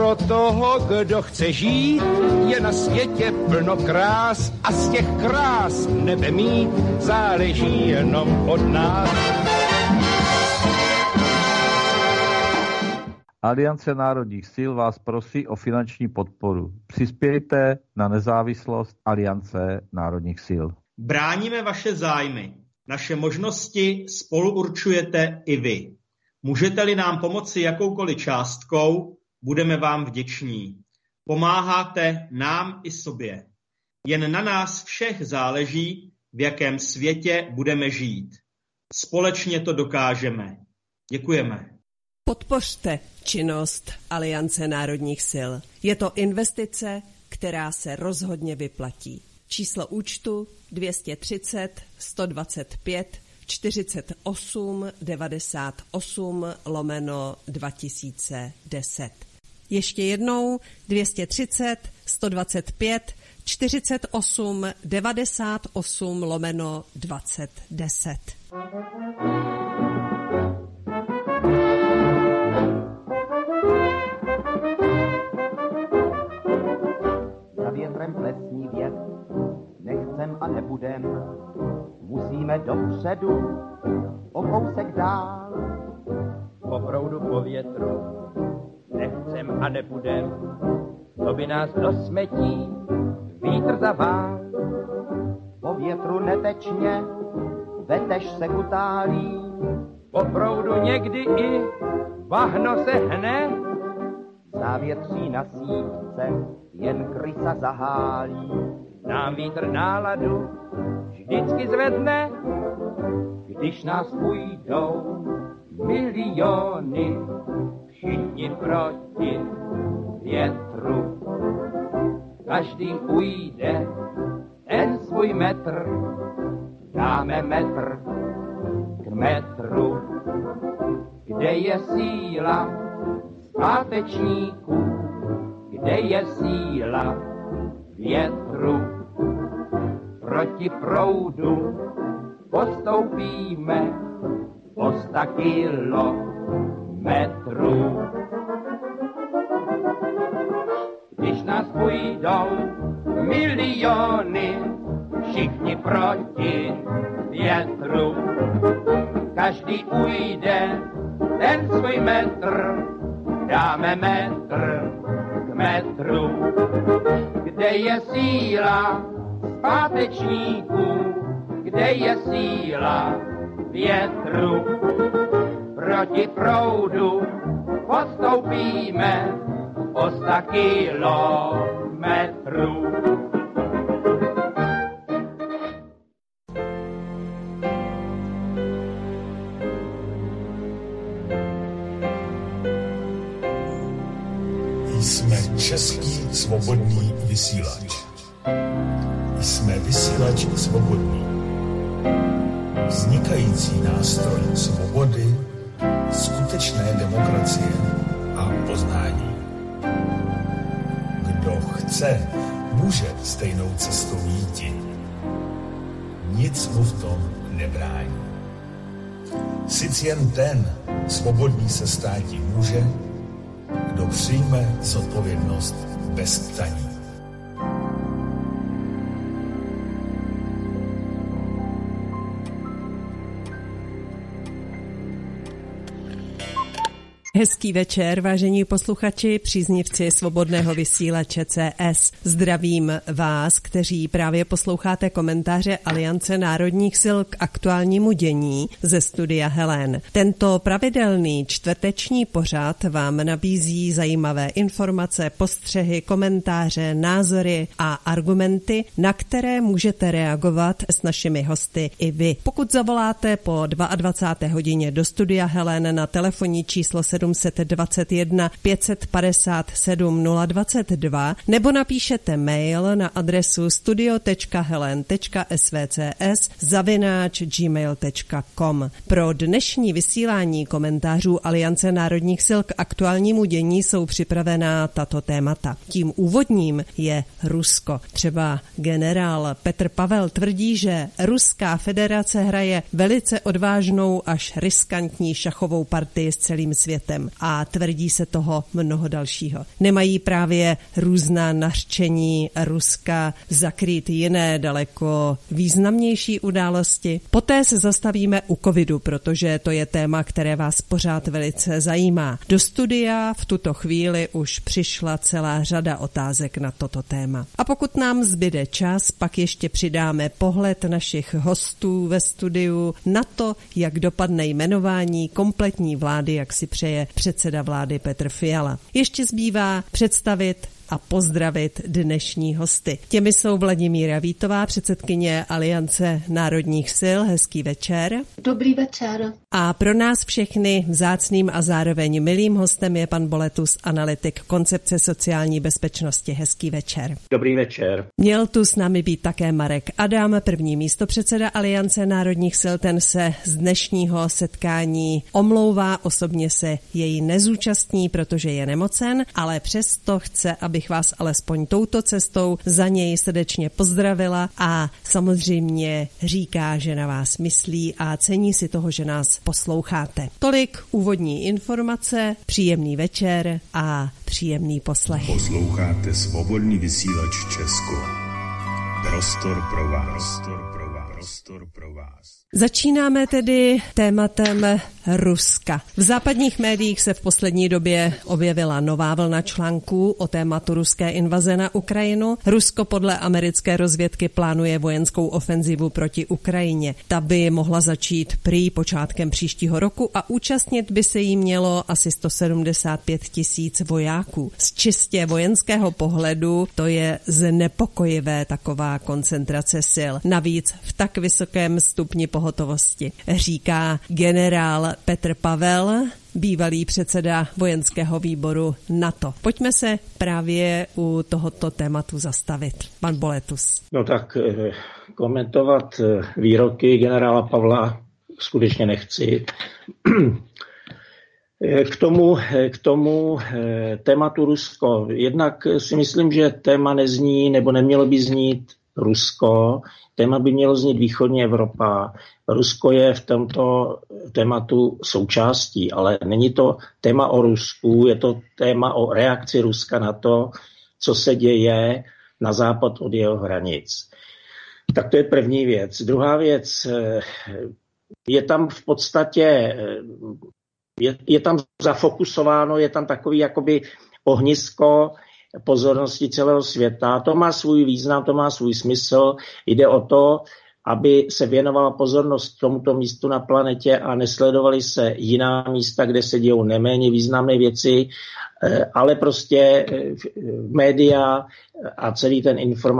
pro toho, kdo chce žít, je na světě plno krás a z těch krás nebe mít záleží jenom od nás. Aliance národních sil vás prosí o finanční podporu. Přispějte na nezávislost Aliance národních sil. Bráníme vaše zájmy. Naše možnosti spolu určujete i vy. Můžete-li nám pomoci jakoukoliv částkou, budeme vám vděční. Pomáháte nám i sobě. Jen na nás všech záleží, v jakém světě budeme žít. Společně to dokážeme. Děkujeme. Podpořte činnost Aliance národních sil. Je to investice, která se rozhodně vyplatí. Číslo účtu 230 125 48 98 /2010. Ještě jednou 230 125 48 98 /2010. Za větrem plesní věc, nechcem a nebudem, musíme dopředu, o kousek dál. Po proudu, po větru, nechcem a nebudem, to by nás do smetí vítr zavál. Po větru netečně, vetež se kutálí, po proudu někdy i bahno se hne, závětří na sítce jen krysa zahálí. Nám vítr náladu vždycky zvedne, když nás půjdou miliony, všichni proti větru. Každý ujde ten svůj metr, dáme metr k metru. Kde je síla zpátečníků, kde je síla větru? Proti proudu postoupíme o 100 kilometrů. Když nás půjdou miliony, všichni proti větru. Každý ujde ten svůj metr, dáme metr k metru. Kde je síla zpátečníků, kde je síla větru? Proti proudu postoupíme o 100 kilometrů. Jsme český svobodný vysílač. Jsme vysílač svobodný. Vznikající nástroj svobody, skutečné demokracie a poznání. Kdo chce, může stejnou cestou jít. Nic mu v tom nebrání. Sice jen ten svobodný se státi může, kdo přijme zodpovědnost bez ptaní. Hezký večer, vážení posluchači, příznivci svobodného vysílače CS. Zdravím vás, kteří právě posloucháte komentáře Aliance národních sil k aktuálnímu dění ze studia Helen. Tento pravidelný čtvrteční pořad vám nabízí zajímavé informace, postřehy, komentáře, názory a argumenty, na které můžete reagovat s našimi hosty i vy. Pokud zavoláte po 22. hodině do studia Helen na telefonní číslo 721 557 022 nebo napíšete mail na adresu studio.helen.svcs@gmail.com. Pro dnešní vysílání komentářů Aliance národních sil k aktuálnímu dění jsou připravená tato témata. Tím úvodním je Rusko. Třeba generál Petr Pavel tvrdí, že Ruská federace hraje velice odvážnou až riskantní šachovou partii s celým světem. státem a tvrdí se toho mnoho dalšího. Nemají právě různá nařčení Ruska zakrýt jiné daleko významnější události? Poté se zastavíme u covidu, protože to je téma, které vás pořád velice zajímá. Do studia v tuto chvíli už přišla celá řada otázek na toto téma. A pokud nám zbyde čas, pak ještě přidáme pohled našich hostů ve studiu na to, jak dopadne jmenování kompletní vlády, jak si přeje předseda vlády Petr Fiala. Ještě zbývá představit a pozdravit dnešní hosty. Těmi jsou Vladimíra Vítová, předsedkyně Aliance národních sil. Hezký večer. Dobrý večer. A pro nás všechny vzácným a zároveň milým hostem je pan Boletus, analytik koncepce sociální bezpečnosti. Hezký večer. Dobrý večer. Měl tu s námi být také Marek Adam, první místopředseda Aliance národních sil. Ten se z dnešního setkání omlouvá, osobně se jej nezúčastní, protože je nemocen, ale přesto chce, abych vás alespoň touto cestou za něj srdečně pozdravila a samozřejmě říká, že na vás myslí a cení si toho, že nás posloucháte. Tolik úvodní informace, příjemný večer a příjemný poslech. Posloucháte Svobodný vysílač Česko. Prostor pro vás. Prostor pro vás. Začínáme tedy tématem Ruska. V západních médiích se v poslední době objevila nová vlna článků o tématu ruské invaze na Ukrajinu. Rusko podle americké rozvědky plánuje vojenskou ofenzivu proti Ukrajině. Ta by mohla začít prý počátkem příštího roku a účastnit by se jí mělo asi 175 000 vojáků. Z čistě vojenského pohledu to je znepokojivé taková koncentrace sil. Navíc v tak vysokém stupni pohotovosti, říká generál Petr Pavel, bývalý předseda vojenského výboru NATO. Pojďme se právě u tohoto tématu zastavit. Pan Boletus. No tak komentovat výroky generála Pavla skutečně nechci. K tomu tématu Rusko. Jednak si myslím, že téma nezní nebo nemělo by znít Rusko, téma by mělo znít východní Evropa. Rusko je v tomto tématu součástí, ale není to téma o Rusku, je to téma o reakci Ruska na to, co se děje na západ od jeho hranic. Tak to je první věc. Druhá věc, je tam v podstatě, je tam zafokusováno, je tam takový jakoby ohnisko pozornosti celého světa. To má svůj význam, to má svůj smysl. Jde o to, aby se věnovala pozornost tomuto místu na planetě a nesledovaly se jiná místa, kde se dějou neméně významné věci, ale prostě média a celý ten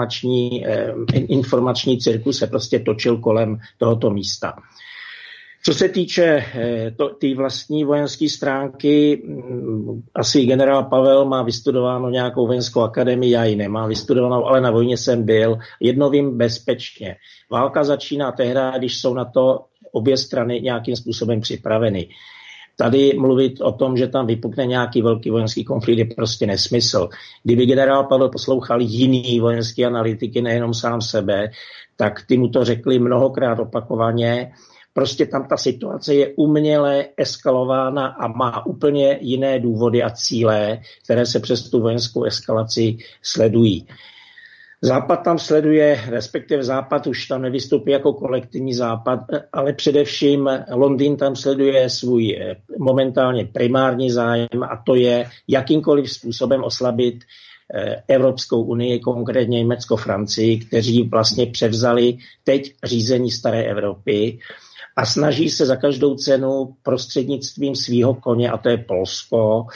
informační cirkus se prostě točil kolem tohoto místa. Co se týče té vlastní vojenské stránky, asi generál Pavel má vystudováno nějakou vojenskou akademii, já ji nemám vystudovanou, ale na vojně jsem byl. Jedno vím bezpečně. Válka začíná tehdy, když jsou na to obě strany nějakým způsobem připraveny. Tady mluvit o tom, že tam vypukne nějaký velký vojenský konflikt, je prostě nesmysl. Kdyby generál Pavel poslouchal jiný vojenský analytiky, nejenom sám sebe, tak ty mu to řekli mnohokrát opakovaně. Prostě tam ta situace je uměle eskalována a má úplně jiné důvody a cíle, které se přes tu vojenskou eskalaci sledují. Západ tam sleduje, respektive Západ už tam nevystupí jako kolektivní Západ, ale především Londýn tam sleduje svůj momentálně primární zájem a to je jakýmkoliv způsobem oslabit Evropskou unii, konkrétně Německo, Francii, kteří vlastně převzali teď řízení staré Evropy a snaží se za každou cenu prostřednictvím svýho koně, a to je Polsko,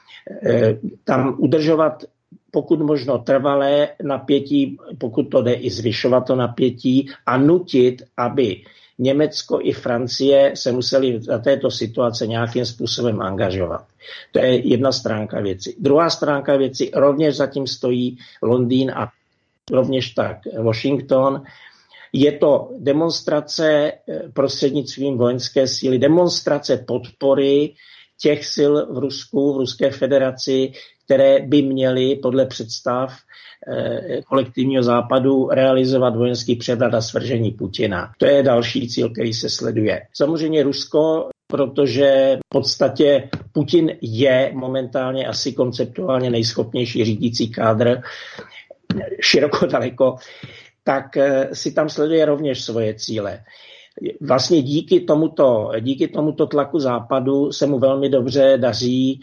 tam udržovat pokud možno trvalé napětí, pokud to jde i zvyšovat to napětí a nutit, aby Německo i Francie se museli za této situace nějakým způsobem angažovat. To je jedna stránka věci. Druhá stránka věci, rovněž zatím stojí Londýn a rovněž tak Washington. Je to demonstrace prostřednictvím vojenské síly, demonstrace podpory těch sil v Rusku, v Ruské federaci, které by měly podle představ kolektivního západu realizovat vojenský převrat a svržení Putina. To je další cíl, který se sleduje. Samozřejmě Rusko protože v podstatě Putin je momentálně asi konceptuálně nejschopnější řídící kádr široko daleko, tak si tam sleduje rovněž svoje cíle. Vlastně díky tomuto tlaku Západu se mu velmi dobře daří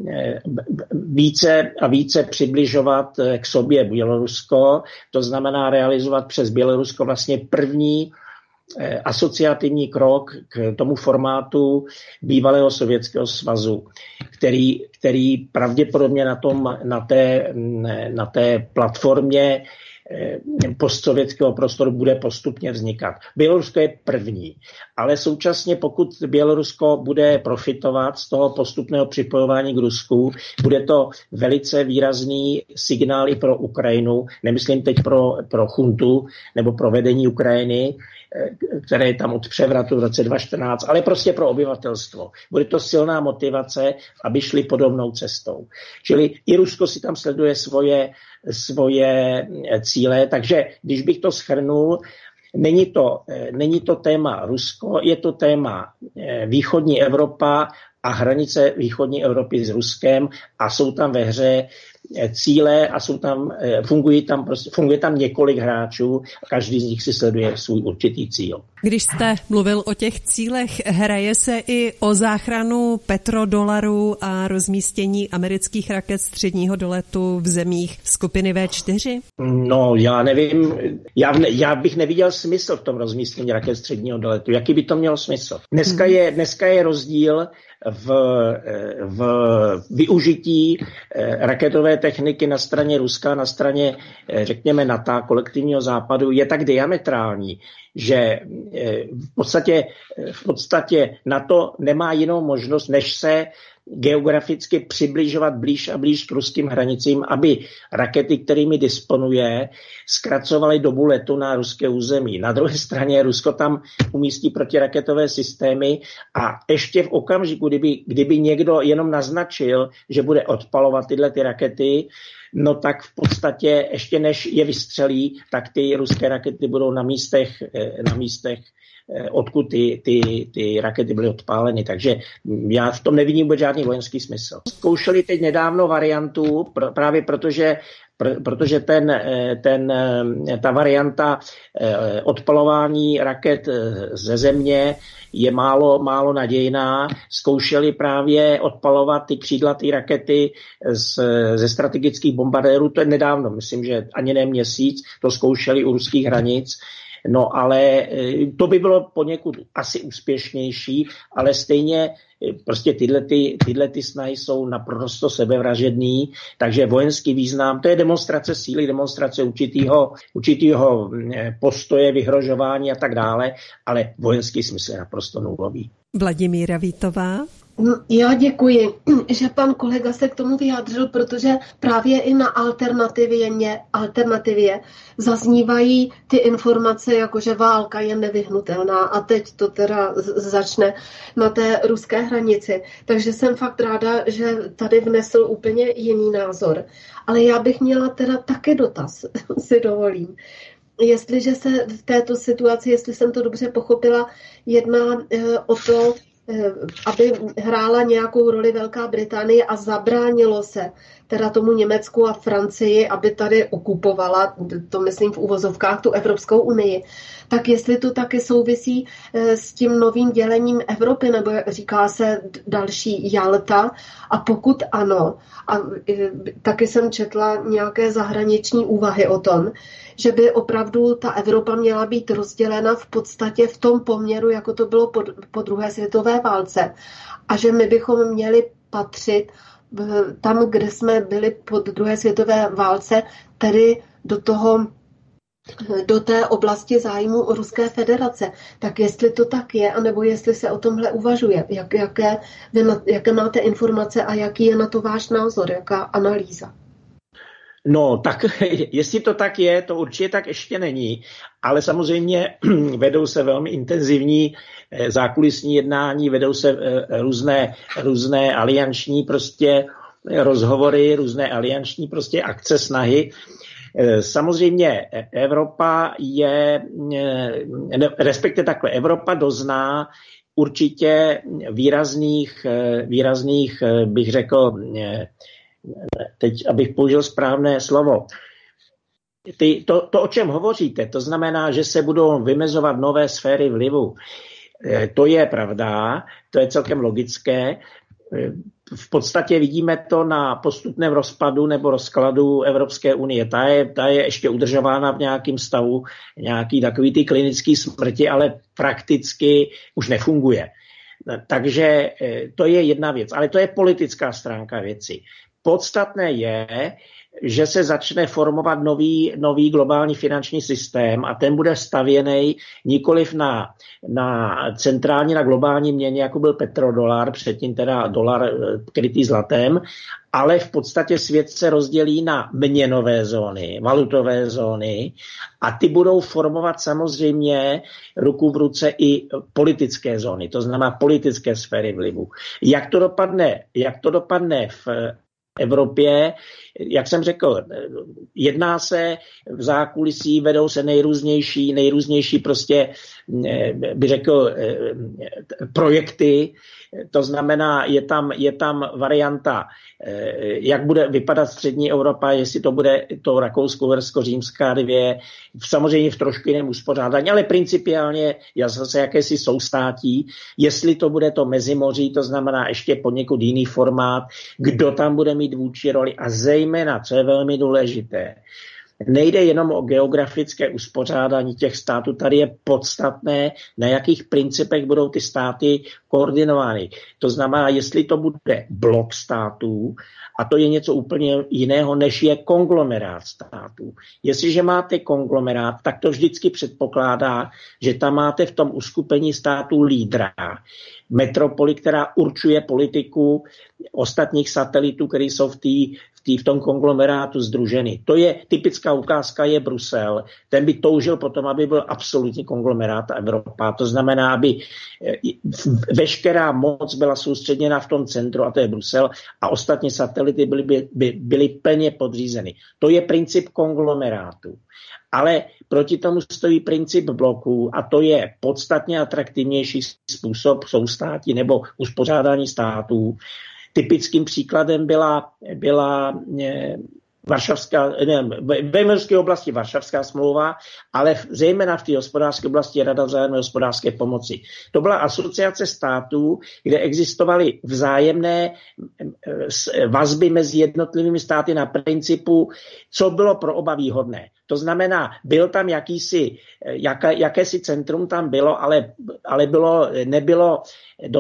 více a více přibližovat k sobě Bělorusko, to znamená realizovat přes Bělorusko vlastně první asociativní krok k tomu formátu bývalého Sovětského svazu, který pravděpodobně na té platformě postsovětského prostoru bude postupně vznikat. Bělorusko je první, ale současně pokud Bělorusko bude profitovat z toho postupného připojování k Rusku, bude to velice výrazný signál i pro Ukrajinu, nemyslím teď pro chuntu nebo pro vedení Ukrajiny, které je tam od převratu v roce 2014, ale prostě pro obyvatelstvo. Bude to silná motivace, aby šli podobnou cestou. Čili i Rusko si tam sleduje svoje cíle, takže když bych to shrnul, není to téma Rusko, je to téma východní Evropa a hranice východní Evropy s Ruskem a jsou tam ve hře cíle a funguje tam několik hráčů a každý z nich si sleduje svůj určitý cíl. Když jste mluvil o těch cílech, hraje se i o záchranu petrodolaru a rozmístění amerických raket středního doletu v zemích skupiny V4? No, já nevím. Já bych neviděl smysl v tom rozmístění raket středního doletu. Jaký by to mělo smysl? Dneska je rozdíl v využití raketové techniky na straně Ruska, na straně, řekněme, NATO, kolektivního západu, je tak diametrální, že v podstatě NATO nemá jinou možnost, než se geograficky přibližovat blíž a blíž k ruským hranicím, aby rakety, kterými disponuje, zkracovaly dobu letu na ruské území. Na druhé straně Rusko tam umístí protiraketové systémy a ještě v okamžiku, kdyby někdo jenom naznačil, že bude odpalovat tyhle ty rakety, no tak v podstatě ještě než je vystřelí, tak ty ruské rakety budou na místech odkud ty rakety byly odpáleny. Takže já v tom nevidím vůbec žádný vojenský smysl. Zkoušeli teď nedávno variantu, právě protože ta varianta odpalování raket ze země je málo nadějná. Zkoušeli právě odpalovat ty křídlaté rakety ze strategických bombardérů. To je nedávno, myslím, že ani ne měsíc, to zkoušeli u ruských hranic. No ale to by bylo poněkud asi úspěšnější, ale stejně prostě tyhle snahy jsou naprosto sebevražedný, takže vojenský význam, to je demonstrace síly, demonstrace určitýho postoje, vyhrožování a tak dále, ale vojenský smysl je naprosto nulový. Vladimíra Vítová. No, já děkuji, že pan kolega se k tomu vyjádřil, protože právě i na alternativě zaznívají ty informace, jako že válka je nevyhnutelná a teď to teda začne na té ruské hranici. Takže jsem fakt ráda, že tady vnesl úplně jiný názor. Ale já bych měla teda taky dotaz, si dovolím. Jestliže se v této situaci, jestli jsem to dobře pochopila, jedná o to, aby hrála nějakou roli Velká Británie a zabránilo se teda tomu Německu a Francii, aby tady okupovala, to myslím v uvozovkách, tu Evropskou unii. Tak jestli to taky souvisí s tím novým dělením Evropy, nebo říká se další Jalta, a pokud ano, a taky jsem četla nějaké zahraniční úvahy o tom, že by opravdu ta Evropa měla být rozdělena v podstatě v tom poměru, jako to bylo po druhé světové válce. A že my bychom měli patřit tam, kde jsme byli po druhé světové válce, tedy do té oblasti zájmu Ruské federace. Tak jestli to tak je, anebo jestli se o tomhle uvažuje, jaké máte informace a jaký je na to váš názor, jaká analýza? No, tak jestli to tak je, to určitě tak ještě není, ale samozřejmě vedou se velmi intenzivní zákulisní jednání, vedou se různé alianční prostě rozhovory, různé alianční prostě akce, snahy. Samozřejmě Evropa respektive takhle, Evropa dozná určitě výrazných, bych řekl, teď abych použil správné slovo, to, o čem hovoříte, to znamená, že se budou vymezovat nové sféry vlivu. To je pravda, to je celkem logické. V podstatě vidíme to na postupném rozpadu nebo rozkladu Evropské unie. Ta je ještě udržována v nějakém stavu, nějaký takový ty klinický smrti, ale prakticky už nefunguje. Takže to je jedna věc, ale to je politická stránka věci. Podstatné je, že se začne formovat nový globální finanční systém a ten bude stavěný nikoliv na globální měně, jako byl petrodolar, předtím teda dolar krytý zlatem, ale v podstatě svět se rozdělí na měnové zóny, valutové zóny a ty budou formovat samozřejmě ruku v ruce i politické zóny, to znamená politické sféry vlivu. Jak to dopadne v Evropě, jak jsem řekl, jedná se v zákulisí, vedou se nejrůznější prostě, bych řekl, projekty, to znamená, je tam varianta, jak bude vypadat střední Evropa, jestli to bude to Rakousko-Uhersko-Římská 2, samozřejmě v trošku jiném uspořádání, ale principiálně je zase jakési soustátí, jestli to bude to Mezimoří, to znamená ještě poněkud jiný formát, kdo tam bude mít vůči roli a zejména, co je velmi důležité, nejde jenom o geografické uspořádání těch států, tady je podstatné, na jakých principech budou ty státy koordinovány. To znamená, jestli to bude blok států, a to je něco úplně jiného, než je konglomerát států. Jestliže máte konglomerát, tak to vždycky předpokládá, že tam máte v tom uskupení států lídra, metropoli, která určuje politiku ostatních satelitů, které jsou v tom konglomerátu sdruženy. To je typická ukázka, je Brusel. Ten by toužil potom, aby byl absolutní konglomerát Evropa. To znamená, aby veškerá moc byla soustředěna v tom centru, a to je Brusel, a ostatní satelity byly plně podřízeny. To je princip konglomerátu. Ale proti tomu stojí princip bloků a to je podstatně atraktivnější způsob soustátí nebo uspořádání států. Typickým příkladem byla ve Evropské oblasti Varšavská smlouva, ale zejména v té hospodářské oblasti Rada vzájemné hospodářské pomoci. To byla asociace států, kde existovaly vzájemné vazby mezi jednotlivými státy na principu, co bylo pro oba výhodné. To znamená, byl tam jakési centrum tam bylo, ale nebylo do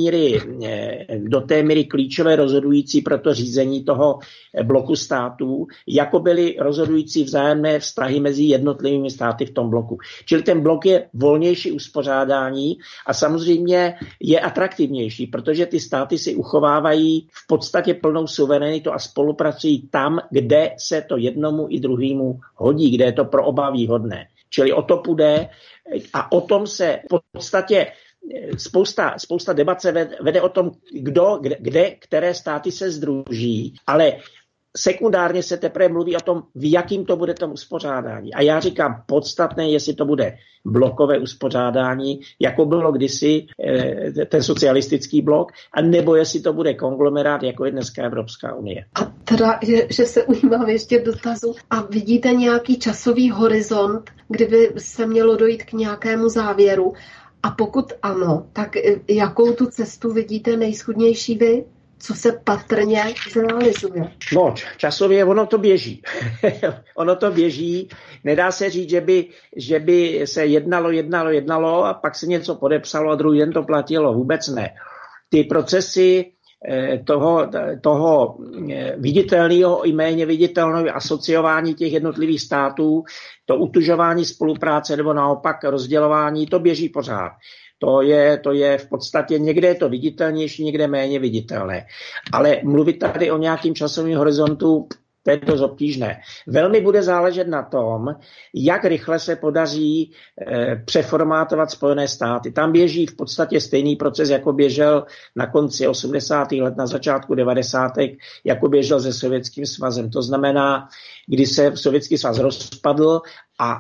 té míry klíčové rozhodující pro to řízení toho bloku států, jako byly rozhodující vzájemné vztahy mezi jednotlivými státy v tom bloku. Čili ten blok je volnější uspořádání a samozřejmě je atraktivnější, protože ty státy si uchovávají v podstatě plnou suverenitu a spolupracují tam, kde se to jednomu i druhému hodí, kde je to pro oba výhodné. Čili o to půjde a o tom se v podstatě spousta debat se vede o tom, které státy se sdruží, ale sekundárně se teprve mluví o tom, v jakým to bude tom uspořádání. A já říkám, podstatné, jestli to bude blokové uspořádání, jako bylo kdysi ten socialistický blok, a nebo jestli to bude konglomerát, jako je dneska Evropská unie. A teda, že se ujímám ještě dotazu. A vidíte nějaký časový horizont, kdyby se mělo dojít k nějakému závěru? A pokud ano, tak jakou tu cestu vidíte nejschudnější vy? Co se patrně zrealizuje? No, časově ono to běží. Ono to běží. Nedá se říct, že by se jednalo a pak se něco podepsalo a druhý den to platilo. Vůbec ne. Ty procesy toho viditelného i méně viditelného asociování těch jednotlivých států, to utužování spolupráce nebo naopak rozdělování, to běží pořád. To je v podstatě, někde je to viditelnější, někde méně viditelné. Ale mluvit tady o nějakým časovém horizontu, to je dost obtížné. Velmi bude záležet na tom, jak rychle se podaří přeformátovat Spojené státy. Tam běží v podstatě stejný proces, jako běžel na konci 80. let, na začátku 90. jako běžel se Sovětským svazem. To znamená, kdy se Sovětský svaz rozpadl a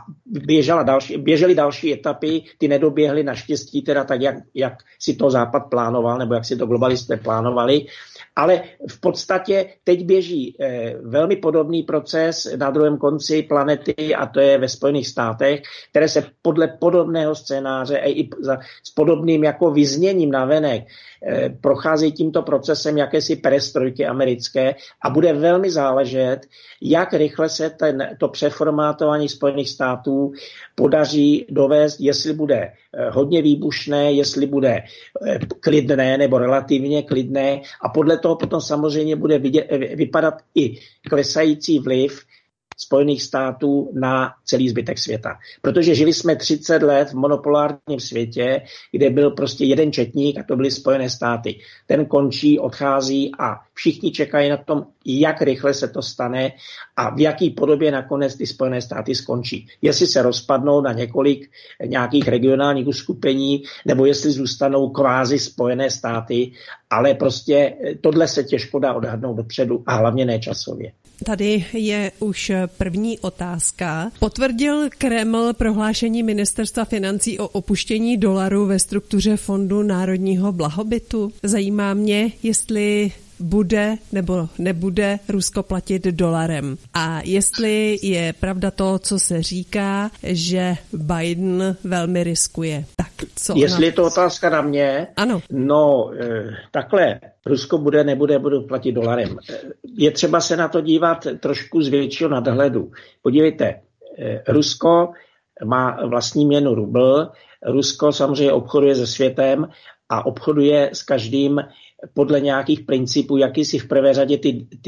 běžely další etapy, ty nedoběhly naštěstí teda tak, jak si to Západ plánoval, nebo jak si to globalisté plánovali, ale v podstatě teď běží velmi podobný proces na druhém konci planety a to je ve Spojených státech, které se podle podobného scénáře i s podobným jako vyzněním navenek procházejí tímto procesem jakési perestrojky americké a bude velmi záležet, jak rychle se to přeformátování Spojených států podaří dovést, jestli bude hodně výbušné, jestli bude klidné nebo relativně klidné a podle toho potom samozřejmě bude vypadat i klesající vliv Spojených států na celý zbytek světa. Protože žili jsme 30 let v monopolárním světě, kde byl prostě jeden četník a to byly Spojené státy. Ten končí, odchází a všichni čekají na tom, jak rychle se to stane a v jaký podobě nakonec ty Spojené státy skončí. Jestli se rozpadnou na několik nějakých regionálních uskupení, nebo jestli zůstanou kvázi Spojené státy, ale prostě tohle se těžko dá odhadnout dopředu a hlavně ne časově. Tady je už první otázka. Potvrdil Kreml prohlášení ministerstva financí o opuštění dolaru ve struktuře Fondu národního blahobytu? Zajímá mě, jestli bude nebo nebude Rusko platit dolarem. A jestli je pravda to, co se říká, že Biden velmi riskuje. Tak co? Jestli je to otázka na mě? Ano. No, takhle. Rusko nebude platit dolarem. Je třeba se na to dívat trošku z většího nadhledu. Podívejte, Rusko má vlastní měnu rubl, Rusko samozřejmě obchoduje se světem a obchoduje s každým podle nějakých principů, jaký si v prvé řadě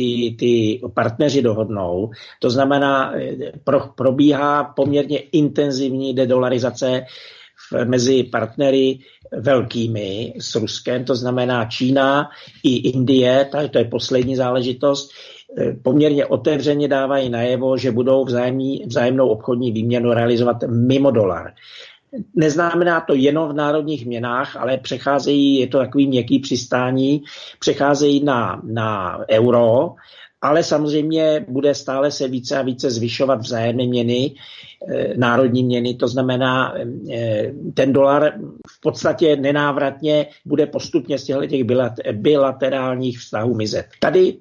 ty partneři dohodnou. To znamená, probíhá poměrně intenzivní dedolarizace mezi partnery velkými s Ruskem, to znamená Čína i Indie, to je poslední záležitost, poměrně otevřeně dávají najevo, že budou vzájemnou obchodní výměnu realizovat mimo dolar. Neznamená to jenom v národních měnách, ale přecházejí, je to takový měkký přistání, přecházejí na euro, ale samozřejmě bude stále se více a více zvyšovat vzájemné měny, národní měny, to znamená, ten dolar v podstatě nenávratně bude postupně z těch bilaterálních vztahů mizet. Tady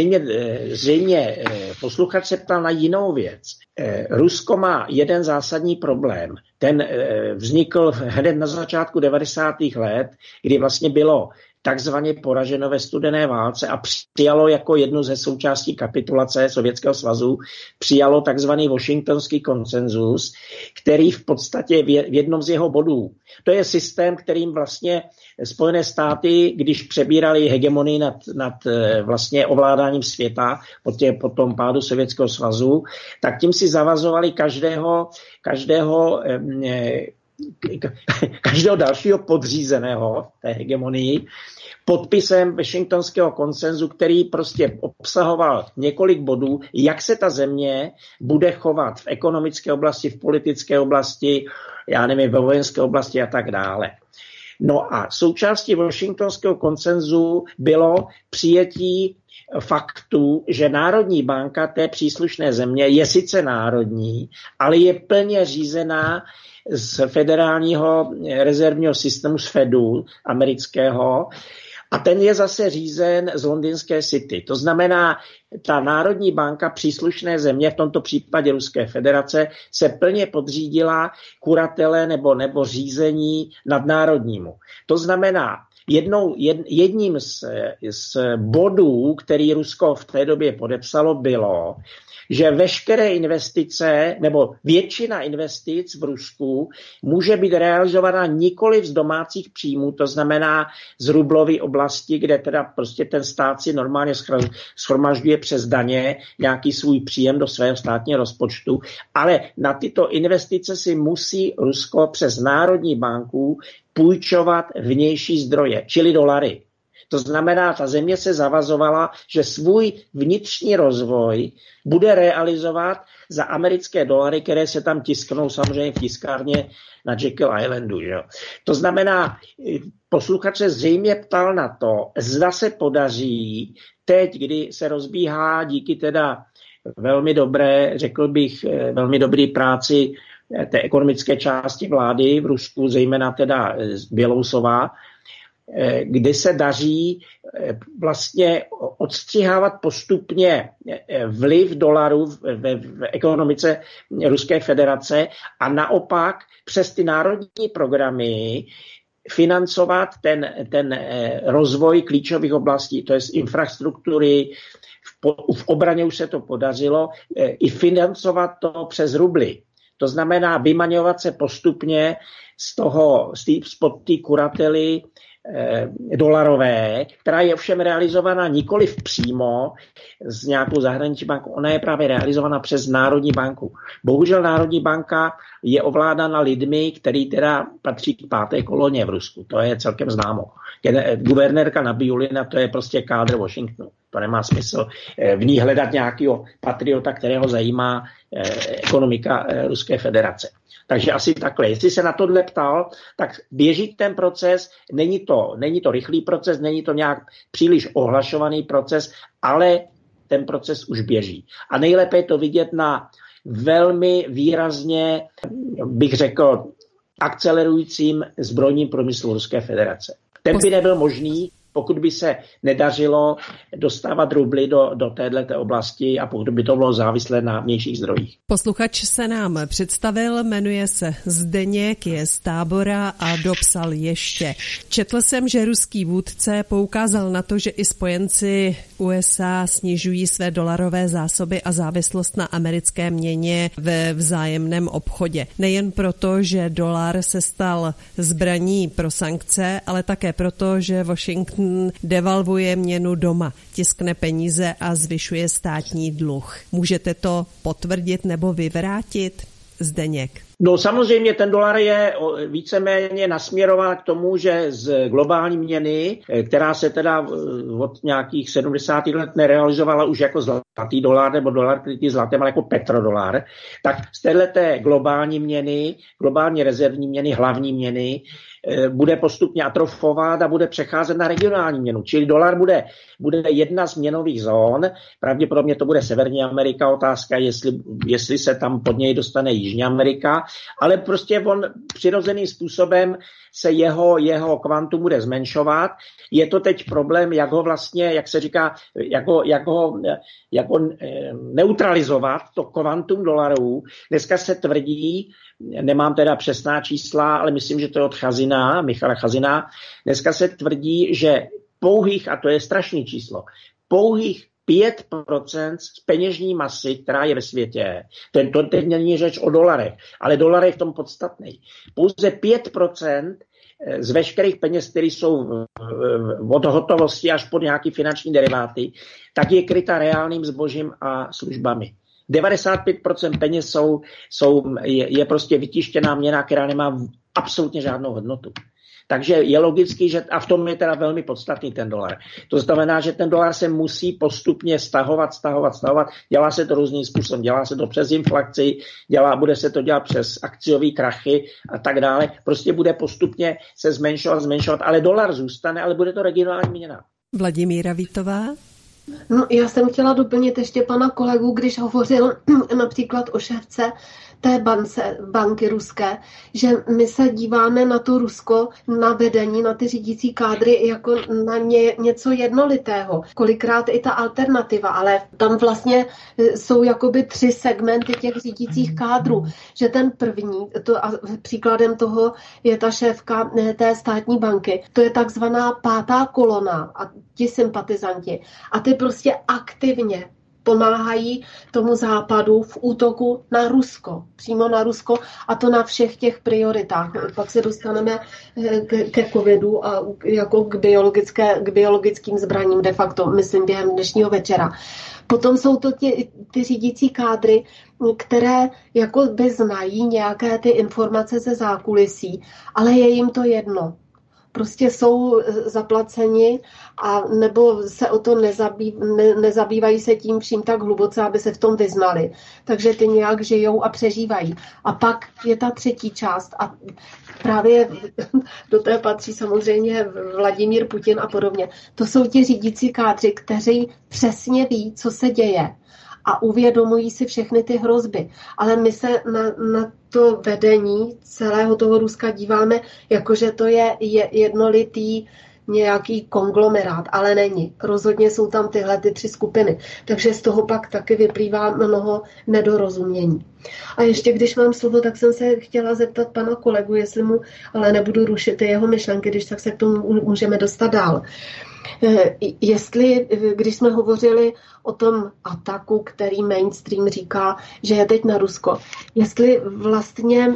zřejmě posluchač se ptal na jinou věc. Rusko má jeden zásadní problém. Ten vznikl hned na začátku 90. let, kdy vlastně bylo takzvaně poraženo ve studené válce a přijalo jako jednu ze součástí kapitulace Sovětského svazu, přijalo takzvaný Washingtonský konsenzus, který v podstatě v jednom z jeho bodů, to je systém, kterým vlastně Spojené státy, když přebírali hegemonii nad vlastně ovládáním světa po tom pádu Sovětského svazu, tak tím si zavazovali každého dalšího podřízeného té hegemonii podpisem Washingtonského konsenzu, který prostě obsahoval několik bodů, jak se ta země bude chovat v ekonomické oblasti, v politické oblasti, ve vojenské oblasti a tak dále. No a součástí Washingtonského konsenzu bylo přijetí faktu, že Národní banka té příslušné země je sice národní, ale je plně řízená z federálního rezervního systému, z Fedu amerického, a ten je zase řízen z londýnské City. To znamená, ta Národní banka příslušné země, v tomto případě Ruské federace, se plně podřídila kuratele nebo řízení nadnárodnímu. To znamená, jedním z bodů, který Rusko v té době podepsalo, bylo, že veškeré investice nebo většina investic v Rusku může být realizována nikoli z domácích příjmů, to znamená z rublové oblasti, kde teda prostě ten stát si normálně shromažďuje přes daně nějaký svůj příjem do svého státního rozpočtu, ale na tyto investice si musí Rusko přes Národní banku půjčovat vnější zdroje, čili dolary. To znamená, ta země se zavazovala, že svůj vnitřní rozvoj bude realizovat za americké dolary, které se tam tisknou samozřejmě v tiskárně na Jekyll Islandu. Jo. To znamená, posluchač se zřejmě ptal na to, zda se podaří teď, kdy se rozbíhá díky teda velmi dobré, řekl bych, velmi dobrý práci té ekonomické části vlády v Rusku, zejména teda Bělousová, kdy se daří vlastně odstřihávat postupně vliv dolaru v ekonomice Ruské federace a naopak přes ty národní programy financovat ten rozvoj klíčových oblastí, to je infrastruktury, v obraně už se to podařilo, i financovat to přes rubly. To znamená vymaňovat se postupně spod té kurately dolarové, která je ovšem realizovaná nikoliv přímo z nějakou zahraniční bankou, ona je právě realizovaná přes Národní banku. Bohužel Národní banka je ovládána lidmi, který teda patří k 5. koloně v Rusku. To je celkem známo. Guvernérka Nabíulina, to je prostě kádr Washingtonu. To nemá smysl v ní hledat nějakého patriota, kterého zajímá ekonomika Ruské federace. Takže asi takhle. Jestli se na tohle ptal, tak běží ten proces, není to rychlý proces, není to nějak příliš ohlašovaný proces, ale ten proces už běží. A nejlépe je to vidět na velmi výrazně, bych řekl, akcelerujícím zbrojním průmyslu Ruské federace. Ten by nebyl možný, pokud by se nedařilo dostávat rubly do této oblasti a pokud by to bylo závislé na vnějších zdrojích. Posluchač se nám představil, jmenuje se Zdeněk, je z Tábora a dopsal ještě. Četl jsem, že ruský vůdce poukázal na to, že i spojenci USA snižují své dolarové zásoby a závislost na americké měně ve vzájemném obchodě. Nejen proto, že dolar se stal zbraní pro sankce, ale také proto, že Washington devalvuje měnu doma, tiskne peníze a zvyšuje státní dluh. Můžete to potvrdit nebo vyvrátit, Zdeněk? No samozřejmě ten dolar je víceméně nasměrován k tomu, že z globální měny, která se teda od nějakých 70. let nerealizovala už jako zlatý dolar nebo dolar krytý zlatem, ale jako petrodolar, tak z téhleté globální měny, globální rezervní měny, hlavní měny, bude postupně atrofovat a bude přecházet na regionální měnu. Čili dolar bude jedna z měnových zón, pravděpodobně to bude Severní Amerika, otázka, jestli se tam pod něj dostane Jižní Amerika, ale prostě on přirozeným způsobem se jeho kvantum bude zmenšovat. Je to teď problém, jak ho vlastně, jak se říká, jak ho neutralizovat, to kvantum dolarů. Dneska se tvrdí, nemám teda přesná čísla, ale myslím, že to je od Michala Chazina, dneska se tvrdí, že pouhých, a to je strašný číslo, pouhých 5% z peněžní masy, která je ve světě, to teď není řeč o dolarech, ale dolar je v tom podstatný. Pouze 5% z veškerých peněz, které jsou od hotovosti až po nějaký finanční deriváty, tak je kryta reálným zbožím a službami. 95% peněz je prostě vytištěná měna, která nemá absolutně žádnou hodnotu. Takže je logický, že a v tom je teda velmi podstatný ten dolar. To znamená, že ten dolar se musí postupně stahovat. Dělá se to různým způsobem. Dělá se to přes inflaci, bude se to dělat přes akciové krachy a tak dále. Prostě bude postupně se zmenšovat, ale dolar zůstane, ale bude to regionální měna. Vladimíra Vítová? No, já jsem chtěla doplnit ještě pana kolegu, když hovořil například o šéfce té banky ruské, že my se díváme na to Rusko, na vedení, na ty řídící kádry jako na něco jednolitého. Kolikrát i ta alternativa, ale tam vlastně jsou jakoby 3 segmenty těch řídících kádrů, že ten první, a příkladem toho je ta šéfka té státní banky, to je takzvaná 5. kolona a ti sympatizanti. A ty prostě aktivně pomáhají tomu západu v útoku na Rusko, přímo na Rusko, a to na všech těch prioritách. Pak se dostaneme ke covidu a jako k biologickým zbraním de facto, myslím, během dnešního večera. Potom jsou to ty řídící kádry, které jako by znají nějaké ty informace ze zákulisí, ale je jim to jedno. Prostě jsou zaplaceni a nebo se o to nezabývají se tím vším tak hluboce, aby se v tom vyznali. Takže ty nějak žijou a přežívají. A pak je ta třetí část a právě do té patří samozřejmě Vladimír Putin a podobně. To jsou ti řídící kádři, kteří přesně ví, co se děje. a uvědomují si všechny ty hrozby. Ale my se na to vedení celého toho Ruska díváme, jakože to je jednolitý nějaký konglomerát, ale není. Rozhodně jsou tam tyhle ty 3 skupiny. Takže z toho pak taky vyplývá mnoho nedorozumění. A ještě když mám slovo, tak jsem se chtěla zeptat pana kolegu, jestli mu, ale nebudu rušit ty jeho myšlenky, když tak se k tomu můžeme dostat dál. Jestli, když jsme hovořili o tom ataku, který mainstream říká, že je teď na Rusko, jestli vlastně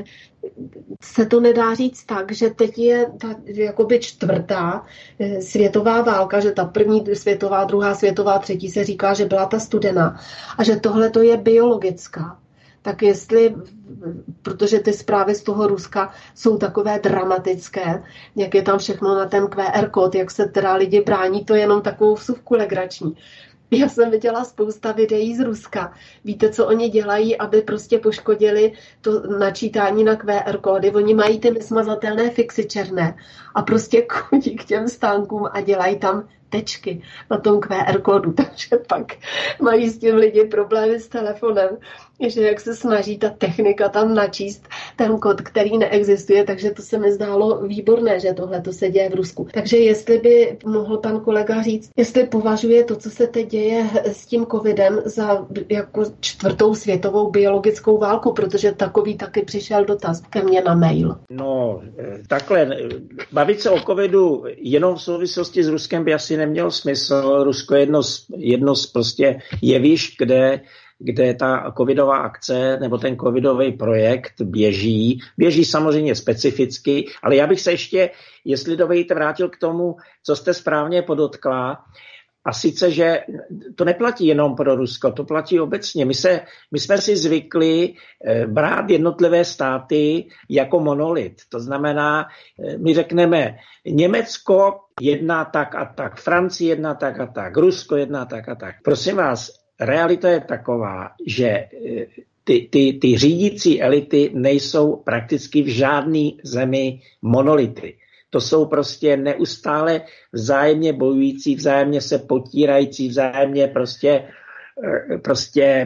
se to nedá říct tak, že teď je ta jakoby 4. světová válka, že ta 1. světová, 2. světová, 3. se říká, že byla ta studená a že tohle to je biologická. Tak jestli, protože ty zprávy z toho Ruska jsou takové dramatické, jak je tam všechno na ten QR kód, jak se teda lidi brání, to je jenom takovou vsuvku legrační. Já jsem viděla spousta videí z Ruska. Víte, co oni dělají, aby prostě poškodili to načítání na QR kódy? Oni mají ty nesmazatelné fixy černé a prostě chodí k těm stánkům a dělají tam tečky na tom QR kódu, takže pak mají s tím lidi problémy s telefonem, že jak se snaží ta technika tam načíst ten kód, který neexistuje, takže to se mi zdálo výborné, že tohle to se děje v Rusku. Takže jestli by mohl pan kolega říct, jestli považuje to, co se teď děje s tím covidem za jako 4. světovou biologickou válku, protože takový taky přišel dotaz ke mně na mail. No, takhle, bavit se o covidu jenom v souvislosti s Ruskem by asi nemělo smysl. Rusko je jedno z prostě jevišť, kde ta covidová akce nebo ten covidový projekt běží. Běží samozřejmě specificky, ale já bych se ještě, jestli dovolíte, vrátil k tomu, co jste správně podotkla. A sice, že to neplatí jenom pro Rusko, to platí obecně. My jsme si zvykli brát jednotlivé státy jako monolit. To znamená, my řekneme, Německo jedná tak a tak, Francie jedná tak a tak, Rusko jedná tak a tak. Prosím vás, realita je taková, že ty řídící elity nejsou prakticky v žádné zemi monolity. To jsou prostě neustále vzájemně bojující, vzájemně se potírající, vzájemně prostě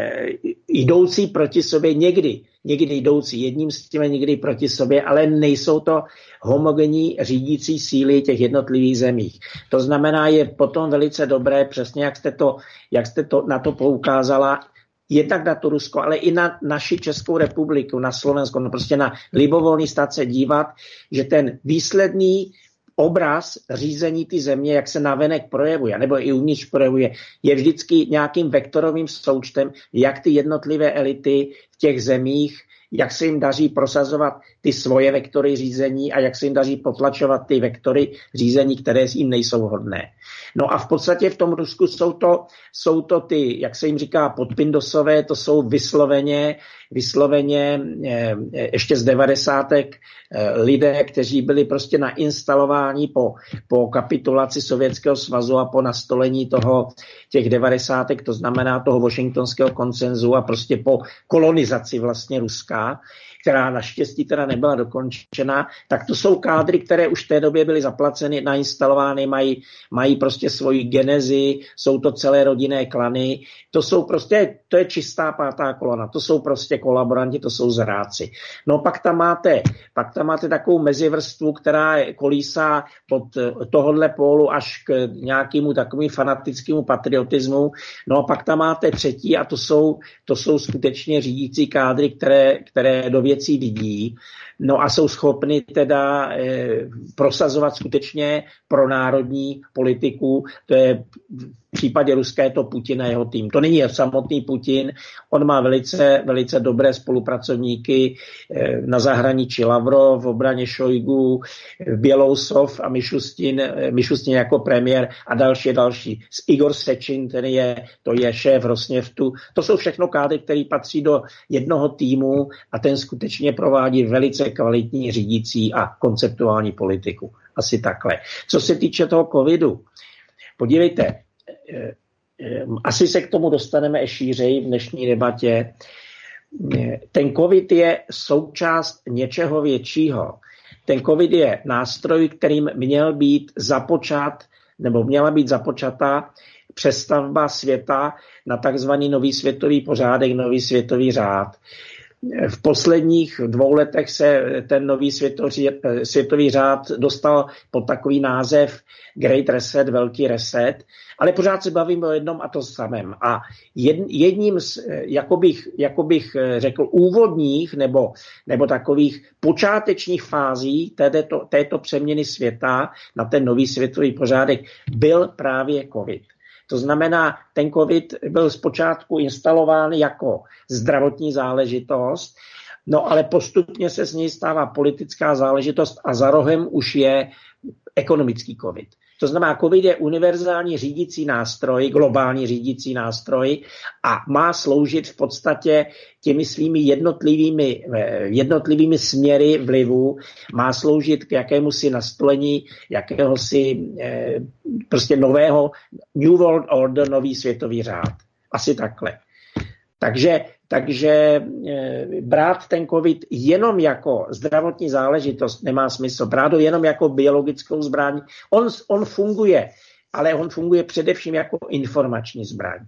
jdoucí proti sobě někdy jdoucí jedním s tím, někdy proti sobě, ale nejsou to homogenní řídící síly těch jednotlivých zemích. To znamená, je potom velice dobré, přesně jak jste to na to poukázala, jednak na to Rusko, ale i na naši Českou republiku, na Slovensko, no prostě na libovolný stát se dívat, že ten výsledný obraz řízení ty země, jak se navenek projevuje, nebo i uvnitř projevuje, je vždycky nějakým vektorovým součtem, jak ty jednotlivé elity v těch zemích, jak se jim daří prosazovat ty svoje vektory řízení a jak se jim daří potlačovat ty vektory řízení, které jim nejsou hodné. No a v podstatě v tom Rusku jsou to ty, jak se jim říká, podpindosové, to jsou vysloveně ještě z 90. lidé, kteří byli prostě nainstalováni po kapitulaci Sovětského svazu a po nastolení těch 90. to znamená toho washingtonského konsenzu a prostě po kolonizaci vlastně Ruska, která naštěstí teda nebyla dokončena, tak to jsou kádry, které už v té době byly zaplaceny, nainstalovány, mají prostě svoji genezi, jsou to celé rodinné klany, to je čistá pátá kolona, to jsou prostě kolaboranti, to jsou zráci. No pak tam máte takovou mezivrstvu, která kolísá od tohodle pólu až k nějakému takovému fanatickému patriotismu. No a pak tam máte třetí a to jsou skutečně řídící kádry, které do věcí vidí. No a jsou schopni teda prosazovat skutečně pronárodní politiku. To je v případě Ruska je to Putin a jeho tým. To není samotný Putin, on má velice, velice dobré spolupracovníky na zahraničí Lavrov, v obraně Šojgu, Bělousov a Mišustin jako premiér a další. Igor Sečin, to je šéf Rosněftu. To jsou všechno kádry, které patří do jednoho týmu a ten skutečně provádí velice kvalitní řídící a konceptuální politiku. Asi takhle. Co se týče toho covidu, podívejte, asi se k tomu dostaneme i šířeji v dnešní debatě. Ten covid je součást něčeho většího. Ten covid je nástroj, kterým měla být započata přestavba světa na takzvaný nový světový pořádek, nový světový řád. V posledních 2 letech se ten nový světový řád dostal pod takový název Great Reset, velký reset, ale pořád se bavíme o jednom a to samém. A jedním z, jako bych řekl, úvodních nebo takových počátečních fází této přeměny světa na ten nový světový pořádek byl právě COVID. To znamená, ten COVID byl zpočátku instalován jako zdravotní záležitost, no ale postupně se z něj stává politická záležitost a za rohem už je ekonomický COVID. To znamená, COVID je univerzální řídící nástroj, globální řídící nástroj a má sloužit v podstatě těmi svými jednotlivými směry vlivu, má sloužit k jakémusi nastolení jakéhosi prostě nového New World Order, nový světový řád. Asi takhle. Takže brát ten COVID jenom jako zdravotní záležitost nemá smysl. Brát ho jenom jako biologickou zbraň. On funguje, ale on funguje především jako informační zbraň.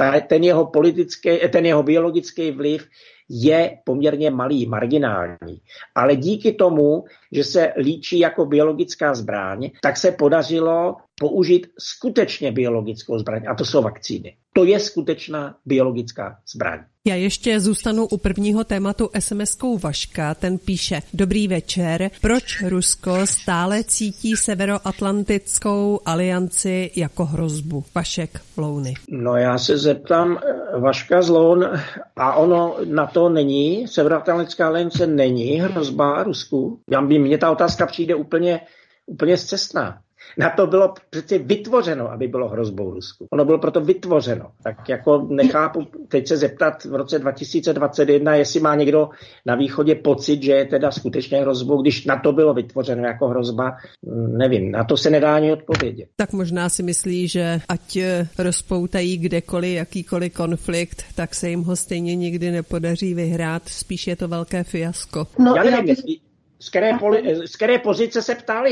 Ten jeho biologický vliv je poměrně malý, marginální. Ale díky tomu, že se líčí jako biologická zbraň, tak se podařilo použít skutečně biologickou zbraň. A to jsou vakcíny. To je skutečná biologická zbraň. Já ještě zůstanu u prvního tématu SMS-kou Vaška. Ten píše: Dobrý večer. Proč Rusko stále cítí Severoatlantickou alianci jako hrozbu? Vašek Louny. No já se zeptám Vaška z Loun a ono na to není. Severoatlantická aliance není hrozba Rusku. Mně ta otázka přijde úplně scestná. Na to bylo přeci vytvořeno, aby bylo hrozbou Rusku. Ono bylo proto vytvořeno. Tak jako nechápu teď se zeptat v roce 2021, jestli má někdo na východě pocit, že je teda skutečně hrozbou, když na to bylo vytvořeno jako hrozba. Nevím, na to se nedá ani odpovědět. Tak možná si myslí, že ať rozpoutají kdekoliv jakýkoliv konflikt, tak se jim ho stejně nikdy nepodaří vyhrát. Spíš je to velké fiasko. No, já nevím, z které pozice se ptal,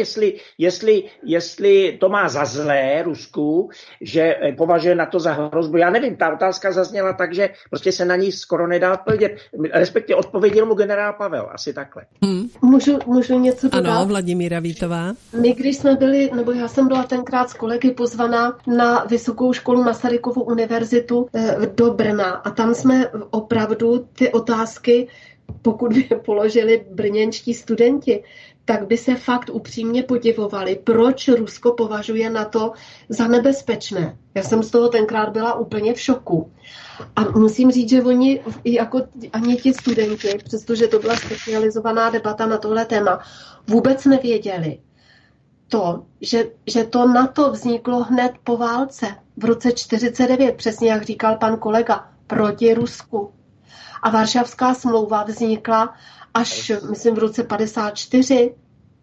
jestli to má za zlé Rusku, že považuje na to za hrozbu. Já nevím, ta otázka zazněla tak, že prostě se na ní skoro nedá odpovědět. Respektive odpověděl mu generál Pavel, asi takhle. Můžu něco dodat? Ano, Vladimíra Vítová. My, když jsme byli, nebo já jsem byla tenkrát s kolegy pozvaná na Vysokou školu Masarykovu univerzitu do Brna a tam jsme opravdu ty otázky, pokud by položili brněnští studenti, tak by se fakt upřímně podivovali, proč Rusko považuje NATO za nebezpečné. Já jsem z toho tenkrát byla úplně v šoku. A musím říct, že oni, jako ani ti studenti, přestože to byla specializovaná debata na tohle téma, vůbec nevěděli to, že to NATO vzniklo hned po válce v roce 1949, přesně jak říkal pan kolega, proti Rusku. A Varšavská smlouva vznikla až, myslím, v roce 54.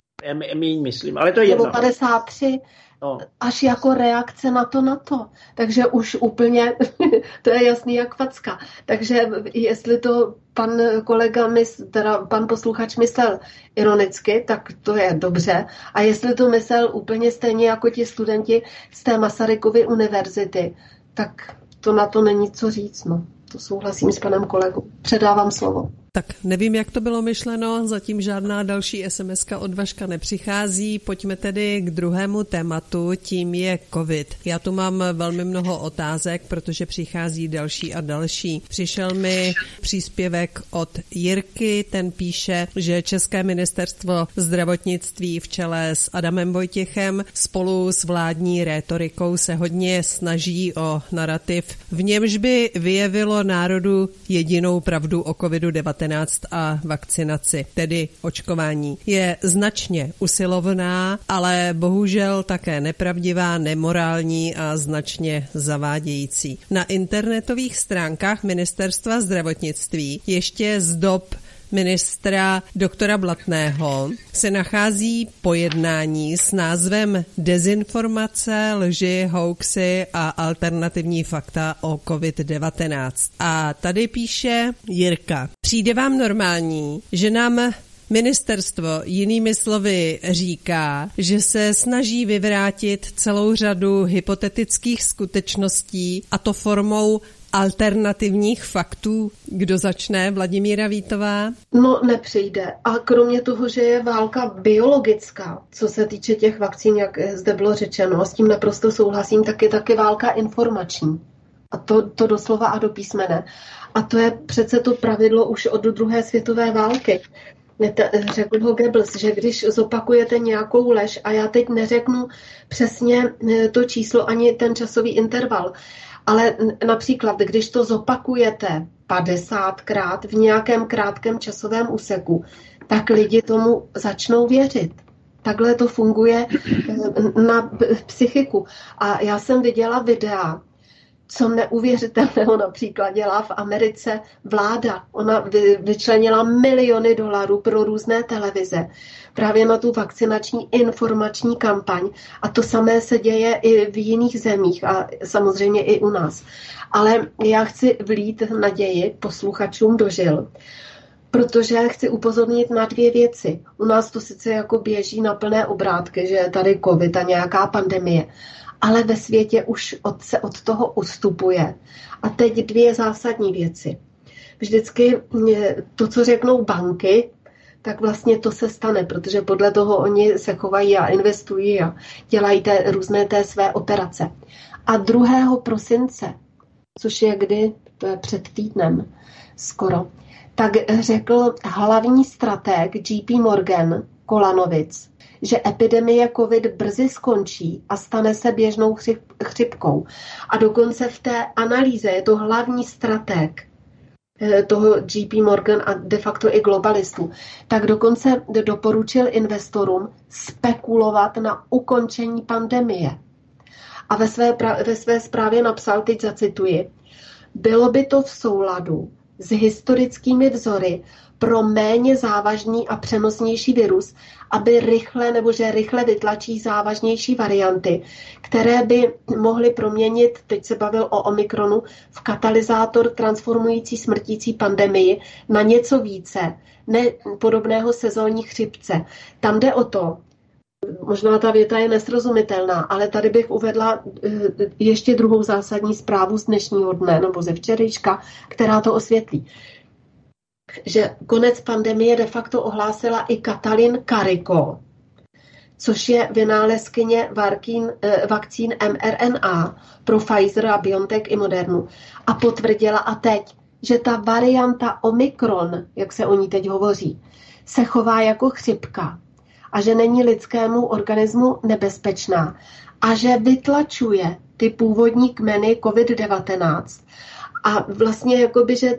Myslím, ale to je jedno. Nebo 53. No. Až jako reakce na to NATO. Takže už úplně, to je jasný jak facka. Takže jestli to pan kolega, teda pan posluchač myslel ironicky, tak to je dobře. A jestli to myslel úplně stejně jako ti studenti z té Masarykovy univerzity, tak to na to není co říct, no. To souhlasím s panem kolegou. Předávám slovo. Tak nevím, jak to bylo myšleno, zatím žádná další SMS-ka od Vaška nepřichází. Pojďme tedy k druhému tématu, tím je COVID. Já tu mám velmi mnoho otázek, protože přichází další a další. Přišel mi příspěvek od Jirky, ten píše, že České ministerstvo zdravotnictví v čele s Adamem Vojtěchem spolu s vládní rétorikou se hodně snaží o narativ, v němž by vyjevilo národu jedinou pravdu o COVID-19 a vakcinaci, tedy očkování. Je značně usilovná, ale bohužel také nepravdivá, nemorální a značně zavádějící. Na internetových stránkách Ministerstva zdravotnictví ještě z dob ministra doktora Blatného se nachází pojednání s názvem Dezinformace, lži, hoaxy a alternativní fakta o COVID-19. A tady píše Jirka: Přijde vám normální, že nám Ministerstvo jinými slovy říká, že se snaží vyvrátit celou řadu hypotetických skutečností, a to formou alternativních faktů. Kdo začne? Vladimíra Vítová? No, nepřijde. A kromě toho, že je válka biologická, co se týče těch vakcín, jak zde bylo řečeno, s tím naprosto souhlasím, tak je taky válka informační. A to doslova a do písmene. A to je přece to pravidlo už od druhé světové války. Řekl ho Goebbels, že když zopakujete nějakou lež, a já teď neřeknu přesně to číslo ani ten časový interval, ale například, když to zopakujete 50krát v nějakém krátkém časovém úseku, tak lidi tomu začnou věřit. Takhle to funguje na psychiku. A já jsem viděla videa, co neuvěřitelného například dělá v Americe vláda. Ona vyčlenila miliony dolarů pro různé televize právě na tu vakcinační informační kampaň. A to samé se děje i v jiných zemích a samozřejmě i u nás. Ale já chci vlít naději posluchačům do žil, protože chci upozornit na dvě věci. U nás to sice jako běží na plné obrátky, že je tady covid a nějaká pandemie, ale ve světě už se od toho ustupuje. A teď dvě zásadní věci. Vždycky to, co řeknou banky, tak vlastně to se stane, protože podle toho oni se chovají a investují a dělají různé své operace. A 2. prosince, což je kdy, to je před týdnem skoro, tak řekl hlavní stratég JP Morgan Kolanovic, že epidemie COVID brzy skončí a stane se běžnou chřipkou. A dokonce v té analýze je to hlavní stratég toho JP Morgan a de facto i globalistů, tak dokonce doporučil investorům spekulovat na ukončení pandemie. A ve své zprávě napsal, teď zacituji, bylo by to v souladu s historickými vzory pro méně závažný a přenosnější virus, aby rychle vytlačí závažnější varianty, které by mohly proměnit, teď se bavil o Omikronu, v katalyzátor transformující smrtící pandemii na něco více, ne podobného sezónní chřipce. Tam jde o to, možná ta věta je nesrozumitelná, ale tady bych uvedla ještě druhou zásadní zprávu z dnešního dne, nebo ze včerejška, která to osvětlí. Že konec pandemie de facto ohlásila i Katalin Kariko, což je vynálezkyně vakcín mRNA pro Pfizer a BioNTech i Modernu. A potvrdila a teď, že ta varianta Omikron, jak se o ní teď hovoří, se chová jako chřipka a že není lidskému organismu nebezpečná a že vytlačuje ty původní kmeny COVID-19 a vlastně jakoby, že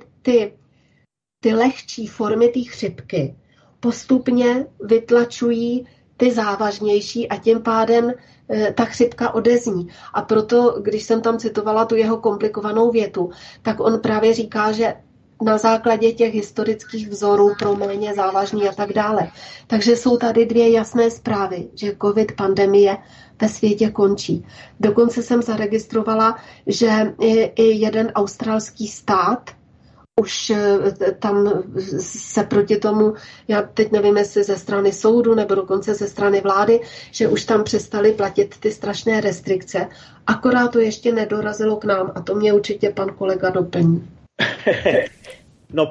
ty lehčí formy té chřipky postupně vytlačují ty závažnější a tím pádem ta chřipka odezní. A proto, když jsem tam citovala tu jeho komplikovanou větu, tak on právě říká, že na základě těch historických vzorů pro méně závažný a tak dále. Takže jsou tady dvě jasné zprávy, že covid pandemie ve světě končí. Dokonce jsem zaregistrovala, že i jeden australský stát už tam se proti tomu, já teď nevím, jestli ze strany soudu nebo dokonce ze strany vlády, že už tam přestali platit ty strašné restrikce. Akorát to ještě nedorazilo k nám a to mě určitě pan kolega doplní. No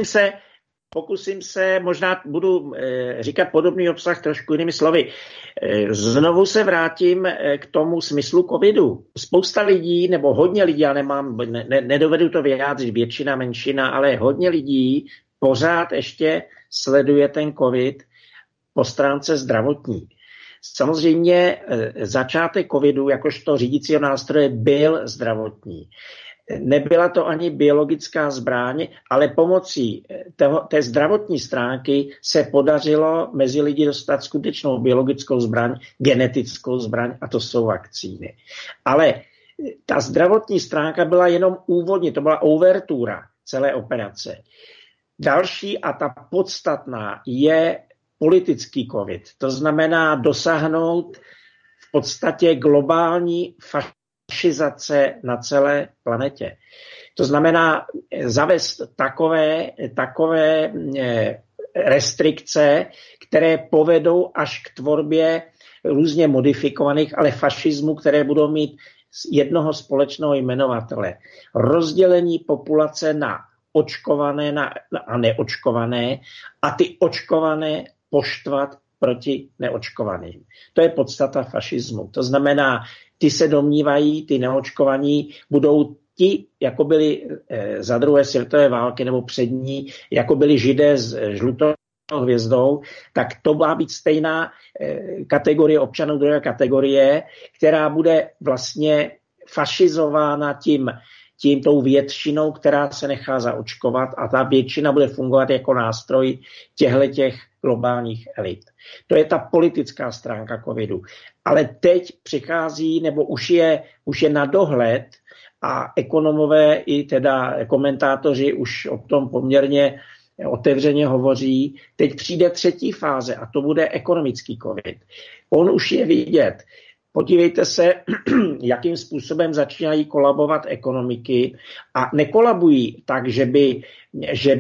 pokusím se, možná budu říkat podobný obsah trošku jinými slovy. Znovu se vrátím k tomu smyslu covidu. Spousta lidí, nebo hodně lidí, já nedovedu to vyjádřit, většina, menšina, ale hodně lidí pořád ještě sleduje ten covid po stránce zdravotní. Samozřejmě začátek covidu jakožto řídícího nástroje byl zdravotní. Nebyla to ani biologická zbraň, ale pomocí té zdravotní stránky se podařilo mezi lidi dostat skutečnou biologickou zbraň, genetickou zbraň, a to jsou vakcíny. Ale ta zdravotní stránka byla jenom úvodní, to byla ouvertura celé operace. Další a ta podstatná je politický covid. To znamená dosáhnout v podstatě globální fašizace na celé planetě. To znamená zavést takové restrikce, které povedou až k tvorbě různě modifikovaných, ale fašismu, které budou mít jednoho společného jmenovatele. Rozdělení populace na očkované a neočkované a ty očkované poštvat proti neočkovaným. To je podstata fašismu. To znamená, ty se domnívají, ty neočkovaní budou ti, jako byli za druhé světové války nebo před ní, jako byli Židé s žlutou hvězdou, tak to má být stejná kategorie občanů druhé kategorie, která bude vlastně fašizována tou většinou, která se nechá zaočkovat a ta většina bude fungovat jako nástroj těchto globálních elit. To je ta politická stránka covidu. Ale teď přichází, nebo už je na dohled a ekonomové i teda komentátoři už o tom poměrně otevřeně hovoří. Teď přijde třetí fáze a to bude ekonomický covid. On už je vidět. Podívejte se, jakým způsobem začínají kolabovat ekonomiky a nekolabují tak, že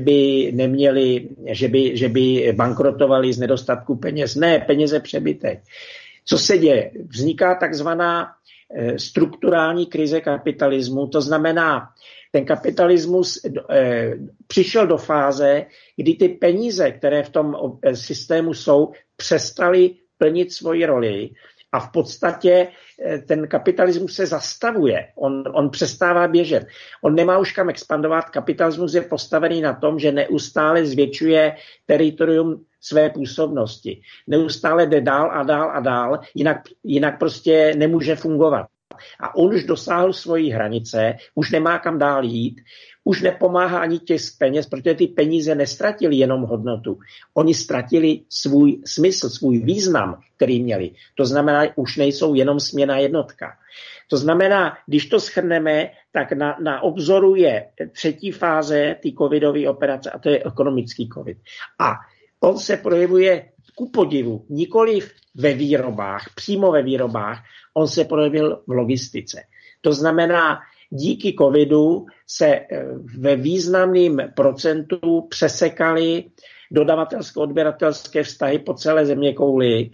by bankrotovali z nedostatku peněz. Ne, peněze přebytek. Co se děje? Vzniká takzvaná strukturální krize kapitalismu, to znamená, ten kapitalismus přišel do fáze, kdy ty peníze, které v tom systému jsou, přestaly plnit svoji roli a v podstatě ten kapitalismus se zastavuje, on přestává běžet. On nemá už kam expandovat, kapitalismus je postavený na tom, že neustále zvětšuje teritorium své působnosti. Neustále jde dál a dál a dál, jinak prostě nemůže fungovat. A on už dosáhl svojí hranice, už nemá kam dál jít, už nepomáhá ani tisk peněz, protože ty peníze nestratili jenom hodnotu. Oni ztratili svůj smysl, svůj význam, který měli. To znamená, už nejsou jenom směnná jednotka. To znamená, když to shrneme, tak na obzoru je třetí fáze té covidové operace a to je ekonomický covid. A on se projevuje ku podivu nikoliv ve výrobách, přímo ve výrobách, on se projevil v logistice. To znamená, díky covidu se ve významným procentu přesekaly dodavatelsko-odběratelské vztahy po celé zeměkouli.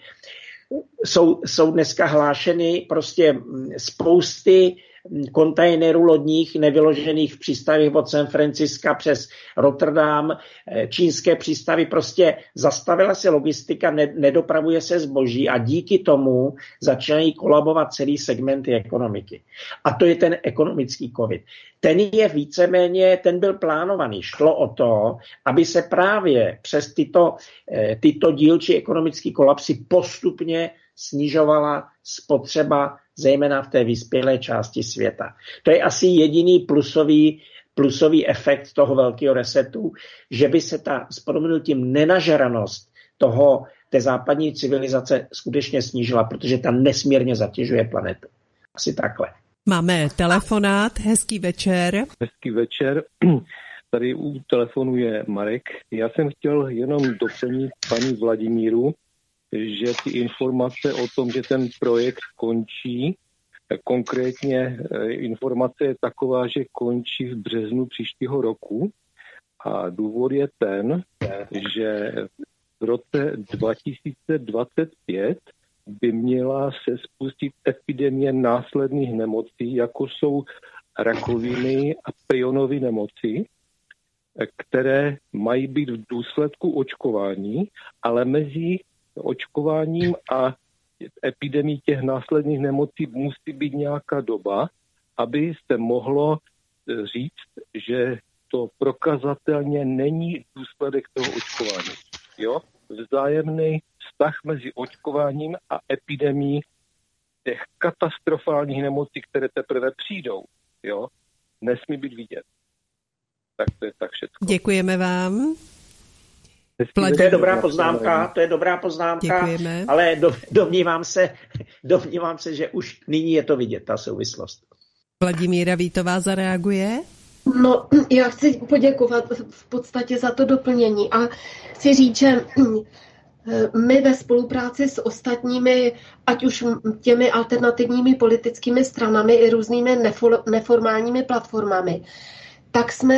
Jsou dneska hlášeny prostě spousty kontejnerů lodních nevyložených v přístavích od San Franciska přes Rotterdam, čínské přístavy, prostě zastavila se logistika, nedopravuje se zboží a díky tomu začínají kolabovat celý segmenty ekonomiky. A to je ten ekonomický covid. Ten je víceméně, ten byl plánovaný. Šlo o to, aby se právě přes tyto dílčí ekonomický kolapsy postupně snižovala spotřeba, zejména v té vyspělé části světa. To je asi jediný plusový efekt toho velkého resetu, že by se s prominutím nenažranost té západní civilizace skutečně snížila, protože ta nesmírně zatěžuje planetu. Asi takhle. Máme telefonát, hezký večer. Hezký večer, tady u telefonu je Marek. Já jsem chtěl jenom doplnit paní Vladimíru, že ty informace o tom, že ten projekt končí, konkrétně informace je taková, že končí v březnu příštího roku a důvod je ten, že v roce 2025 by měla se spustit epidemie následných nemocí, jako jsou rakoviny a prionové nemoci, které mají být v důsledku očkování, ale mezi očkováním a epidemii těch následných nemocí musí být nějaká doba, aby se mohlo říct, že to prokazatelně není důsledek toho očkování. Jo? Vzájemný vztah mezi očkováním a epidemií těch katastrofálních nemocí, které teprve přijdou, jo, nesmí být vidět. Tak to je tak všechno. Děkujeme vám. To je dobrá poznámka, Děkujeme. Ale domnívám se, že už nyní je to vidět, ta souvislost. Vladimíra Vítová zareaguje? No, já chci poděkovat v podstatě za to doplnění a chci říct, že my ve spolupráci s ostatními, ať už těmi alternativními politickými stranami i různými neformálními platformami, tak jsme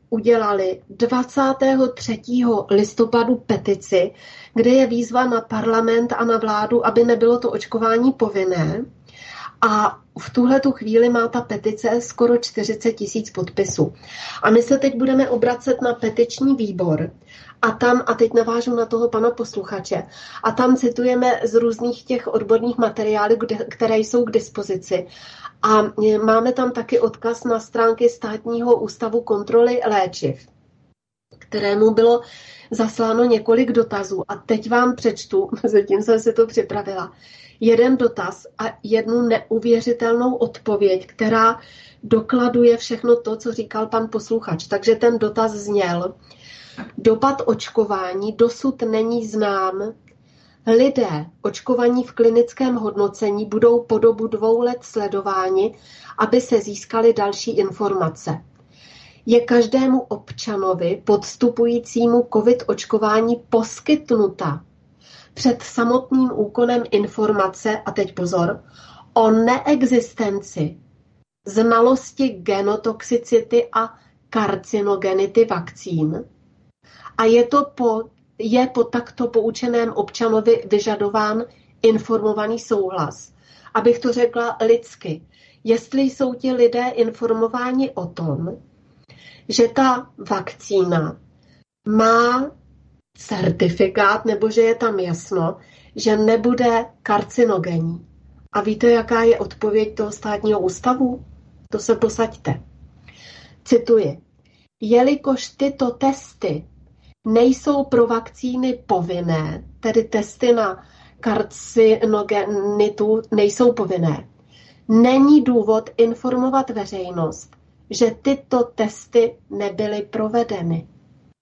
udělali 23. listopadu petici, kde je výzva na parlament a na vládu, aby nebylo to očkování povinné. A v tuhletu chvíli má ta petice skoro 40 000 podpisů. A my se teď budeme obracet na petiční výbor. A teď navážu na toho pana posluchače, a tam citujeme z různých těch odborných materiálů, které jsou k dispozici. A máme tam taky odkaz na stránky Státního ústavu kontroly léčiv, kterému bylo zasláno několik dotazů. A teď vám přečtu, zatím jsem si to připravila, jeden dotaz a jednu neuvěřitelnou odpověď, která dokladuje všechno to, co říkal pan posluchač. Takže ten dotaz zněl: dopad očkování dosud není znám. Lidé očkovaní v klinickém hodnocení budou po dobu 2 let sledováni, aby se získaly další informace. Je každému občanovi podstupujícímu COVID očkování poskytnuta před samotným úkonem informace, a teď pozor, o neexistenci znalosti genotoxicity a karcinogenity vakcín. A je po takto poučeném občanovi vyžadován informovaný souhlas. Abych to řekla lidsky, jestli jsou ti lidé informováni o tom, že ta vakcína má certifikát, nebo že je tam jasno, že nebude karcinogenní. A víte, jaká je odpověď toho státního ústavu? To se posaďte. Cituji. Jelikož tyto testy nejsou pro vakcíny povinné, tedy testy na karcinogenitu nejsou povinné, není důvod informovat veřejnost, že tyto testy nebyly provedeny.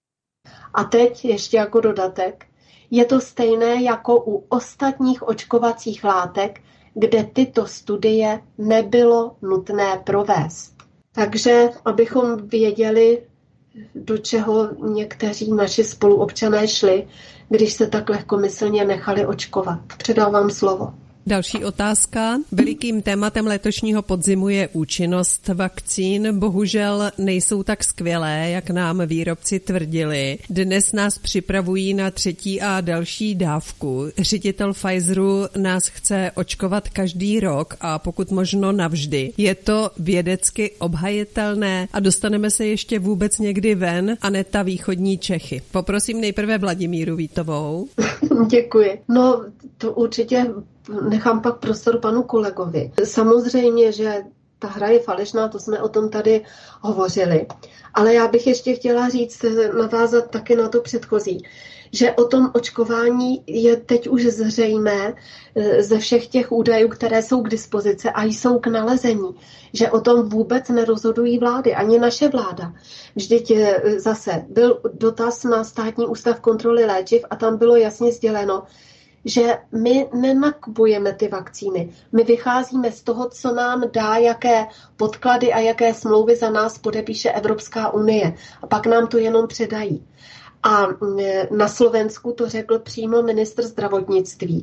A teď ještě jako dodatek, je to stejné jako u ostatních očkovacích látek, kde tyto studie nebylo nutné provést. Takže abychom věděli, do čeho někteří naši spoluobčané šli, když se tak lehkomyslně nechali očkovat. Předávám slovo. Další otázka. Velikým tématem letošního podzimu je účinnost vakcín. Bohužel nejsou tak skvělé, jak nám výrobci tvrdili. Dnes nás připravují na 3. a další dávku. Ředitel Pfizeru nás chce očkovat každý rok a pokud možno navždy. Je to vědecky obhajitelné a dostaneme se ještě vůbec někdy ven? Aneta, východní Čechy. Poprosím nejprve Vladimíru Vítovou. Děkuji. No, to určitě nechám pak prostor panu kolegovi. Samozřejmě, že ta hra je falešná, to jsme o tom tady hovořili. Ale já bych ještě chtěla říct, navázat taky na to předchozí, že o tom očkování je teď už zřejmé ze všech těch údajů, které jsou k dispozici a jsou k nalezení, že o tom vůbec nerozhodují vlády, ani naše vláda. Vždyť zase byl dotaz na Státní ústav kontroly léčiv a tam bylo jasně sděleno, že my nenakupujeme ty vakcíny. My vycházíme z toho, co nám dá, jaké podklady a jaké smlouvy za nás podepíše Evropská unie. A pak nám to jenom předají. A na Slovensku to řekl přímo ministr zdravotnictví,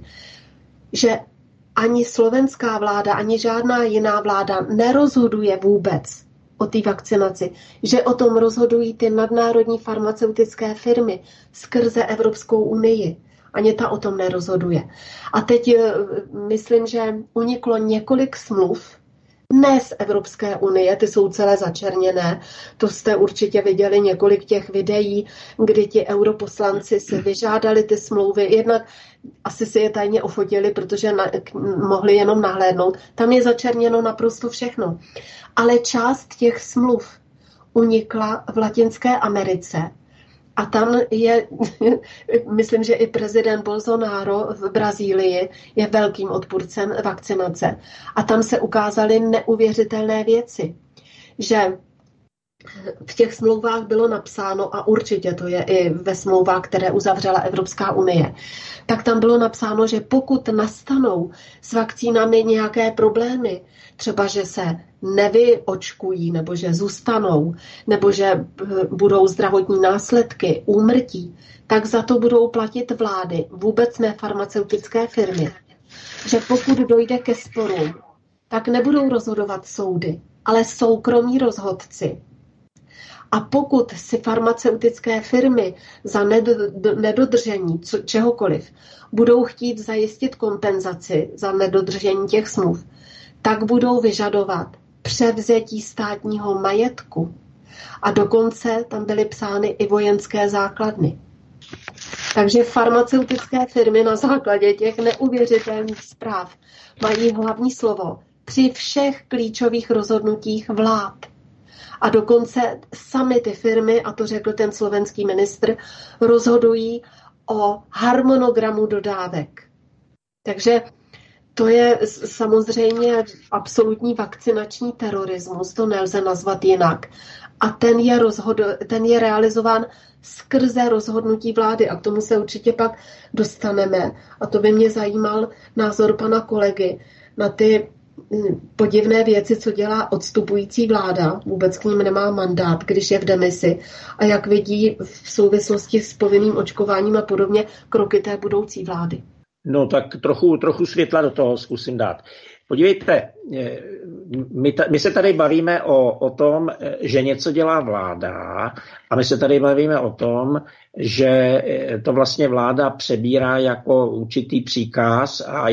že ani slovenská vláda, ani žádná jiná vláda nerozhoduje vůbec o té vakcinaci, že o tom rozhodují ty nadnárodní farmaceutické firmy skrze Evropskou unii. Ani ta o tom nerozhoduje. A teď myslím, že uniklo několik smluv, ne z Evropské unie, ty jsou celé začerněné. To jste určitě viděli několik těch videí, kdy ti europoslanci si vyžádali ty smlouvy. Jednak asi si je tajně ofotili, protože mohli jenom nahlédnout. Tam je začerněno naprosto všechno. Ale část těch smluv unikla v Latinské Americe. A tam je, myslím, že i prezident Bolsonaro v Brazílii je velkým odpůrcem vakcinace. A tam se ukázaly neuvěřitelné věci, že v těch smlouvách bylo napsáno, a určitě to je i ve smlouvách, které uzavřela Evropská unie, tak tam bylo napsáno, že pokud nastanou s vakcínami nějaké problémy, třeba že se nevyočkují, nebo že zůstanou, nebo že budou zdravotní následky, úmrtí, tak za to budou platit vlády, vůbec ne farmaceutické firmy. Že pokud dojde ke sporům, tak nebudou rozhodovat soudy, ale soukromí rozhodci. A pokud si farmaceutické firmy za nedodržení čehokoliv budou chtít zajistit kompenzaci za nedodržení těch smluv, tak budou vyžadovat převzetí státního majetku. A dokonce tam byly psány i vojenské základny. Takže farmaceutické firmy na základě těch neuvěřitelných zpráv mají hlavní slovo při všech klíčových rozhodnutích vlád. A dokonce sami ty firmy, a to řekl ten slovenský ministr, rozhodují o harmonogramu dodávek. Takže to je samozřejmě absolutní vakcinační terorismus, to nelze nazvat jinak. A ten je realizován skrze rozhodnutí vlády a k tomu se určitě pak dostaneme. A to by mě zajímal názor pana kolegy na ty podivné věci, co dělá odstupující vláda. Vůbec k ním nemá mandát, když je v demisi. A jak vidí v souvislosti s povinným očkováním a podobně kroky té budoucí vlády. No tak trochu světla do toho zkusím dát. Podívejte, my se tady bavíme o tom, že něco dělá vláda a my se tady bavíme o tom, že to vlastně vláda přebírá jako určitý příkaz a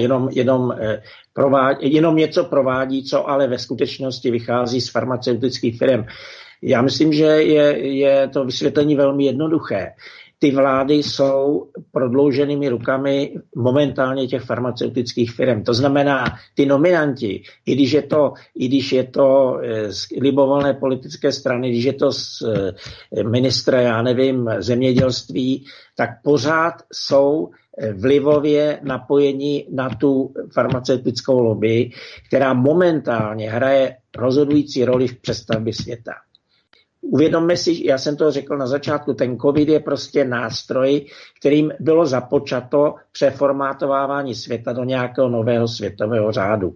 jenom něco provádí, co ale ve skutečnosti vychází z farmaceutických firm. Já myslím, že je to vysvětlení velmi jednoduché. Ty vlády jsou prodlouženými rukami momentálně těch farmaceutických firm. To znamená, ty nominanti, i když je to z libovolné politické strany, když je to z ministra, zemědělství, tak pořád jsou vlivově napojeni na tu farmaceutickou lobby, která momentálně hraje rozhodující roli v přestavbě světa. Uvědomme si, já jsem to řekl na začátku, ten covid je prostě nástroj, kterým bylo započato přeformátovávání světa do nějakého nového světového řádu.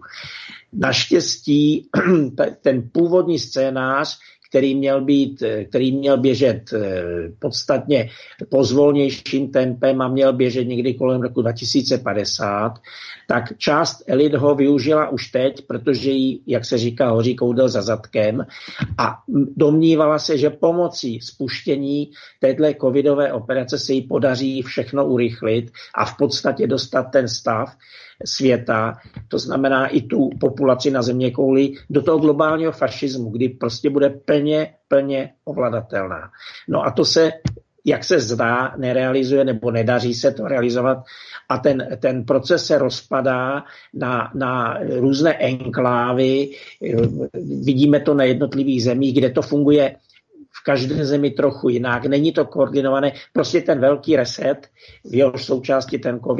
Naštěstí ten původní scénář, který měl běžet podstatně pozvolnějším tempem a měl běžet někdy kolem roku 2050, tak část elit ho využila už teď, protože jí, jak se říká, hoří koudel za zadkem a domnívala se, že pomocí spuštění téhle covidové operace se jí podaří všechno urychlit a v podstatě dostat ten stav světa, to znamená i tu populaci na zeměkouli, do toho globálního fašismu, kdy prostě bude plně ovladatelná. No a to se, jak se zdá, nerealizuje nebo nedaří se to realizovat a ten proces se rozpadá na různé enklávy. Vidíme to na jednotlivých zemích, kde to funguje v každé zemi trochu jinak, není to koordinované, prostě ten velký reset, v jehož součástí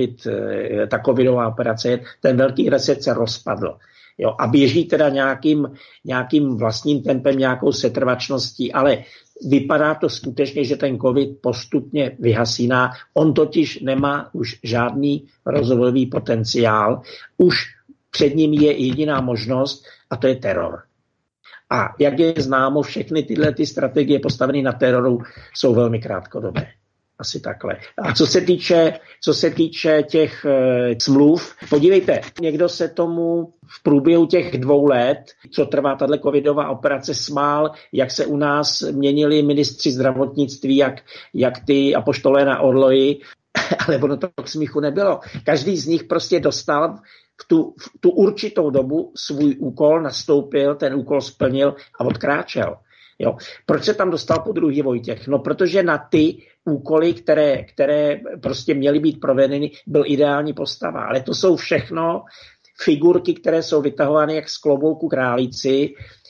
ta covidová operace, ten velký reset se rozpadl. Jo, a běží teda nějakým vlastním tempem, nějakou setrvačností, ale vypadá to skutečně, že ten covid postupně vyhasíná. On totiž nemá už žádný rozvojový potenciál. Už před ním je jediná možnost a to je teror. A jak je známo, všechny tyhle strategie postavené na teroru jsou velmi krátkodobé. Asi takhle. A co se týče těch smluv, podívejte, někdo se tomu v průběhu těch 2 let, co trvá tato covidová operace, smál, jak se u nás měnili ministři zdravotnictví, jak ty apoštolé na orloji, ale ono to k smíchu nebylo. Každý z nich prostě dostal v tu určitou dobu svůj úkol, nastoupil, ten úkol splnil a odkráčel. Jo. Proč se tam dostal po druhý Vojtěch? No, protože na ty úkoly, které prostě měly být provedeny, byl ideální postava. Ale to jsou všechno figurky, které jsou vytahovány jak z klobouku králíci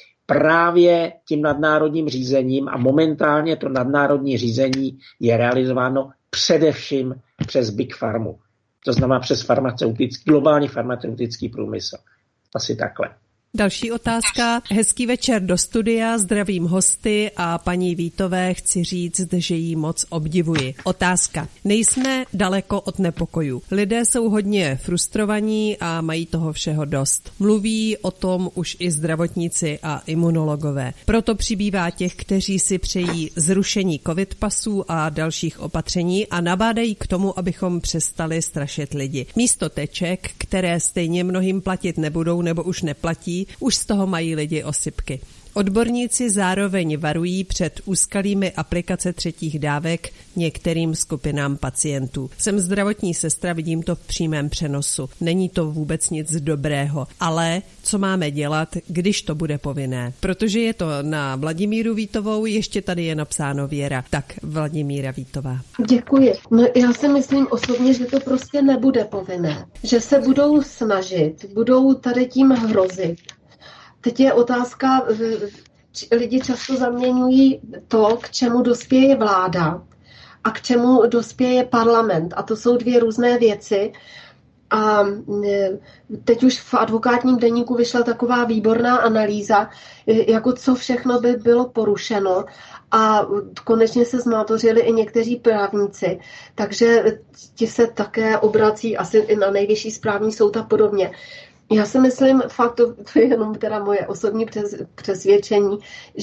právě tím nadnárodním řízením a momentálně to nadnárodní řízení je realizováno především přes Big Pharmu. To znamená přes globální farmaceutický průmysl. Asi takhle. Další otázka. Hezký večer do studia, zdravím hosty a paní Vítové chci říct, že jí moc obdivuji. Otázka. Nejsme daleko od nepokojů. Lidé jsou hodně frustrovaní a mají toho všeho dost. Mluví o tom už i zdravotníci a imunologové. Proto přibývá těch, kteří si přejí zrušení covid pasů a dalších opatření a nabádají k tomu, abychom přestali strašit lidi. Místo teček, které stejně mnohým platit nebudou nebo už neplatí, už z toho mají lidi osypky. Odborníci zároveň varují před úskalými aplikace třetích dávek některým skupinám pacientů. Jsem zdravotní sestra, vidím to v přímém přenosu. Není to vůbec nic dobrého, ale co máme dělat, když to bude povinné? Protože je to na Vladimíru Vítovou, ještě tady je napsáno Věra. Tak, Vladimíra Vítová. Děkuji. No, já si myslím osobně, že to prostě nebude povinné. Že se budou snažit, budou tady tím hrozit. Teď je otázka, lidi často zaměňují to, k čemu dospěje vláda a k čemu dospěje parlament. A to jsou dvě různé věci. A teď už v advokátním deníku vyšla taková výborná analýza, jako co všechno by bylo porušeno. A konečně se zmátořili i někteří právníci. Takže ti se také obrací asi i na Nejvyšší správní soud a podobně. Já si myslím, fakt to je jenom teda moje osobní přesvědčení,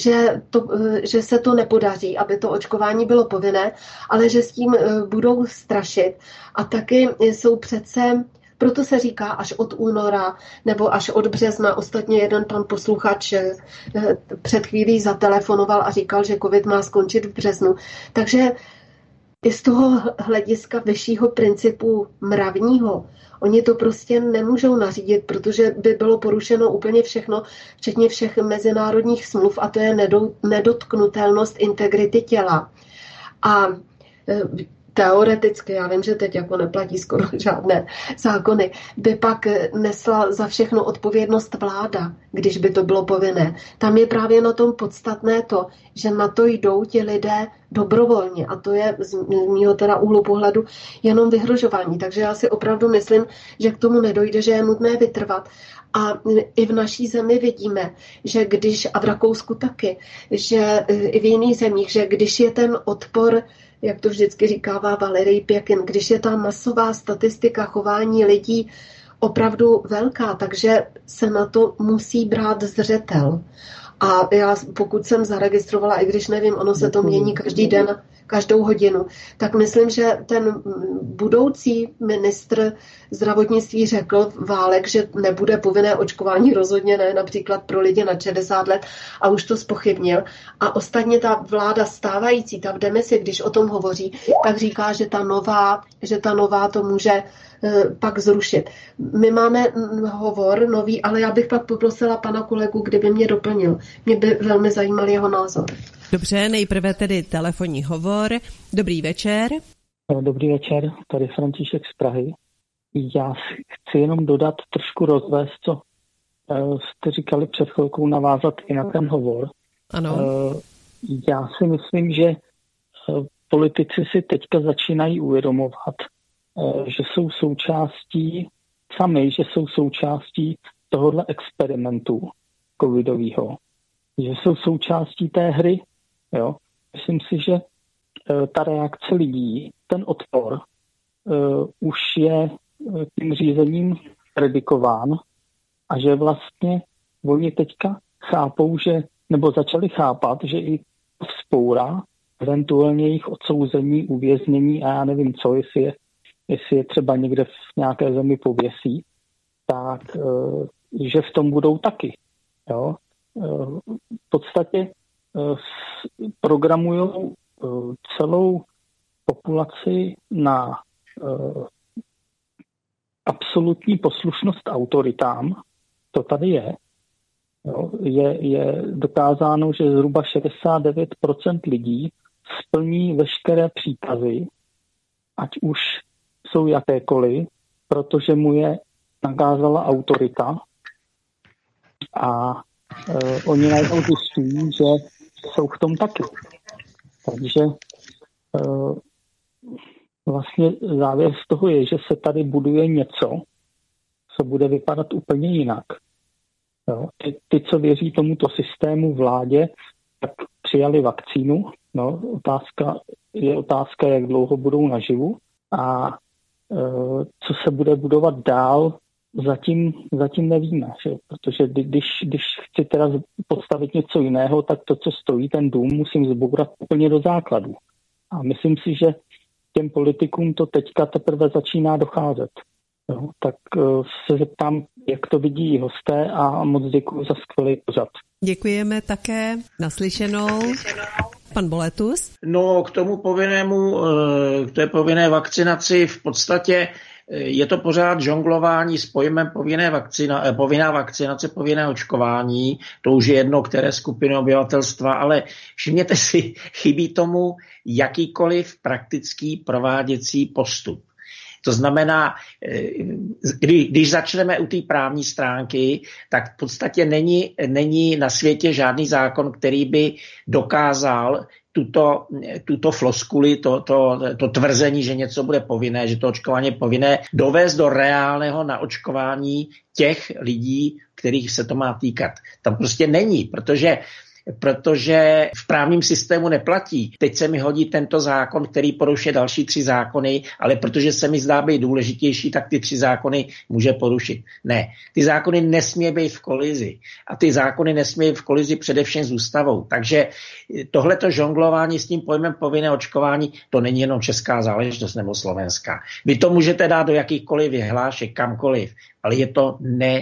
že se to nepodaří, aby to očkování bylo povinné, ale že s tím budou strašit. A taky jsou přece, proto se říká až od února nebo až od března. Ostatně jeden pan posluchač před chvílí zatelefonoval a říkal, že covid má skončit v březnu. Takže i z toho hlediska vyššího principu mravního, oni to prostě nemůžou nařídit, protože by bylo porušeno úplně všechno, včetně všech mezinárodních smluv, a to je nedotknutelnost integrity těla. A teoreticky, já vím, že teď jako neplatí skoro žádné zákony, by pak nesla za všechno odpovědnost vláda, když by to bylo povinné. Tam je právě na tom podstatné to, že na to jdou ti lidé dobrovolně, a to je z mýho teda úhlu pohledu jenom vyhrožování. Takže já si opravdu myslím, že k tomu nedojde, že je nutné vytrvat. A i v naší zemi vidíme, že když, a v Rakousku taky, že i v jiných zemích, že když je ten odpor, jak to vždycky říkává Valery Pěkin, když je ta masová statistika chování lidí opravdu velká, takže se na to musí brát zřetel. A já, pokud jsem zaregistrovala, i když nevím, ono se to mění každý den, každou hodinu, tak myslím, že ten budoucí ministr zdravotnictví řekl Válek, že nebude povinné očkování, rozhodně ne, například pro lidi na 60 let, a už to zpochybnil. A ostatně ta vláda stávající, ta v demisi, když o tom hovoří, tak říká, že ta nová to může pak zrušit. My máme hovor nový, ale já bych pak poprosila pana kolegu, kdyby mě doplnil. Mě by velmi zajímal jeho názor. Dobře, nejprve tedy telefonní hovor. Dobrý večer. Dobrý večer, tady František z Prahy. Já chci jenom dodat, trošku rozvést, co jste říkali před chvilkou, navázat i na ten hovor. Ano. Já si myslím, že politici si teďka začínají uvědomovat, že jsou součástí tohohle experimentu covidového. Že jsou součástí té hry. Jo? Myslím si, že ta reakce lidí, ten odpor, už je tím řízením predikován a že vlastně oni teďka chápou, nebo začali chápat, že i vzpoura, eventuálně jejich odsouzení, uvěznění a já nevím co, jestli je třeba někde v nějaké zemi pověsí, tak že v tom budou taky. Jo? V podstatě programujou celou populaci na absolutní poslušnost autoritám. To tady je. Jo? Je dokázáno, že zhruba 69% lidí splní veškeré příkazy, ať už jsou jakékoliv, protože mu je nakázala autorita a oni najednou zjistí, že jsou v tom taky. Takže vlastně závěr z toho je, že se tady buduje něco, co bude vypadat úplně jinak. Jo? Ty, co věří tomuto systému vládě, tak přijali vakcínu. No, otázka, jak dlouho budou naživu. A co se bude budovat dál, zatím nevíme. Že? Protože když chci teda postavit něco jiného, tak to, co stojí, ten dům, musím zbourat úplně do základu. A myslím si, že těm politikům to teďka teprve začíná docházet. Jo? Tak se zeptám jak to vidí hosté a moc děkuji za skvělý pořad. Děkujeme také. Naslyšenou. Pan Boletus? No, k tomu k té povinné vakcinaci v podstatě je to pořád žonglování s pojmem povinná vakcinace, povinné očkování. To už je jedno, které skupiny obyvatelstva, ale všimněte si, chybí tomu jakýkoliv praktický prováděcí postup. To znamená, když začneme u té právní stránky, tak v podstatě není na světě žádný zákon, který by dokázal tuto floskuli, to tvrzení, že něco bude povinné, že to očkování je povinné, dovést do reálného naočkování těch lidí, kterých se to má týkat. Tam prostě není, protože v právním systému neplatí. Teď se mi hodí tento zákon, který porušuje další 3 zákony, ale protože se mi zdá být důležitější, tak ty 3 zákony může porušit. Ne, ty zákony nesmí být v kolizi. A ty zákony nesmí být v kolizi především s ústavou. Takže tohleto žonglování s tím pojmem povinné očkování, to není jenom česká záležitost nebo slovenská. Vy to můžete dát do jakýchkoliv vyhlášek, kamkoliv, ale je to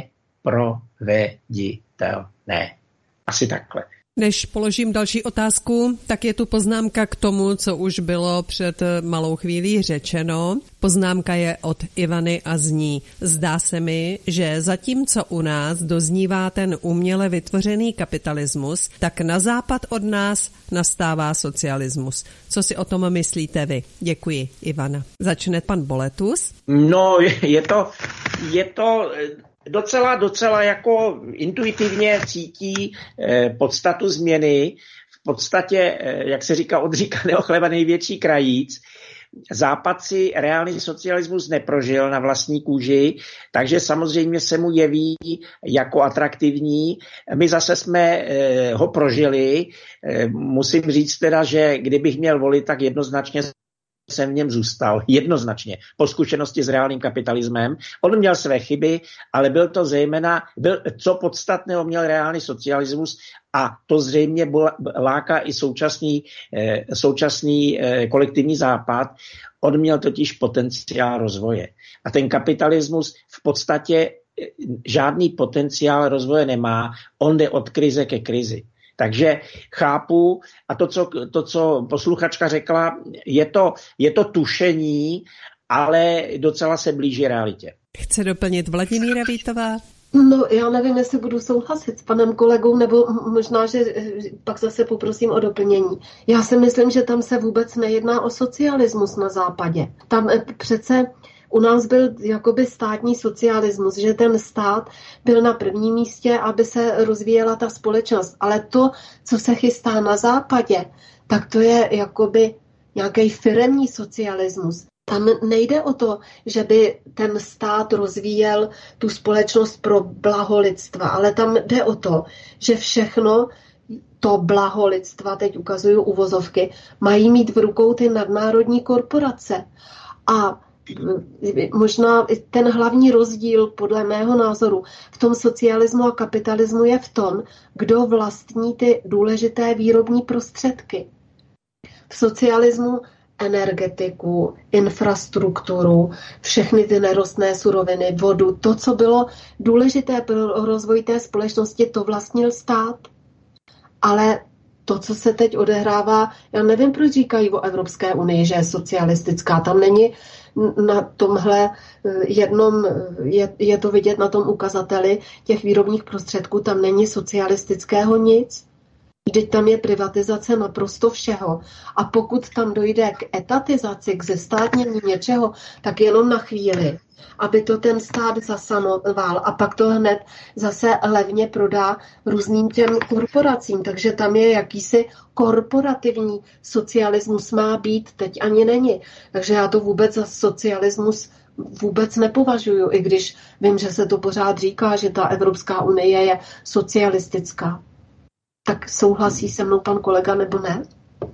neproveditelné. Asi takhle. Než položím další otázku, tak je tu poznámka k tomu, co už bylo před malou chvílí řečeno. Poznámka je od Ivany a zní: zdá se mi, že zatímco u nás doznívá ten uměle vytvořený kapitalismus, tak na západ od nás nastává socialismus. Co si o tom myslíte vy? Děkuji, Ivana. Začne pan Boletus. No, je to docela jako intuitivně cítí podstatu změny. V podstatě, jak se říká, od říkaného chleba největší krajíc. Západ si reálný socialismus neprožil na vlastní kůži, takže samozřejmě se mu jeví jako atraktivní. My zase jsme ho prožili. Musím říct teda, že kdybych měl volit, tak jednoznačně jsem v něm zůstal. Jednoznačně. Po zkušenosti s reálným kapitalismem. On měl své chyby, ale byl to zejména, co podstatného měl reálný socialismus, a to zřejmě láká i současný kolektivní západ. On měl totiž potenciál rozvoje. A ten kapitalismus v podstatě žádný potenciál rozvoje nemá. On jde od krize ke krizi. Takže chápu, a to, co posluchačka řekla, je to tušení, ale docela se blíží realitě. Chce doplnit Vladimíra Vítová? No, já nevím, jestli budu souhlasit s panem kolegou, nebo možná, že pak zase poprosím o doplnění. Já si myslím, že tam se vůbec nejedná o socialismus na západě. Tam přece u nás byl jakoby státní socialismus, že ten stát byl na prvním místě, aby se rozvíjela ta společnost. Ale to, co se chystá na západě, tak to je jakoby nějaký firemní socialismus. Tam nejde o to, že by ten stát rozvíjel tu společnost pro blaho lidstva, ale tam jde o to, že všechno to blaho lidstva, teď ukazuju uvozovky, mají mít v rukou ty nadnárodní korporace. A možná ten hlavní rozdíl, podle mého názoru, v tom socialismu a kapitalismu je v tom, kdo vlastní ty důležité výrobní prostředky. V socialismu energetiku, infrastrukturu, všechny ty nerostné suroviny, vodu, to, co bylo důležité pro rozvoj té společnosti, to vlastnil stát. Ale to, co se teď odehrává, já nevím, proč říkají o Evropské unii, že je socialistická. Tam není na tomhle jednom, je to vidět na tom ukazateli těch výrobních prostředků, tam není socialistického nic. Vždyť tam je privatizace naprosto všeho. A pokud tam dojde k etatizaci, k zestátnění něčeho, tak jenom na chvíli, aby to ten stát zasanoval a pak to hned zase levně prodá různým těm korporacím. Takže tam je jakýsi korporativní socialismus má být, teď ani není. Takže já to vůbec za socialismus vůbec nepovažuju, i když vím, že se to pořád říká, že ta Evropská unie je socialistická. Tak souhlasí se mnou pan kolega, nebo ne?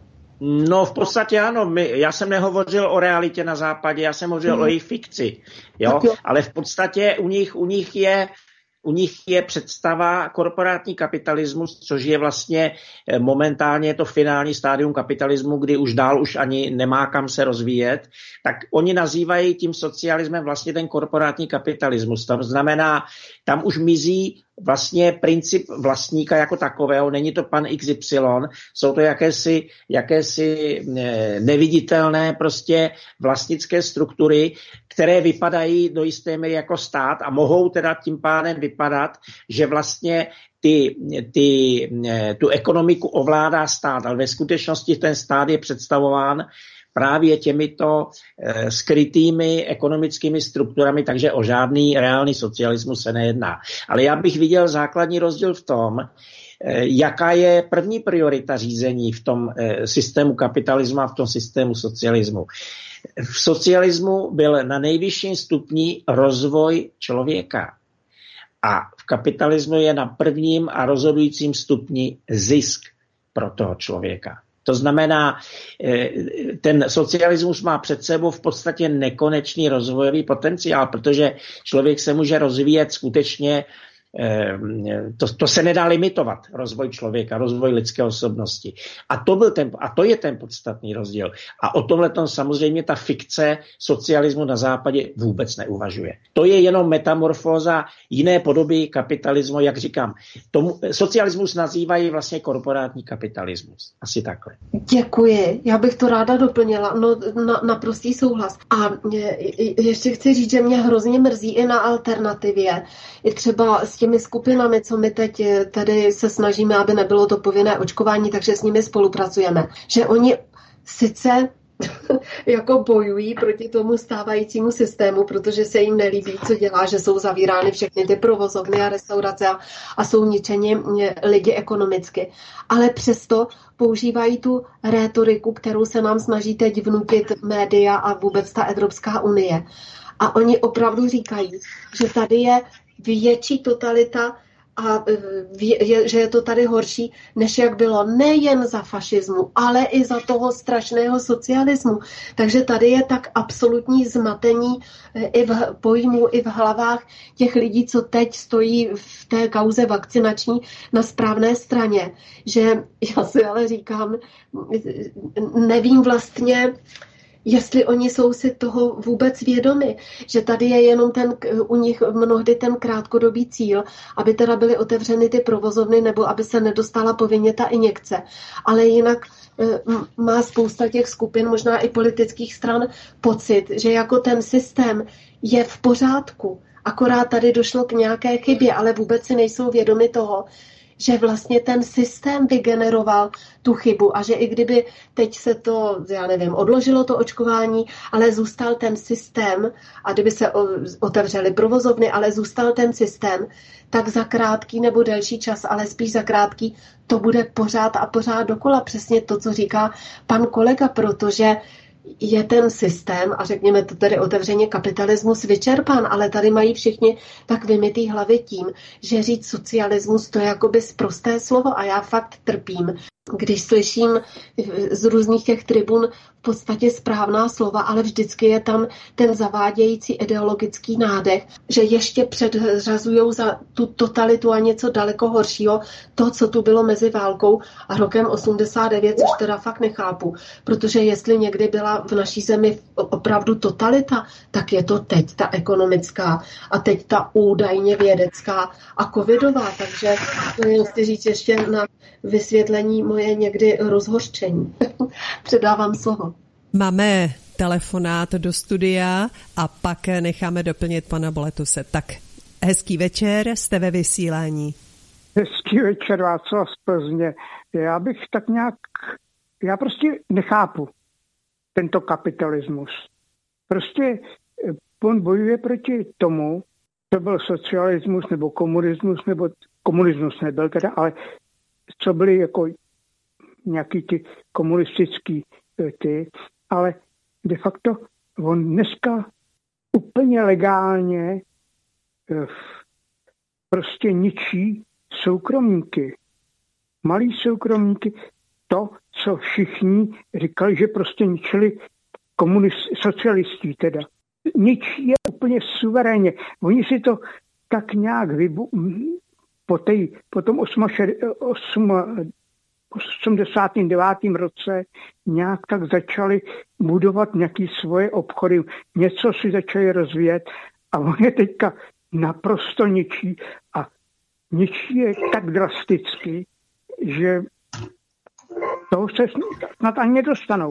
No v podstatě ano, já jsem nehovořil o realitě na západě, já jsem hovořil o jejich fikci, jo? Ale v podstatě u nich u nich je představa korporátní kapitalismus, což je vlastně momentálně to finální stádium kapitalismu, kdy už dál už ani nemá kam se rozvíjet, tak oni nazývají tím socialismem vlastně ten korporátní kapitalismus. To znamená, tam už mizí vlastně princip vlastníka jako takového, není to pan XY, jsou to jakési neviditelné prostě vlastnické struktury, které vypadají do jisté míry jako stát a mohou teda tím pádem vypadat, že vlastně tu ekonomiku ovládá stát, ale ve skutečnosti ten stát je představován právě těmito skrytými ekonomickými strukturami, takže o žádný reálný socialismus se nejedná. Ale já bych viděl základní rozdíl v tom, jaká je první priorita řízení v tom systému kapitalismu a v tom systému socialismu. V socialismu byl na nejvyšším stupni rozvoj člověka a v kapitalismu je na prvním a rozhodujícím stupni zisk pro toho člověka. To znamená, ten socialismus má před sebou v podstatě nekonečný rozvojový potenciál, protože člověk se může rozvíjet skutečně, to se nedá limitovat, rozvoj člověka, rozvoj lidské osobnosti. A to je ten podstatný rozdíl. A o tomhletom samozřejmě ta fikce socialismu na západě vůbec neuvažuje. To je jenom metamorfóza jiné podoby kapitalismu, jak říkám. Socialismus nazývají vlastně korporátní kapitalismus. Asi takhle. Děkuji. Já bych to ráda doplnila. No, naprostý souhlas. A ještě chci říct, že mě hrozně mrzí i na alternativě. I třeba s těmi skupinami, co my teď tady se snažíme, aby nebylo to povinné očkování, takže s nimi spolupracujeme. Že oni sice jako bojují proti tomu stávajícímu systému, protože se jim nelíbí, co dělá, že jsou zavírány všechny ty provozovny a restaurace a jsou ničeni lidi ekonomicky. Ale přesto používají tu rétoriku, kterou se nám snaží teď vnutit média a vůbec ta Evropská unie. A oni opravdu říkají, že tady je větší totalita a že je to tady horší, než jak bylo nejen za fašismu, ale i za toho strašného socialismu. Takže tady je tak absolutní zmatení i v pojmu, i v hlavách těch lidí, co teď stojí v té kauze vakcinační na správné straně. Že já si ale říkám, nevím vlastně, jestli oni jsou si toho vůbec vědomi, že tady je jenom u nich mnohdy ten krátkodobý cíl, aby teda byly otevřeny ty provozovny nebo aby se nedostala povinně ta injekce. Ale jinak má spousta těch skupin, možná i politických stran, pocit, že jako ten systém je v pořádku. Akorát tady došlo k nějaké chybě, ale vůbec si nejsou vědomi toho, že vlastně ten systém vygeneroval tu chybu a že i kdyby teď se to, já nevím, odložilo to očkování, ale zůstal ten systém a kdyby se otevřely provozovny, ale zůstal ten systém, tak za krátký nebo delší čas, ale spíš za krátký, to bude pořád a pořád dokola. Přesně to, co říká pan kolega, protože je ten systém, a řekněme to tedy otevřeně, kapitalismus vyčerpán, ale tady mají všichni tak vymytý hlavy tím, že říct socialismus to je jakoby sprosté slovo a já fakt trpím, když slyším z různých těch tribun v podstatě správná slova, ale vždycky je tam ten zavádějící ideologický nádech, že ještě předřazujou za tu totalitu a něco daleko horšího to, co tu bylo mezi válkou a rokem 89, což teda fakt nechápu, protože jestli někdy byla v naší zemi opravdu totalita, tak je to teď ta ekonomická a teď ta údajně vědecká a covidová, takže to jen chci říct ještě na vysvětlení moje někdy rozhořčení. Předávám slovo. Máme telefonát do studia a pak necháme doplnit pana Boletuse. Tak hezký večer, jste ve vysílání. Hezký večer, Václav z Plzně. Já bych tak nějak, já prostě nechápu tento kapitalismus. Prostě on bojuje proti tomu, co byl socialismus nebo komunismus nebyl teda, ale co byly jako nějaký ty komunistický ale de facto on dneska úplně legálně prostě ničí soukromníky. Malí soukromníky, to, co všichni říkali, že prostě ničili socialistí teda. Ničí je úplně suverénně. Oni si to tak nějak po tom 89. roce nějak tak začali budovat nějaké svoje obchody, něco si začali rozvíjet a on je teďka naprosto ničí a ničí je tak drasticky, že toho se snad ani nedostanou.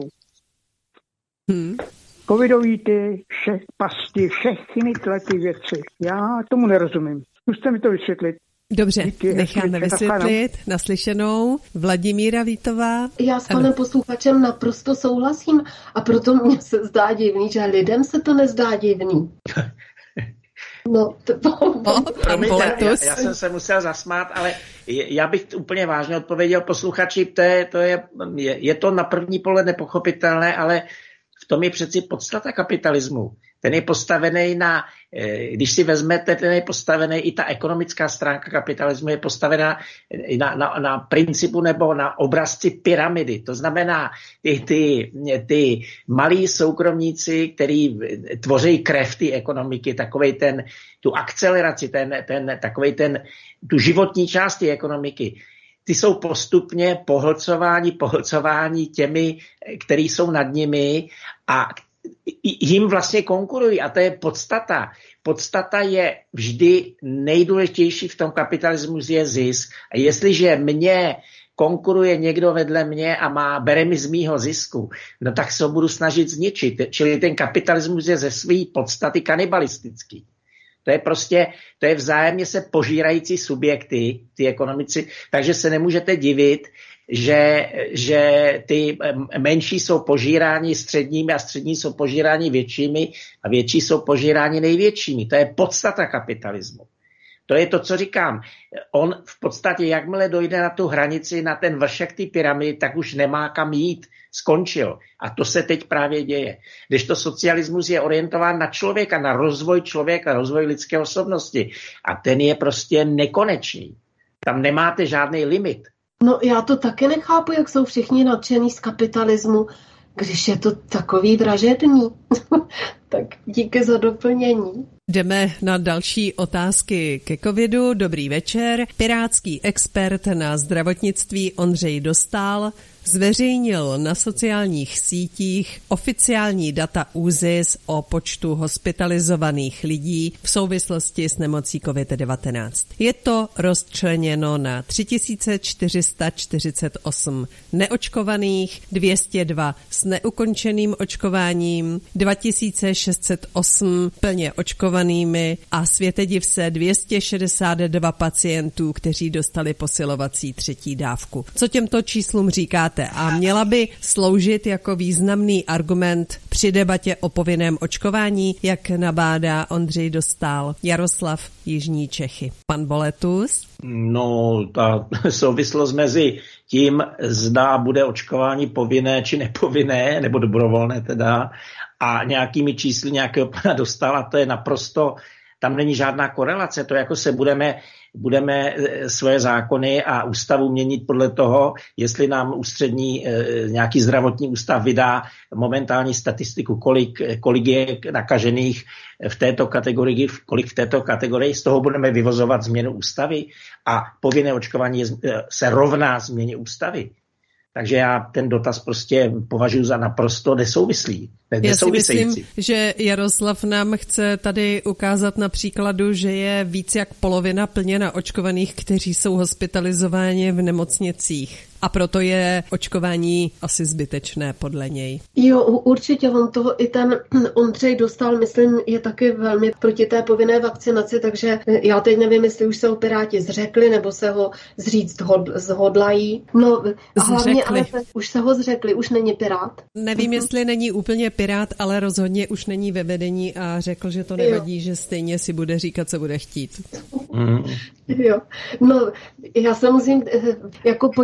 Covidový pasti, všechny ty věci. Já tomu nerozumím. Zkuste mi to vysvětlit. Dobře, necháme vysvětlit. Naslyšenou. Vladimíra Vítová. Já s panem posluchačem naprosto souhlasím a proto mně se zdá divný, že lidem se to nezdá divný. Promiňte, já jsem se musel zasmát, ale já bych úplně vážně odpověděl posluchači, je to na první pohled nepochopitelné, ale v tom je přeci podstata kapitalismu. Ten je postavený když si vezmete, ten je postavený, i ta ekonomická stránka kapitalismu je postavená na principu nebo na obrazci pyramidy. To znamená, ty malí soukromníci, který tvoří krev té ekonomiky, tu akceleraci, tu životní část té ekonomiky, ty jsou postupně pohlcováni těmi, kteří jsou nad nimi a jim vlastně konkurují a to je podstata. Podstata je vždy nejdůležitější v tom kapitalismu je zisk. A jestliže mě konkuruje někdo vedle mě a bere mi z mýho zisku, no tak se ho budu snažit zničit. Čili ten kapitalismus je ze své podstaty kanibalistický. To je vzájemně se požírající subjekty, ty ekonomici, takže se nemůžete divit, že ty menší jsou požíráni středními a střední jsou požíráni většími a větší jsou požíráni největšími. To je podstata kapitalismu. To je to, co říkám. On v podstatě, jakmile dojde na tu hranici, na ten vršek té pyramidy, tak už nemá kam jít. Skončil. A to se teď právě děje. Kdežto socialismus je orientován na člověka, na rozvoj člověka, rozvoj lidské osobnosti. A ten je prostě nekonečný. Tam nemáte žádný limit. No já to taky nechápu, jak jsou všichni nadšený z kapitalismu, když je to takový vražedný. Tak díky za doplnění. Jdeme na další otázky ke covidu. Dobrý večer. Pirátský expert na zdravotnictví Ondřej Dostál zveřejnil na sociálních sítích oficiální data ÚZIS o počtu hospitalizovaných lidí v souvislosti s nemocí COVID-19. Je to rozčleněno na 3448 neočkovaných, 202 s neukončeným očkováním, 2608 plně očkovanými a světe div se 262 pacientů, kteří dostali posilovací třetí dávku. Co těmto číslům říkáte? A měla by sloužit jako významný argument při debatě o povinném očkování, jak nabádá Ondřej Dostál. Jaroslav, Jižní Čechy. Pan Boletus? No, ta souvislost mezi tím, zda bude očkování povinné či nepovinné, nebo dobrovolné teda, a nějakými čísly nějakého pana Dostála, to je naprosto, tam není žádná korelace, to jako se budeme svoje zákony a ústavu měnit podle toho, jestli nám ústřední nějaký zdravotní ústav vydá momentální statistiku, kolik je nakažených v této kategorii, kolik v této kategorii, z toho budeme vyvozovat změnu ústavy a povinné očkování se rovná změně ústavy. Takže já ten dotaz prostě považuji za naprosto nesouvislý. Já si myslím, že Jaroslav nám chce tady ukázat na příkladu, že je víc jak polovina plně naočkovaných, kteří jsou hospitalizováni v nemocnicích. A proto je očkování asi zbytečné podle něj. Jo, určitě, on toho i ten Ondřej Dostál, myslím, je taky velmi proti té povinné vakcinaci, takže já teď nevím, jestli už se ho Piráti zřekli, nebo se ho zříct zhodlají. No, hlavně, ale už se ho zřekli, už není Pirát. Nevím, jestli není úplně Pirát, ale rozhodně už není ve vedení a řekl, že to nevadí, že stejně si bude říkat, co bude chtít. Jo, no, já se musím jako podivovat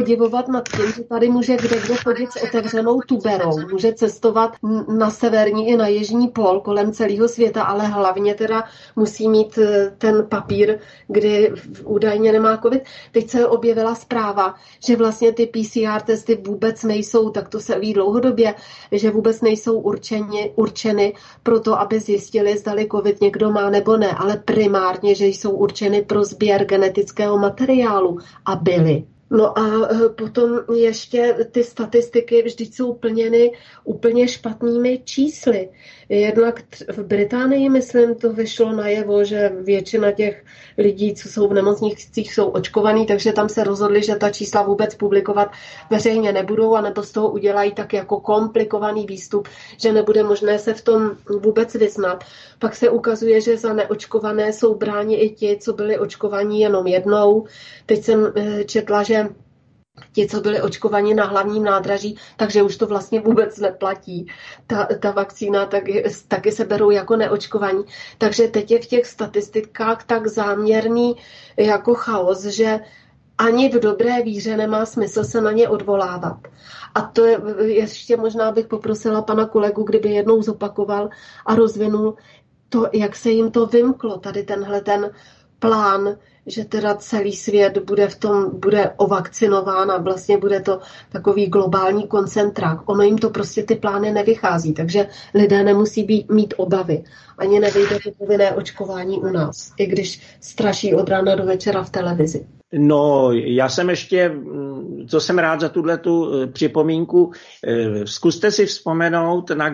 uvažovat nad tím, že tady může kdekdo chodit s otevřenou tuberou, může cestovat na severní i na jižní pól kolem celého světa, ale hlavně teda musí mít ten papír, kdy údajně nemá covid. Teď se objevila zpráva, že vlastně ty PCR testy vůbec nejsou, tak to se ví dlouhodobě, že vůbec nejsou určeny pro to, aby zjistili, zdali covid někdo má nebo ne, ale primárně, že jsou určeny pro sběr genetického materiálu a byly. No a potom ještě ty statistiky vždyť jsou plněny úplně špatnými čísly. Jednak v Británii, myslím, to vyšlo najevo, že většina těch lidí, co jsou v nemocnicích, jsou očkovaní, takže tam se rozhodli, že ta čísla vůbec publikovat veřejně nebudou, anebo z toho udělají tak jako komplikovaný výstup, že nebude možné se v tom vůbec vyznat. Pak se ukazuje, že za neočkované jsou bráni i ti, co byli očkovaní jenom jednou. Teď jsem četla, že ti, co byli očkovaní na hlavním nádraží, takže už to vlastně vůbec neplatí. Ta vakcína taky se berou jako neočkovaní. Takže teď je v těch statistikách tak záměrný jako chaos, že ani v dobré víře nemá smysl se na ně odvolávat. A to je, ještě možná bych poprosila pana kolegu, kdyby jednou zopakoval a rozvinul to, jak se jim to vymklo, tady tenhle ten plán, že teda celý svět bude ovakcinován a vlastně bude to takový globální koncentrák. Ono jim to prostě ty plány nevychází, takže lidé nemusí mít obavy. Ani nevyjde to povinné očkování u nás, i když straší od rána do večera v televizi. No, já jsem ještě, co jsem rád za tuhletu připomínku, zkuste si vzpomenout na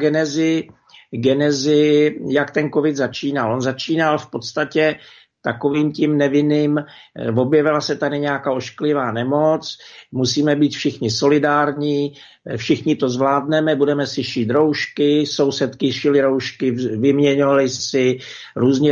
genezi, jak ten covid začínal. On začínal v podstatě takovým tím nevinným, objevila se tady nějaká ošklivá nemoc, musíme být všichni solidární, všichni to zvládneme, budeme si šít roušky, sousedky šily roušky, vyměňovali si, různě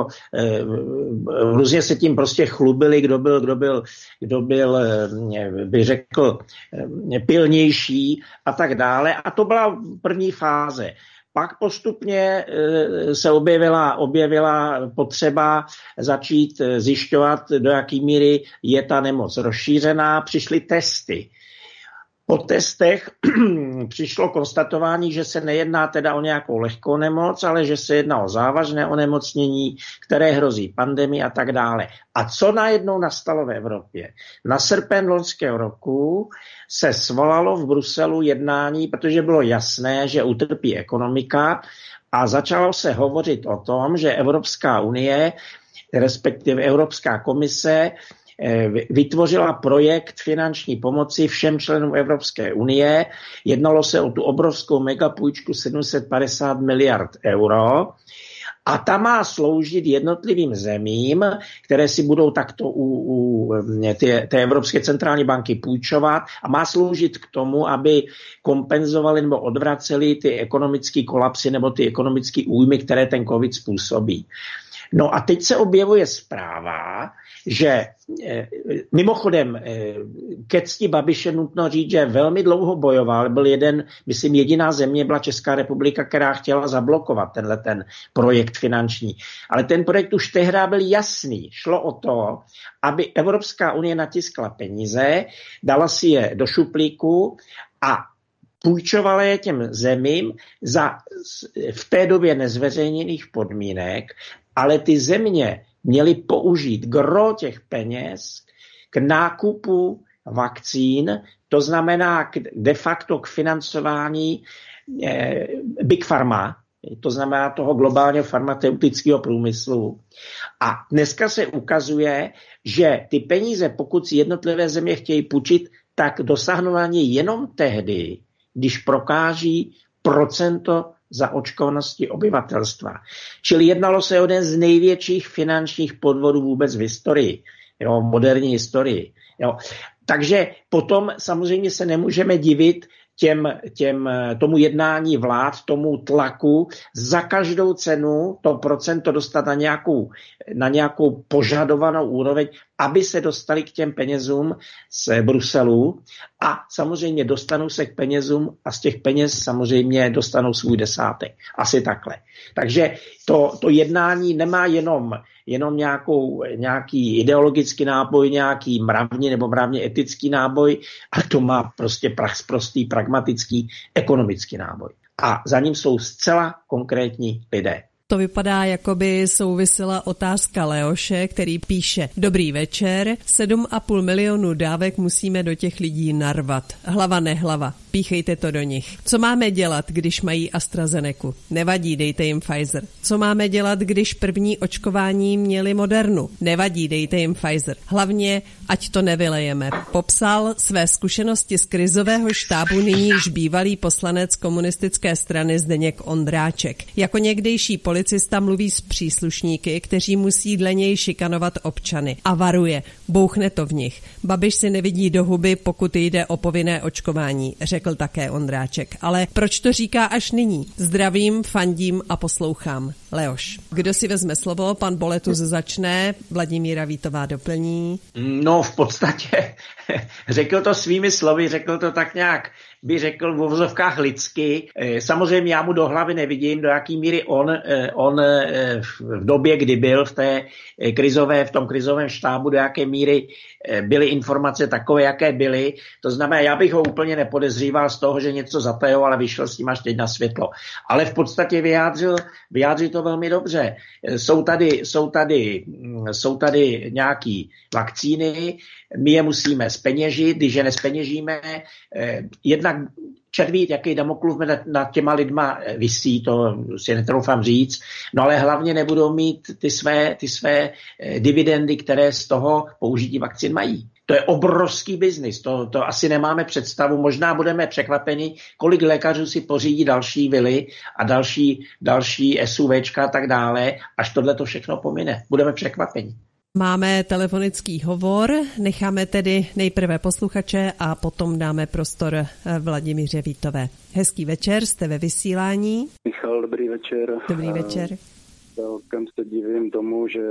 se tím prostě chlubili, kdo byl, bych řekl, pilnější a tak dále. A to byla první fáze. Pak postupně se objevila potřeba začít zjišťovat, do jaké míry je ta nemoc rozšířená. Přišly testy. Po testech přišlo konstatování, že se nejedná teda o nějakou lehkou nemoc, ale že se jedná o závažné onemocnění, které hrozí pandemii a tak dále. A co najednou nastalo v Evropě? Na srpen loňského roku se svolalo v Bruselu jednání, protože bylo jasné, že utrpí ekonomika a začalo se hovořit o tom, že Evropská unie, respektive Evropská komise, vytvořila projekt finanční pomoci všem členům Evropské unie. Jednalo se o tu obrovskou megapůjčku 750 miliard euro a ta má sloužit jednotlivým zemím, které si budou takto u té Evropské centrální banky půjčovat a má sloužit k tomu, aby kompenzovali nebo odvraceli ty ekonomické kolapsy nebo ty ekonomické újmy, které ten covid způsobí. No a teď se objevuje zpráva, že mimochodem ke cti Babiše nutno říct, že velmi dlouho bojoval, byl jediná země byla Česká republika, která chtěla zablokovat ten projekt finanční. Ale ten projekt už tehdy byl jasný. Šlo o to, aby Evropská unie natiskla peníze, dala si je do šuplíku a půjčovala je těm zemím za v té době nezveřejněných podmínek, ale ty země měly použít gro těch peněz k nákupu vakcín, to znamená de facto k financování Big Pharma, to znamená toho globálního farmaceutického průmyslu. A dneska se ukazuje, že ty peníze, pokud si jednotlivé země chtějí půjčit, tak dosáhnou ani jenom tehdy, když prokáží procento zaočkovanosti obyvatelstva. Čili jednalo se o jeden z největších finančních podvodů vůbec v historii, moderní historii. Jo. Takže potom samozřejmě se nemůžeme divit tomu jednání vlád, tomu tlaku za každou cenu to procento dostat na nějakou požadovanou úroveň, aby se dostali k těm penězům z Bruselu a samozřejmě dostanou se k penězům a z těch peněz samozřejmě dostanou svůj desátek. Asi takhle. Takže to jednání nemá jenom nějaký ideologický náboj, nějaký mravní nebo mravně etický náboj, ale to má prostě prostý, pragmatický, ekonomický náboj. A za ním jsou zcela konkrétní lidé. To vypadá, jako by souvisela otázka Leoše, který píše: Dobrý večer, 7,5 milionu dávek musíme do těch lidí narvat. Hlava nehlava, píchejte to do nich. Co máme dělat, když mají AstraZeneku? Nevadí, dejte jim Pfizer. Co máme dělat, když první očkování měli Modernu? Nevadí, dejte jim Pfizer. Hlavně, ať to nevylejeme. Popsal své zkušenosti z krizového štábu nyní již bývalý poslanec komunistické strany Zdeněk Ondráček. Jako někdejší policista mluví s příslušníky, kteří musí dle něj šikanovat občany. A varuje, bouchne to v nich. Babiš si nevidí do huby, pokud jde o povinné očkování, řekl také Ondráček. Ale proč to říká až nyní? Zdravím, fandím a poslouchám. Leoš. Kdo si vezme slovo? Pan Boletus začne, Vladimíra Vítová doplní. No v podstatě řekl to svými slovy, řekl to tak nějak, by řekl v uvozovkách lidsky. Samozřejmě já mu do hlavy nevidím, do jaký míry on v době, kdy byl v tom krizovém štábu, do jaké míry byly informace takové, jaké byly. To znamená, já bych ho úplně nepodezříval z toho, že něco zatajoval, ale vyšel s tím až teď na světlo. Ale v podstatě vyjádřil to velmi dobře. Jsou tady nějaký vakcíny, my je musíme zpeněžit, když je nespeněžíme, jednak červít, jaký Damoklův nad těma lidma visí, to si netroufám říct, no ale hlavně nebudou mít ty své dividendy, které z toho použití vakcín mají. To je obrovský biznis, to asi nemáme představu, možná budeme překvapeni, kolik lékařů si pořídí další vily a další SUVčka a tak dále, až tohle to všechno pomine. Budeme překvapeni. Máme telefonický hovor, necháme tedy nejprve posluchače a potom dáme prostor Vladimíře Vítové. Hezký večer, jste ve vysílání. Michal, dobrý večer. Dobrý večer. Celkem se divím tomu, že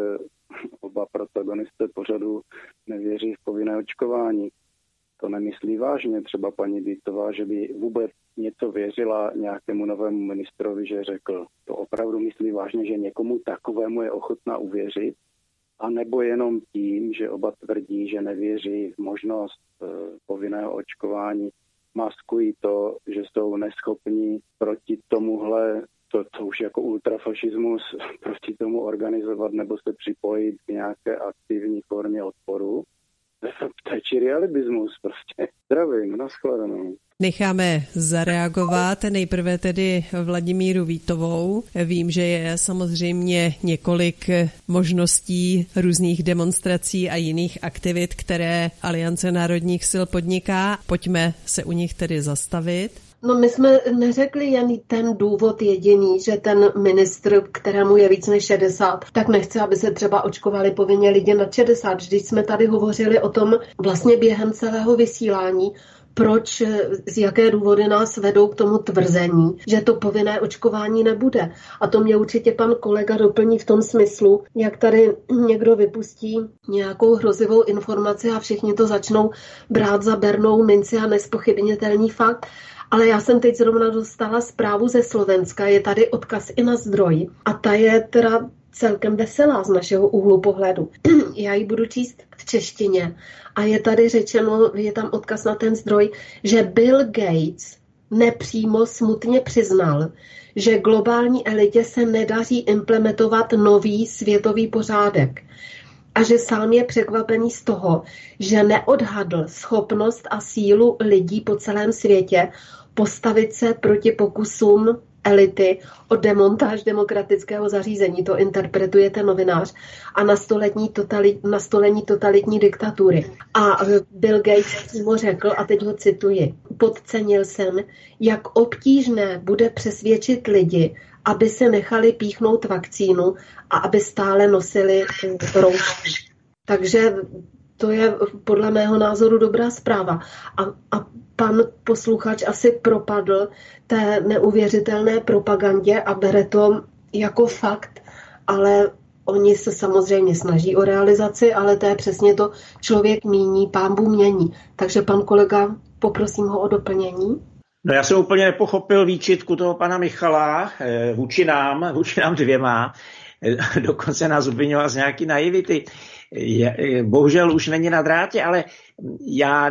oba protagonisté pořadu nevěří v povinné očkování. To nemyslí vážně třeba paní Vítová, že by vůbec něco věřila nějakému novému ministrovi, že řekl. To opravdu myslí vážně, že někomu takovému je ochotná uvěřit? A nebo jenom tím, že oba tvrdí, že nevěří v možnost povinného očkování, maskují to, že jsou neschopní proti tomuhle, to už jako ultrafašismus, proti tomu organizovat nebo se připojit k nějaké aktivní formě odporu. To je čirý alibismus prostě. Zdravím, nashledanou. Necháme zareagovat nejprve tedy Vladimíru Vítovou. Vím, že je samozřejmě několik možností různých demonstrací a jiných aktivit, které Aliance národních sil podniká. Pojďme se u nich tedy zastavit. No my jsme neřekli jen ten důvod jediný, že ten ministr, kterému je víc než 60, tak nechce, aby se třeba očkovali povinně lidi nad 60. Vždyť jsme tady hovořili o tom vlastně během celého vysílání, proč, z jaké důvody nás vedou k tomu tvrzení, že to povinné očkování nebude. A to mě určitě pan kolega doplní v tom smyslu, jak tady někdo vypustí nějakou hrozivou informaci a všichni to začnou brát za bernou minci a nezpochybnitelný fakt. Ale já jsem teď zrovna dostala zprávu ze Slovenska, je tady odkaz i na zdroj a ta je teda celkem veselá z našeho úhlu pohledu. Já ji budu číst v češtině a je tady řečeno, je tam odkaz na ten zdroj, že Bill Gates nepřímo smutně přiznal, že globální elitě se nedaří implementovat nový světový pořádek a že sám je překvapený z toho, že neodhadl schopnost a sílu lidí po celém světě postavit se proti pokusům elity o demontáž demokratického zařízení. To interpretuje ten novinář a nastolení totalitní diktatury. A Bill Gates přímo řekl, a teď ho cituji, podcenil jsem, jak obtížné bude přesvědčit lidi, aby se nechali píchnout vakcínu a aby stále nosili roušky. Takže to je podle mého názoru dobrá zpráva. A pan posluchač asi propadl té neuvěřitelné propagandě a bere to jako fakt, ale Oni se samozřejmě snaží o realizaci, ale to je přesně to, člověk míní, Pán Bůh mění. Takže pan kolega, poprosím ho o doplnění. No já jsem úplně nepochopil výčitku toho pana Michala vůči nám dvěma. Dokonce nás obvinoval z nějaký naivity. Bohužel už není na drátě, ale já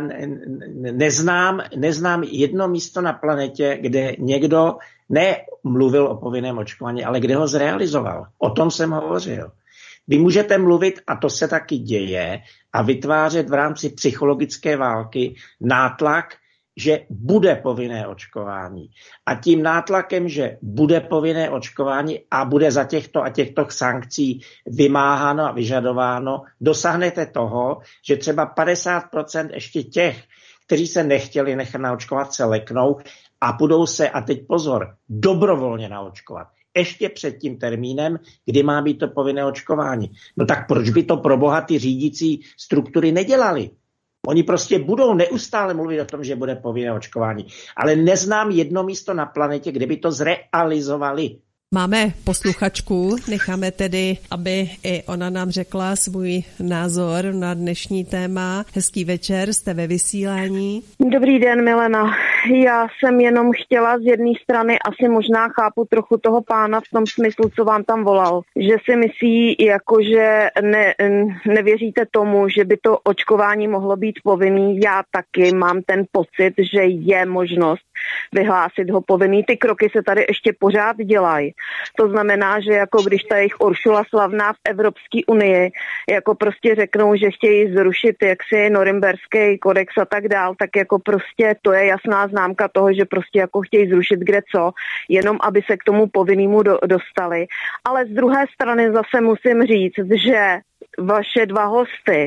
neznám jedno místo na planetě, kde někdo nemluvil o povinném očkování, ale kde ho zrealizoval. O tom jsem hovořil. Vy můžete mluvit, a to se taky děje, a vytvářet v rámci psychologické války nátlak, že bude povinné očkování. A tím nátlakem, že bude povinné očkování a bude za těchto a těchto sankcí vymáháno a vyžadováno, dosáhnete toho, že třeba 50% ještě těch, kteří se nechtěli nechat naočkovat, se leknou a budou se, a teď pozor, dobrovolně naočkovat. Ještě před tím termínem, kdy má být to povinné očkování. No tak proč by to pro boha ty řídící struktury nedělali? Oni prostě budou neustále mluvit o tom, že bude povinné očkování. Ale neznám jedno místo na planetě, kde by to zrealizovali. Máme posluchačku, necháme tedy, aby i ona nám řekla svůj názor na dnešní téma. Hezký večer, jste ve vysílání. Dobrý den, Milena. Já jsem jenom chtěla z jedné strany, asi možná chápu trochu toho pána v tom smyslu, co vám tam volal, že si myslí, že nevěříte tomu, že by to očkování mohlo být povinný. Já taky mám ten pocit, že je možnost vyhlásit ho povinný. Ty kroky se tady ještě pořád dělají. To znamená, že jako když ta jejich Uršula slavná v Evropské unii, jako prostě řeknou, že chtějí zrušit jaksi Norimberský kodex a tak dál, tak jako prostě to je jasná známka toho, že prostě jako chtějí zrušit kde co, jenom aby se k tomu povinnému dostali. Ale z druhé strany zase musím říct, že vaše dva hosty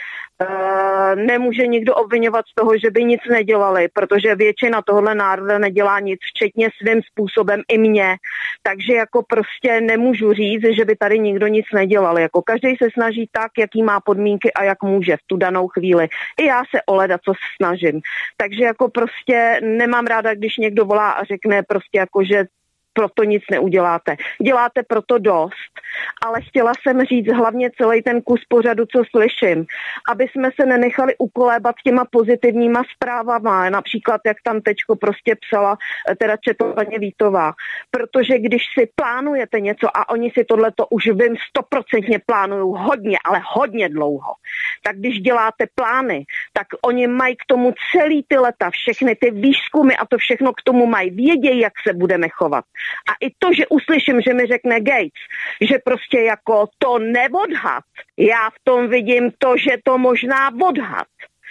nemůže nikdo obvinovat z toho, že by nic nedělali, protože většina tohohle národa nedělá nic, včetně svým způsobem i mě. Takže jako prostě nemůžu říct, že by tady nikdo nic nedělal. Jako každý se snaží tak, jaký má podmínky a jak může v tu danou chvíli. I já se co snažím. Takže jako prostě nemám ráda, když někdo volá a řekne prostě jako, že proto nic neuděláte. Děláte proto dost, ale chtěla jsem říct hlavně celý ten kus pořadu, co slyším, aby jsme se nenechali ukolébat těma pozitivníma zprávama, například jak tam tečko prostě psala, teda četla paní Vítová. Protože když si plánujete něco a oni si tohleto už vím 100% plánují hodně, ale hodně dlouho, tak když děláte plány, tak oni mají k tomu celý ty leta, všechny ty výzkumy a to všechno k tomu mají, vědějí, jak se budeme chovat. A i to, že uslyším, že mi řekne Gates, že prostě jako to neodhad, já v tom vidím to, že to možná odhad.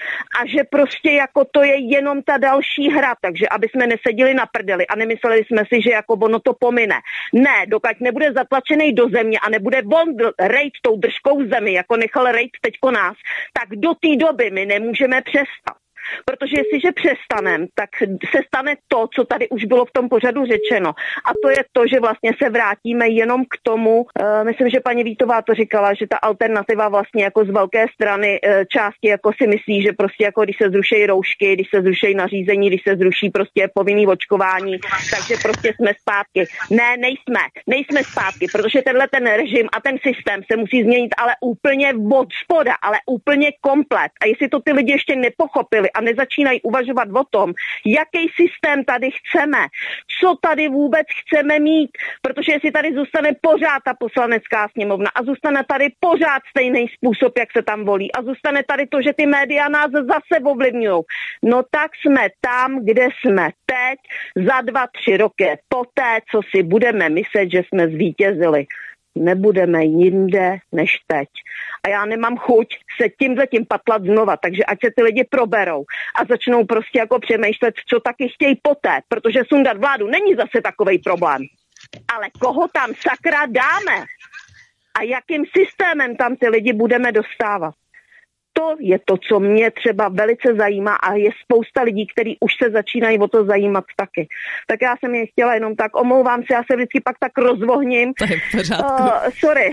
A že prostě jako to je jenom ta další hra, takže aby jsme neseděli na prdeli a nemysleli jsme si, že jako ono to pomine. Ne, dokud nebude zatlačený do země a nebude on rejt tou držkou zemi, jako nechal rejt teďko nás, tak do té doby my nemůžeme přestat. Protože jestliže přestaneme, tak se stane to, co tady už bylo v tom pořadu řečeno. A to je to, že vlastně se vrátíme jenom k tomu, myslím, že paní Vítová to říkala, že ta alternativa vlastně jako z velké strany části jako si myslí, že prostě jako když se zruší roušky, když se zruší nařízení, když se zruší prostě povinný očkování, takže prostě jsme zpátky. Ne, nejsme zpátky, protože tenhle ten režim a ten systém se musí změnit, ale úplně od spoda, ale úplně komplet. A jestli to ty lidi ještě nepochopili a nezačínají uvažovat o tom, jaký systém tady chceme, co tady vůbec chceme mít, protože jestli tady zůstane pořád ta poslanecká sněmovna a zůstane tady pořád stejný způsob, jak se tam volí a zůstane tady to, že ty média nás zase ovlivňují, no tak jsme tam, kde jsme teď, za 2-3 roky poté, co si budeme myslet, že jsme zvítězili. Nebudeme jinde než teď. A já nemám chuť se tímhletím patlat znova, takže ať se ty lidi proberou a začnou prostě jako přemýšlet, co taky chtějí poté, protože sundat vládu není zase takovej problém. Ale koho tam sakra dáme a jakým systémem tam ty lidi budeme dostávat? To je to, co mě třeba velice zajímá a je spousta lidí, kteří už se začínají o to zajímat taky. Tak já jsem je chtěla jenom tak, omlouvám se, já se vždycky pak tak rozvohním. To je v pořádku. Sorry.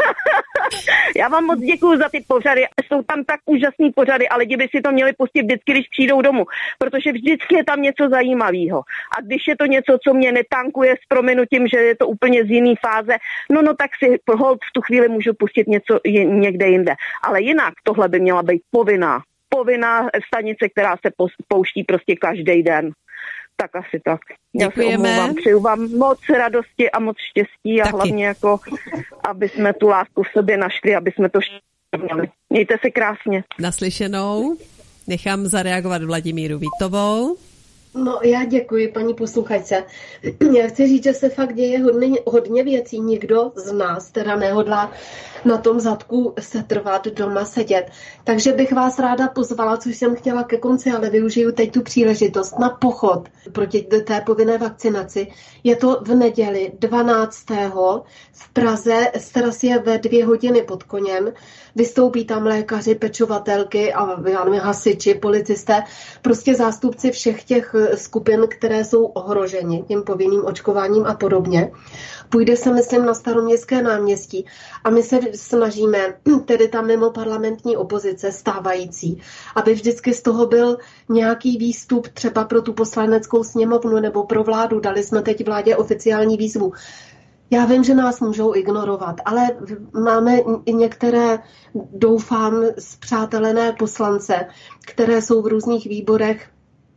Já vám moc děkuju za ty pořady. Jsou tam tak úžasný pořady a lidi by si to měli pustit vždycky, když přijdou domů, protože vždycky je tam něco zajímavého. A když je to něco, co mě netankuje s prominutím, že je to úplně z jiný fáze, no tak si hold v tu chvíli můžu pustit něco někde jinde. Ale jinak tohle by měla být povinná stanice, která se pouští prostě každý den. Tak asi tak. Děkujeme. Já se omlouvám, přeju vám moc radosti a moc štěstí a hlavně jako, aby jsme tu lásku v sobě našli, aby jsme to měli. Mějte se krásně. Naslyšenou. Nechám zareagovat Vladimíru Vítovou. No, já děkuji, paní posluchačce. Já chci říct, že se fakt děje hodně věcí. Nikdo z nás teda nehodlá na tom zadku se trvat, doma sedět. Takže bych vás ráda pozvala, což jsem chtěla ke konci, ale využiju teď tu příležitost na pochod proti té povinné vakcinaci. Je to v neděli 12. v Praze, stras je ve 2 hodiny pod Koněm. Vystoupí tam lékaři, pečovatelky a já nevím, hasiči, policisté, prostě zástupci všech těch skupin, které jsou ohroženi tím povinným očkováním a podobně. Půjde se, myslím, na Staroměstské náměstí a my se snažíme, tedy ta mimoparlamentní opozice stávající, aby vždycky z toho byl nějaký výstup třeba pro tu poslaneckou sněmovnu nebo pro vládu. Dali jsme teď vládě oficiální výzvu. Já vím, že nás můžou ignorovat, ale máme i některé, doufám, spřátelené poslance, které jsou v různých výborech,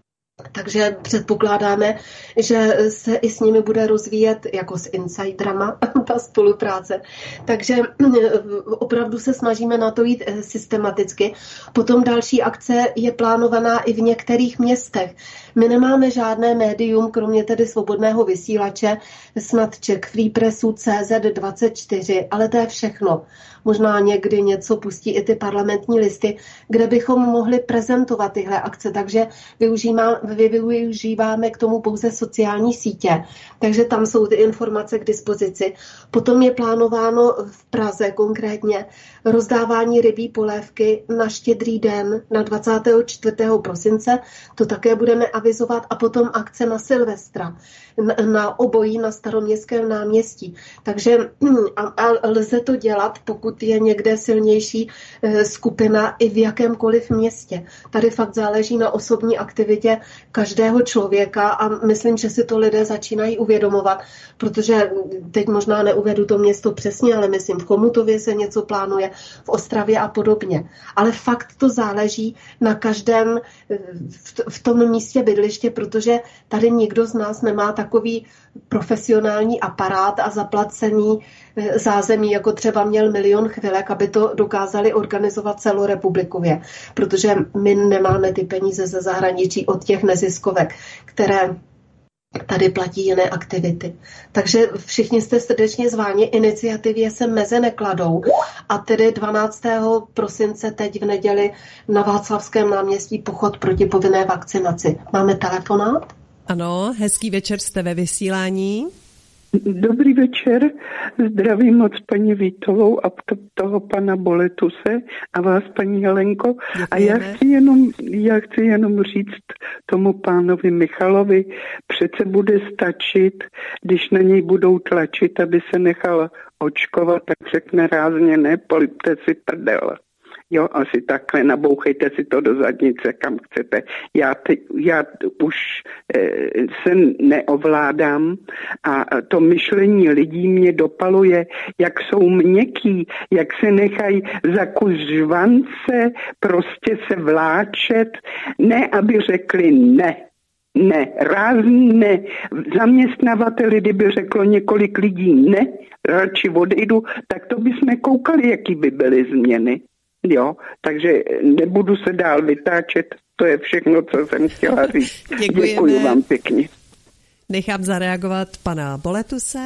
takže předpokládáme, že se i s nimi bude rozvíjet jako s insiderama ta spolupráce. Takže opravdu se snažíme na to jít systematicky. Potom další akce je plánovaná i v některých městech. My nemáme žádné médium, kromě tedy Svobodného vysílače, snad Czech Free Pressu, CZ24, ale to je všechno. Možná někdy něco pustí i ty parlamentní listy, kde bychom mohli prezentovat tyhle akce, takže využíváme k tomu pouze sociální sítě, takže tam jsou ty informace k dispozici. Potom je plánováno v Praze konkrétně rozdávání rybí polévky na Štědrý den na 24. prosince, to také budeme avizovat, a potom akce na Silvestra, na obojí na Staroměstském náměstí. Takže a lze to dělat, pokud je někde silnější skupina i v jakémkoliv městě. Tady fakt záleží na osobní aktivitě každého člověka a myslím, že si to lidé začínají uvědomovat, protože teď možná neuvedu to město přesně, ale myslím, v Chomutově se něco plánuje, v Ostravě a podobně. Ale fakt to záleží na každém v tom místě bydliště, protože tady nikdo z nás nemá takový profesionální aparát a zaplacený zázemí, jako třeba měl Milion chvilek, aby to dokázali organizovat celorepublikově, protože my nemáme ty peníze ze zahraničí od těch neziskovek, které tady platí jiné aktivity. Takže všichni jste srdečně zváni, iniciativě se meze nekladou a tedy 12. prosince teď v neděli na Václavském náměstí pochod proti povinné vakcinaci. Máme telefonát? Ano, hezký večer, jste ve vysílání. Dobrý večer, zdravím moc paní Vítovou a toho pana Boletuse a vás, paní Helenko. Děkujeme. A já chci jenom říct tomu pánovi Michalovi, přece bude stačit, když na něj budou tlačit, aby se nechal očkovat, tak řekne rázně ne, polipte si prdel. Jo, asi takhle, nabouchejte si to do zadnice, kam chcete. Já už se neovládám a to myšlení lidí mě dopaluje, jak jsou měkký, jak se nechají za kus žvance prostě se vláčet, ne, aby řekli ne. Ne, rázný ne. Zaměstnavateli, kdyby řeklo několik lidí ne, radši odejdu, tak to bychom koukali, jaký by byly změny. Jo, takže nebudu se dál vytáčet, to je všechno, co jsem chtěla říct. Děkuji vám pěkně. Nechám zareagovat pana Boletuse.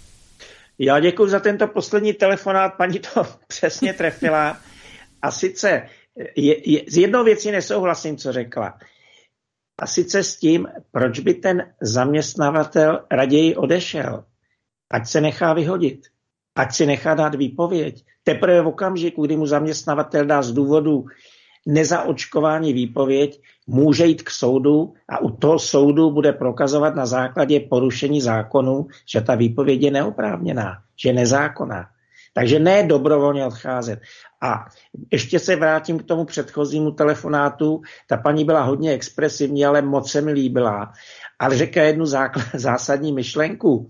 Já děkuji za tento poslední telefonát, paní to přesně trefila. A sice z jednou věcí nesouhlasím, co řekla. A sice s tím, proč by ten zaměstnavatel raději odešel, ať se nechá vyhodit. ať si nechá dát výpověď. Teprve v okamžiku, kdy mu zaměstnavatel dá z důvodu nezaočkování výpověď, může jít k soudu a u toho soudu bude prokazovat na základě porušení zákonu, že ta výpověď je neoprávněná, že je nezákonná. Takže ne dobrovolně odcházet. A ještě se vrátím k tomu předchozímu telefonátu. Ta paní byla hodně expresivní, ale moc se mi líbila. Ale řekla jednu zásadní myšlenku.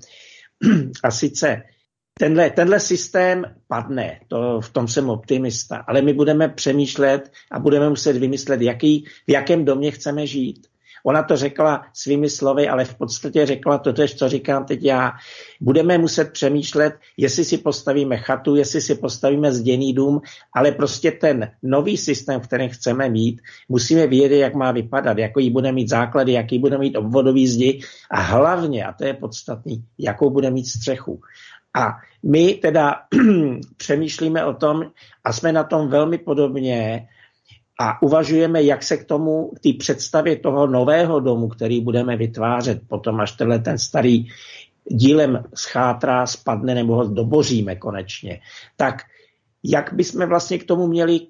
A sice tenhle systém padne, v tom jsem optimista, ale my budeme přemýšlet a budeme muset vymyslet, v jakém domě chceme žít. Ona to řekla svými slovy, ale v podstatě řekla totéž, co říkám teď já. Budeme muset přemýšlet, jestli si postavíme chatu, jestli si postavíme zděný dům, ale prostě ten nový systém, který chceme mít, musíme vědět, jak má vypadat, jaký bude mít základy, jaký bude mít obvodový zdi a hlavně, a to je podstatný, jakou bude mít střechu. A my teda přemýšlíme o tom a jsme na tom velmi podobně a uvažujeme, jak se k té představě toho nového domu, který budeme vytvářet potom, až ten starý dílem schátrá, spadne nebo ho doboříme konečně, tak jak bychom vlastně k tomu měli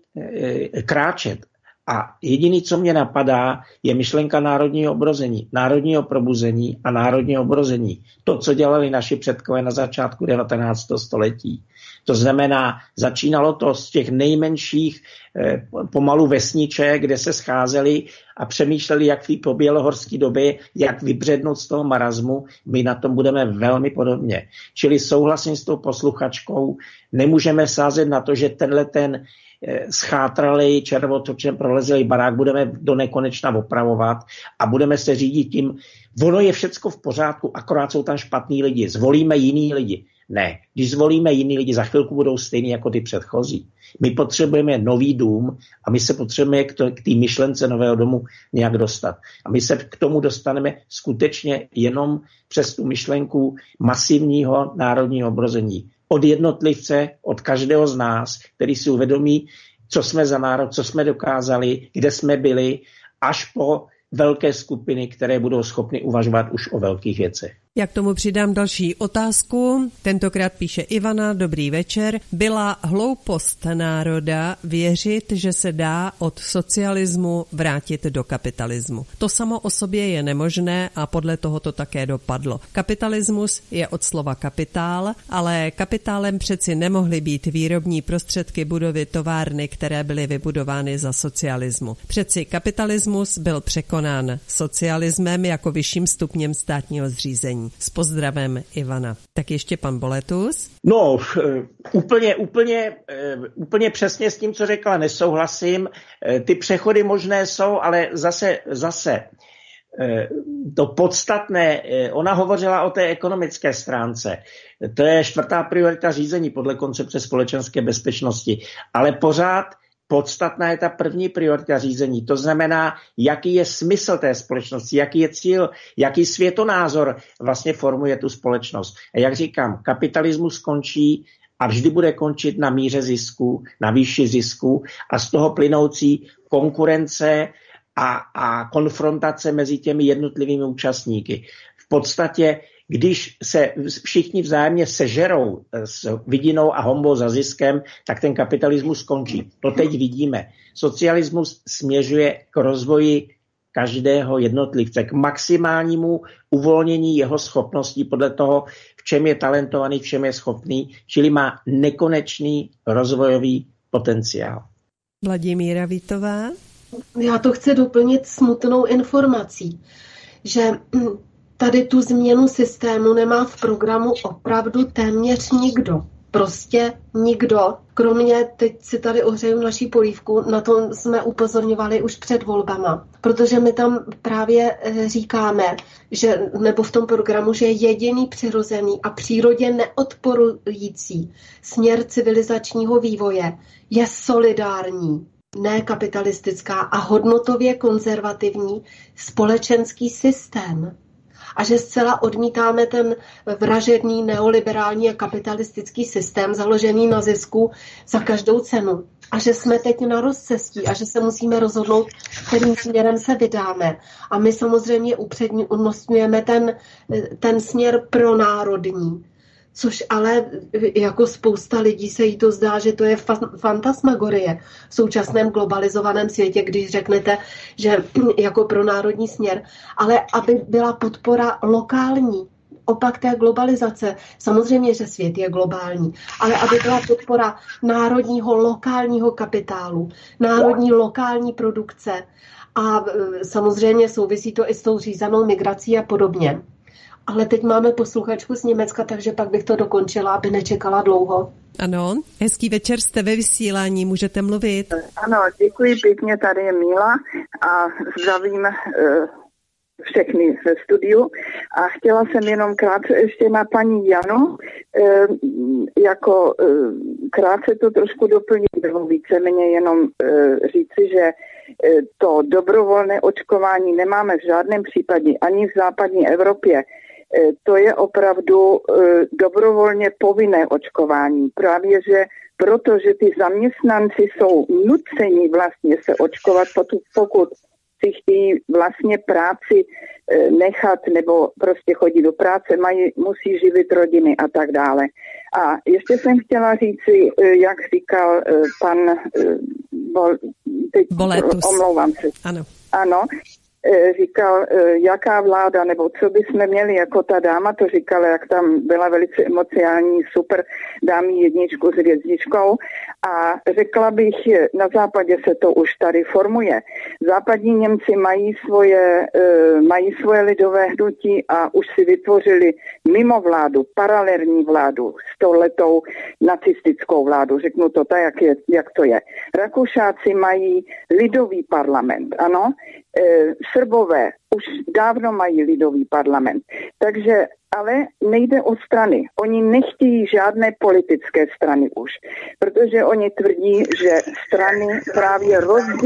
kráčet. A jediný, co mě napadá, je myšlenka národního probuzení a národního obrození. To, co dělali naši předkové na začátku 19. století. To znamená, začínalo to z těch nejmenších pomalu vesniček, kde se scházeli a přemýšleli, jak v pobělohorské době, jak vybřednout z toho marazmu. My na tom budeme velmi podobně. Čili souhlasím s tou posluchačkou, nemůžeme sázet na to, že ten schátralej, červotočem prolezlej barák budeme do nekonečna opravovat a budeme se řídit tím, ono je všecko v pořádku, akorát jsou tam špatný lidi, zvolíme jiný lidi. Ne, když zvolíme jiný lidi, za chvilku budou stejný jako ty předchozí. My potřebujeme nový dům a my se potřebujeme k té myšlence nového domu nějak dostat. A my se k tomu dostaneme skutečně jenom přes tu myšlenku masivního národního obrození. Od jednotlivce, od každého z nás, který si uvědomí, co jsme za národ, co jsme dokázali, kde jsme byli, až po velké skupiny, které budou schopny uvažovat už o velkých věcech. Já k tomu přidám další otázku. Tentokrát píše Ivana, dobrý večer. Byla hloupost národa věřit, že se dá od socialismu vrátit do kapitalismu. To samo o sobě je nemožné a podle toho to také dopadlo. Kapitalismus je od slova kapitál, ale kapitálem přeci nemohly být výrobní prostředky budovy továrny, které byly vybudovány za socialismu. Přeci kapitalismus byl překonán socialismem jako vyšším stupněm státního zřízení. S pozdravem Ivana. Tak ještě pan Boletus. No, úplně přesně s tím, co řekla, nesouhlasím. Ty přechody možné jsou, ale zase to podstatné, ona hovořila o té ekonomické stránce. To je 4. priorita řízení podle koncepce společenské bezpečnosti. Ale pořád podstatná je ta první priorita řízení. To znamená, jaký je smysl té společnosti, jaký je cíl, jaký světonázor vlastně formuje tu společnost. A jak říkám, kapitalismus končí a vždy bude končit na míře zisku, na výši zisku a z toho plynoucí konkurence a konfrontace mezi těmi jednotlivými účastníky. V podstatě, když se všichni vzájemně sežerou s vidinou a honbou za ziskem, tak ten kapitalismus skončí. To teď vidíme. Socialismus směřuje k rozvoji každého jednotlivce, k maximálnímu uvolnění jeho schopností podle toho, v čem je talentovaný, v čem je schopný, čili má nekonečný rozvojový potenciál. Vladimíra Vítová. Já to chci doplnit smutnou informací, že tady tu změnu systému nemá v programu opravdu téměř nikdo. Prostě nikdo. Kromě, teď si tady ohřeju naší polívku, na to jsme upozorňovali už před volbama. Protože my tam právě říkáme, že, nebo v tom programu, že je jediný přirozený a přírodě neodporující směr civilizačního vývoje je solidární, ne kapitalistická a hodnotově konzervativní společenský systém. A že zcela odmítáme ten vražedný neoliberální a kapitalistický systém založený na zisku za každou cenu. A že jsme teď na rozcestí a že se musíme rozhodnout, kterým směrem se vydáme. A my samozřejmě upřednostňujeme ten směr pronárodní. Což ale jako spousta lidí se jí to zdá, že to je fantasmagorie v současném globalizovaném světě, když řeknete, že jako pro národní směr, ale aby byla podpora lokální, opak té globalizace. Samozřejmě, že svět je globální, ale aby byla podpora národního, lokálního kapitálu, národní, lokální produkce a samozřejmě souvisí to i s tou řízanou migrací a podobně. Ale teď máme posluchačku z Německa, takže pak bych to dokončila, aby nečekala dlouho. Ano, hezký večer, jste ve vysílání, můžete mluvit. Ano, děkuji pěkně, tady je Míla a zdravím všechny ve studiu a chtěla jsem jenom krátce ještě na paní Janu, krátce to trošku doplnit, nebo víceméně jenom říci, že to dobrovolné očkování nemáme v žádném případě ani v západní Evropě. To je opravdu dobrovolně povinné očkování. Právě, že protože ty zaměstnanci jsou nuceni vlastně se očkovat, pokud si chtějí vlastně práci nechat nebo prostě chodit do práce, musí živit rodiny a tak dále. A ještě jsem chtěla říci, jak říkal pan Boletus. Omlouvám se. Ano, říkal, jaká vláda, nebo co bychom měli, jako ta dáma to říkala, jak tam byla velice emocionální, super, dám jí 1 s hvězdičkou a řekla bych, na západě se to už tady formuje. Západní Němci mají svoje lidové hnutí a už si vytvořili mimo vládu, paralelní vládu, 100letou nacistickou vládu, řeknu to tak, jak to je. Rakušáci mají lidový parlament, ano, Srbové už dávno mají lidový parlament. Takže, ale nejde o strany. Oni nechtějí žádné politické strany už, protože oni tvrdí, že strany právě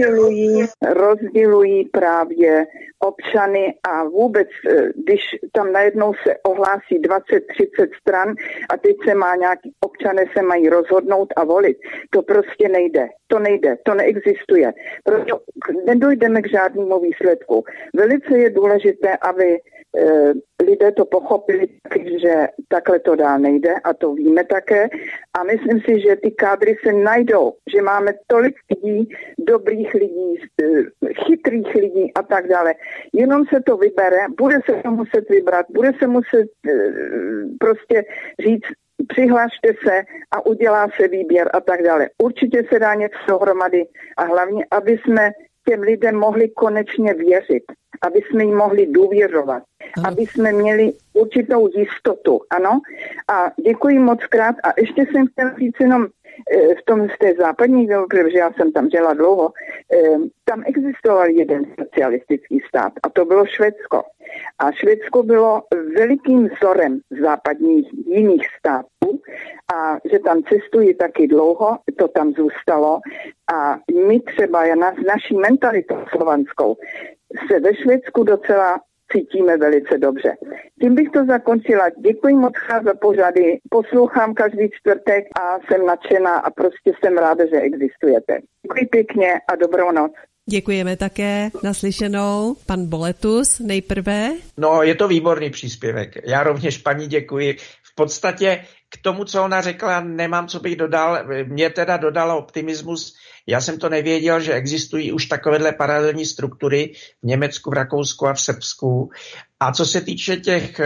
rozdělují právě občany a vůbec, když tam najednou se ohlásí 20-30 stran a teď občané se mají rozhodnout a volit. To prostě nejde. To neexistuje. Proto nedojdeme k žádnému výsledku. Velice je důležité, aby lidé to pochopili, že takhle to dál nejde a to víme také. A myslím si, že ty kádry se najdou, že máme tolik lidí, dobrých lidí, chytrých lidí a tak dále. Jenom se to vybere, bude se to muset vybrat, bude se muset prostě říct, přihlašte se a udělá se výběr a tak dále. Určitě se dá něco dohromady a hlavně, aby jsme těm lidem mohli konečně věřit, aby jsme jim mohli důvěřovat, aby jsme měli určitou jistotu, ano. A děkuji moc krát a ještě jsem chtěla říct jenom z té západní, protože já jsem tam žila dlouho, tam existoval jeden socialistický stát a to bylo Švédsko. A Švédsko bylo velikým vzorem západních jiných států a že tam cestují taky dlouho, to tam zůstalo a my třeba s naší mentalitou slovanskou se ve Švédsku docela cítíme velice dobře. Tím bych to zakončila. Děkuji moc za pořady. Poslouchám každý čtvrtek a jsem nadšená a prostě jsem ráda, že existujete. Děkuji pěkně a dobrou noc. Děkujeme také. Naslyšenou. Pan Boletus nejprve. No, je to výborný příspěvek. Já rovněž paní děkuji. V podstatě k tomu, co ona řekla, nemám, co bych dodal. Mě teda dodala optimismus. Já jsem to nevěděl, že existují už takovéhle paralelní struktury v Německu, v Rakousku a v Srbsku. A co se týče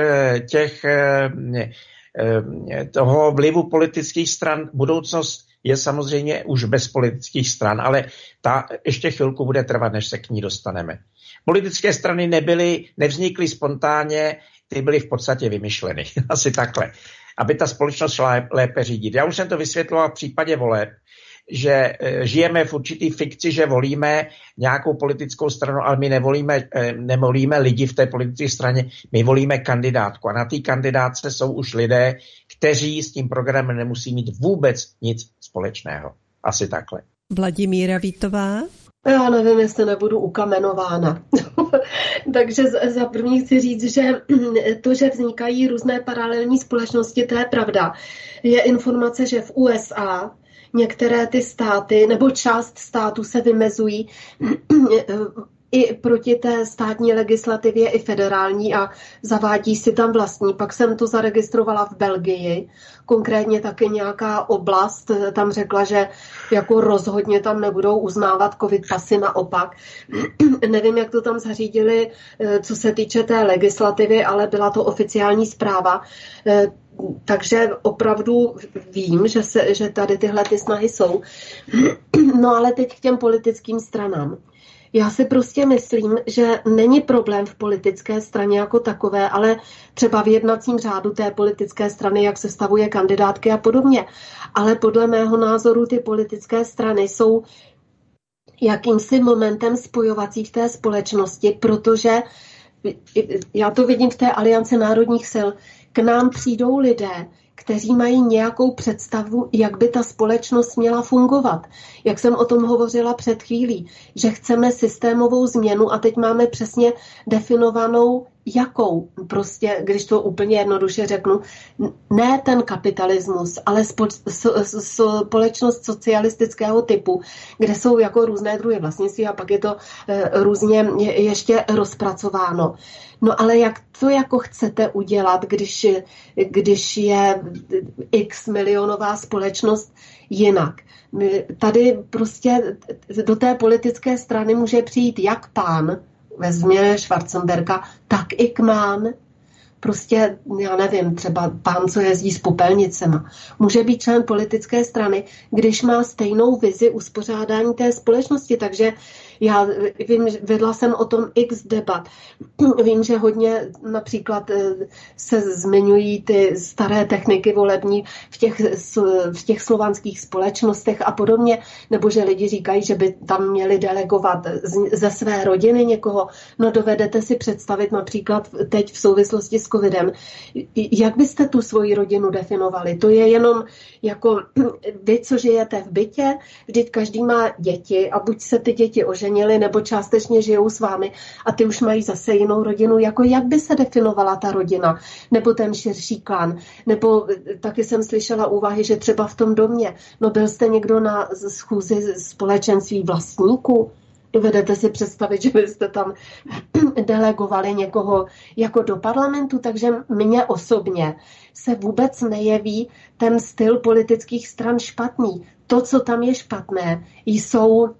toho vlivu politických stran, budoucnost je samozřejmě už bez politických stran, ale ta ještě chvilku bude trvat, než se k ní dostaneme. Politické strany nevznikly spontánně, ty byly v podstatě vymyšleny. Asi takhle. Aby ta společnost šla lépe řídit. Já už jsem to vysvětloval v případě voleb, že žijeme v určitý fikci, že volíme nějakou politickou stranu, ale my nevolíme lidi v té politické straně, my volíme kandidátku. A na té kandidátce jsou už lidé, kteří s tím programem nemusí mít vůbec nic společného. Asi takhle. Vladimíra Vítová. Já nevím, jestli nebudu ukamenována. Takže za první chci říct, že to, že vznikají různé paralelní společnosti, to je pravda. Je informace, že v USA některé ty státy nebo část států se vymezují i proti té státní legislativě, i federální a zavádí si tam vlastní. Pak jsem to zaregistrovala v Belgii, konkrétně taky nějaká oblast tam řekla, že jako rozhodně tam nebudou uznávat covid pasy, naopak. Nevím, jak to tam zařídili, co se týče té legislativy, ale byla to oficiální zpráva. Takže opravdu vím, že tady tyhle ty snahy jsou. No ale teď k těm politickým stranám. Já si prostě myslím, že není problém v politické straně jako takové, ale třeba v jednacím řádu té politické strany, jak se stavuje kandidátky a podobně. Ale podle mého názoru ty politické strany jsou jakýmsi momentem spojovací v té společnosti, protože já to vidím v té Alianci národních sil, k nám přijdou lidé, kteří mají nějakou představu, jak by ta společnost měla fungovat. Jak jsem o tom hovořila před chvílí, že chceme systémovou změnu a teď máme přesně definovanou jakou. Prostě, když to úplně jednoduše řeknu, ne ten kapitalismus, ale společnost socialistického typu, kde jsou jako různé druhy vlastnictví a pak je to různě ještě rozpracováno. No ale jak to jako chcete udělat, když je x milionová společnost jinak? Tady prostě do té politické strany může přijít jak pán, vezměme Schwarzenberga, tak i Kmán. Prostě, já nevím, třeba pán, co jezdí s popelnicema. Může být člen politické strany, když má stejnou vizi uspořádání té společnosti. Takže já vím, vedla jsem o tom x debat. Vím, že hodně například se zmiňují ty staré techniky volební v těch slovanských společnostech a podobně, nebo že lidi říkají, že by tam měli delegovat ze své rodiny někoho. No dovedete si představit například teď v souvislosti s covidem, jak byste tu svoji rodinu definovali? To je jenom jako vy, co žijete v bytě, vždyť každý má děti a buď se ty děti oženily, nebo částečně žijou s vámi a ty už mají zase jinou rodinu. Jako jak by se definovala ta rodina? Nebo ten širší klán? Nebo taky jsem slyšela úvahy, že třeba v tom domě, no byl jste někdo na schůzi společenství vlastníků? Dovedete si představit, že byste tam delegovali někoho jako do parlamentu, takže mně osobně se vůbec nejeví ten styl politických stran špatný. To, co tam je špatné, jsou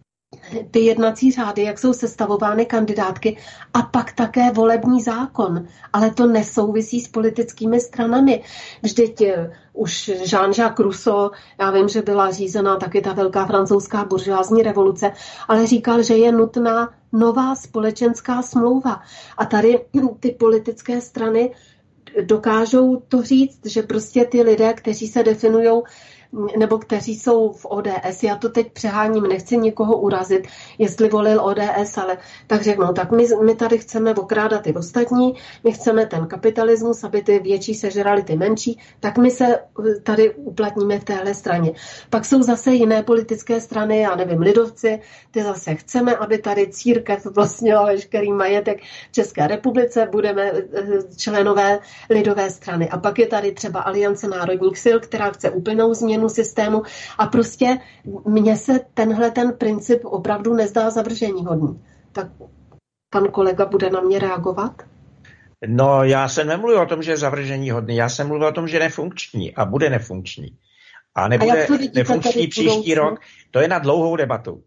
ty jednací řády, jak jsou sestavovány kandidátky a pak také volební zákon. Ale to nesouvisí s politickými stranami. Vždyť už Jean-Jacques Rousseau, já vím, že byla řízená taky ta velká francouzská buržoázní revoluce, ale říkal, že je nutná nová společenská smlouva. A tady ty politické strany dokážou to říct, že prostě ty lidé, kteří se definujou nebo kteří jsou v ODS, já to teď přeháním, nechci nikoho urazit, jestli volil ODS, ale tak řeknou, tak my tady chceme okrádat ty ostatní, my chceme ten kapitalismus, aby ty větší sežrali ty menší, tak my se tady uplatníme v téhle straně. Pak jsou zase jiné politické strany, já nevím, lidovci, ty zase chceme, aby tady církev vlastnila veškerý majetek v České republice, budeme členové lidové strany. A pak je tady třeba Aliance národních sil, která chce úplnou změnu systému a prostě mně se ten princip opravdu nezdá zavrženíhodný. Tak pan kolega bude na mě reagovat? No, já jsem nemluvil o tom, že je zavrženíhodný, já jsem mluvil o tom, že je nefunkční a bude nefunkční. A nebude nefunkční příští rok, to je na dlouhou debatu.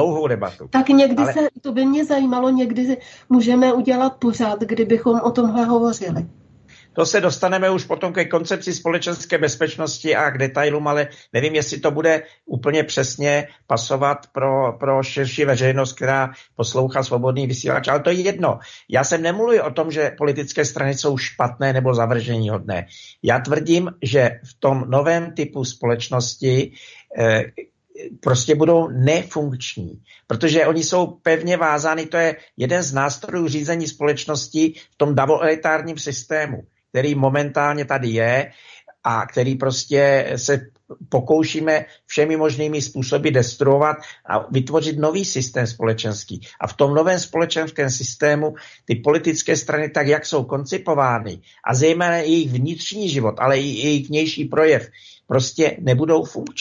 Tak někdy to by mě zajímalo, někdy můžeme udělat pořád, kdybychom o tomhle hovořili. To se dostaneme už potom ke koncepci společenské bezpečnosti a k detailům, ale nevím, jestli to bude úplně přesně pasovat pro širší veřejnost, která poslouchá Svobodný vysílač, ale to je jedno. Já jsem nemluvil o tom, že politické strany jsou špatné nebo zavrženíhodné. Já tvrdím, že v tom novém typu společnosti prostě budou nefunkční, protože oni jsou pevně vázány, to je jeden z nástrojů řízení společnosti v tom davoelitárním systému, který momentálně tady je a který prostě se pokoušíme všemi možnými způsoby destruovat a vytvořit nový systém společenský. A v tom novém společenském systému ty politické strany, tak jak jsou koncipovány a zejména jejich vnitřní život, ale i jejich vnější projev, prostě nebudou funkční.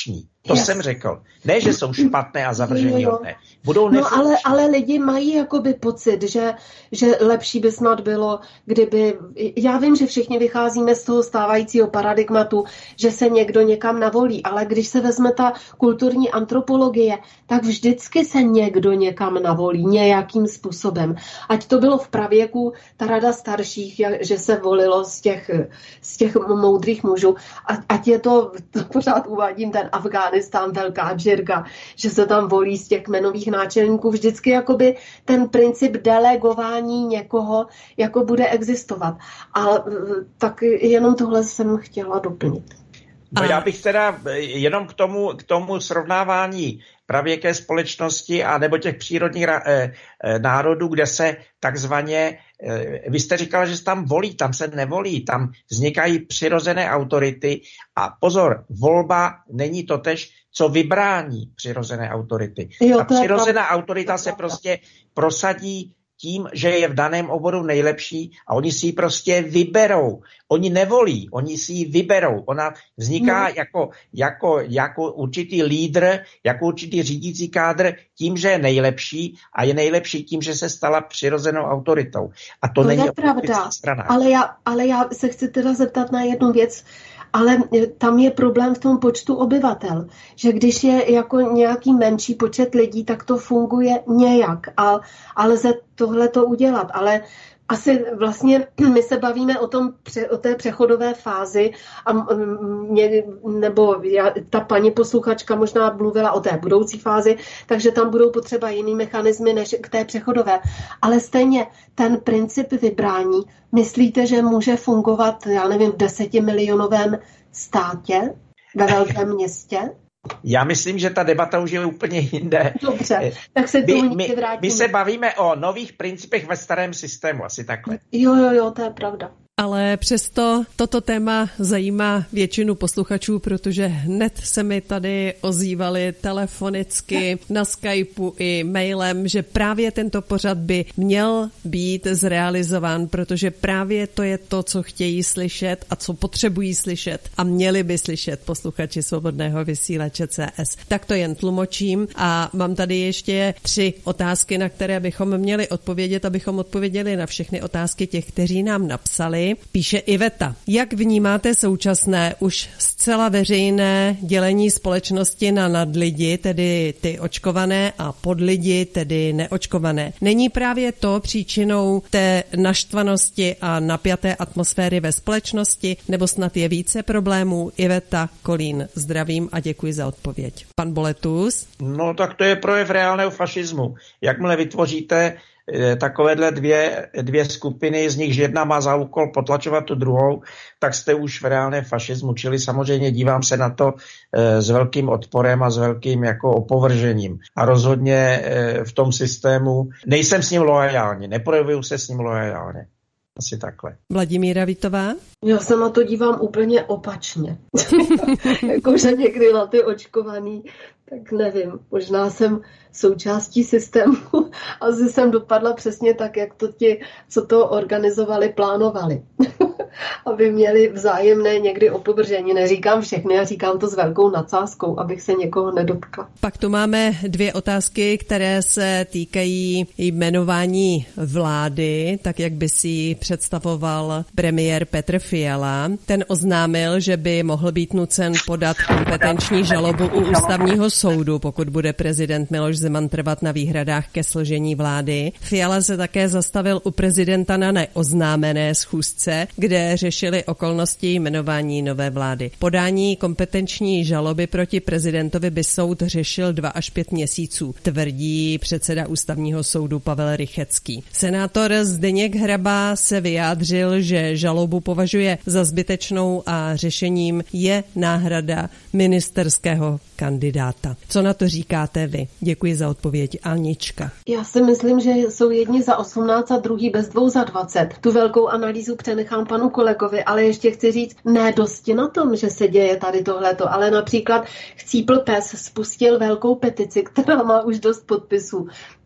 To jsem řekl. Ne, že jsou špatné a zavrženíhodné. Budou no, ale lidi mají jakoby pocit, že lepší by snad bylo, kdyby... Já vím, že všichni vycházíme z toho stávajícího paradigmatu, že se někdo někam navolí, ale když se vezme ta kulturní antropologie, tak vždycky se někdo někam navolí nějakým způsobem. Ať to bylo v pravěku, ta rada starších, že se volilo z těch moudrých mužů, ať je to pořád uvádím ten Afghánistán, velká džirga, že se tam volí z těch kmenových náčelníků, vždycky jakoby ten princip delegování někoho jako bude existovat. A tak jenom tohle jsem chtěla doplnit. No já bych teda jenom k tomu srovnávání pravěké společnosti a nebo těch přírodních národů, kde se takzvaně, vy jste říkala, že se tam volí, tam se nevolí, tam vznikají přirozené autority a pozor, volba není totéž, co vybrání přirozené autority. Ta přirozená autorita se prostě prosadí tím, že je v daném oboru nejlepší a oni si ji prostě vyberou. Oni nevolí, oni si ji vyberou. Ona vzniká jako určitý lídr, jako určitý řídící kádr tím, že je nejlepší a je nejlepší tím, že se stala přirozenou autoritou. A to není pravda. Strana. Ale já se chci teda zeptat na jednu věc. Ale tam je problém v tom počtu obyvatel, že když je jako nějaký menší počet lidí, tak to funguje nějak a lze tohleto udělat, ale asi vlastně my se bavíme o té přechodové fázi ta paní posluchačka možná mluvila o té budoucí fázi, takže tam budou potřeba jiný mechanismy než k té přechodové. Ale stejně ten princip vybrání, myslíte, že může fungovat, já nevím, v 10milionovém státě, ve velkém městě? Já myslím, že ta debata už je úplně jinde. Dobře, tak se tomu někdy vrátíme. My se bavíme o nových principech ve starém systému, asi takhle. Jo, to je pravda. Ale přesto toto téma zajímá většinu posluchačů, protože hned se mi tady ozývali telefonicky, na Skypeu i mailem, že právě tento pořad by měl být zrealizován, protože právě to je to, co chtějí slyšet a co potřebují slyšet a měli by slyšet posluchači Svobodného vysílače CS. Tak to jen tlumočím a mám tady ještě 3 otázky, na které bychom měli odpovědět, abychom odpověděli na všechny otázky těch, kteří nám napsali. Píše Iveta. Jak vnímáte současné už zcela veřejné dělení společnosti na nadlidi, tedy ty očkované, a podlidi, tedy neočkované? Není právě to příčinou té naštvanosti a napjaté atmosféry ve společnosti, nebo snad je více problémů? Iveta Kolín. Zdravím a děkuji za odpověď. Pan Boletus? No tak to je projev reálného fašismu. Jakmile vytvoříte takovéhle dvě skupiny, z nichž jedna má za úkol potlačovat tu druhou, tak jste už v reálném fašismu. Čili samozřejmě dívám se na to s velkým odporem a s velkým jako opovržením. A rozhodně v tom systému nejsem s ním loajální, neprojevuju se s ním loajálně. Asi takhle. Vladimíra Vitová? Já se na to dívám úplně opačně. Jakože někdy na ty očkovaný, tak nevím, možná jsem součástí systému a asi jsem dopadla přesně tak, jak to ti, co to organizovali, plánovali. Aby měli vzájemné někdy opovržení. Neříkám všechny, a říkám to s velkou nadsázkou, abych se někoho nedotkla. Pak tu máme 2 otázky, které se týkají jmenování vlády, tak jak by si představoval premiér Petr Fiala. Ten oznámil, že by mohl být nucen podat kompetenční žalobu u ústavního soudu, pokud bude prezident Miloš Zeman trvat na výhradách ke složení vlády. Fiala se také zastavil u prezidenta na neoznámené schůzce, kde řešili okolnosti jmenování nové vlády. Podání kompetenční žaloby proti prezidentovi by soud řešil 2 až 5 měsíců, tvrdí předseda ústavního soudu Pavel Rychecký. Senátor Zdeněk Hraba se vyjádřil, že žalobu považuje za zbytečnou a řešením je náhrada ministerského kandidáta. Co na to říkáte vy? Děkuji za odpověď. Anička. Já si myslím, že jsou jedni za 18 a druhý bez 2 za 20. Tu velkou analýzu přenechám panu kolegovi, ale ještě chci říct, ne dosti na tom, že se děje tady tohleto, ale například Chcípl pes spustil velkou petici, která má už dost podpisů.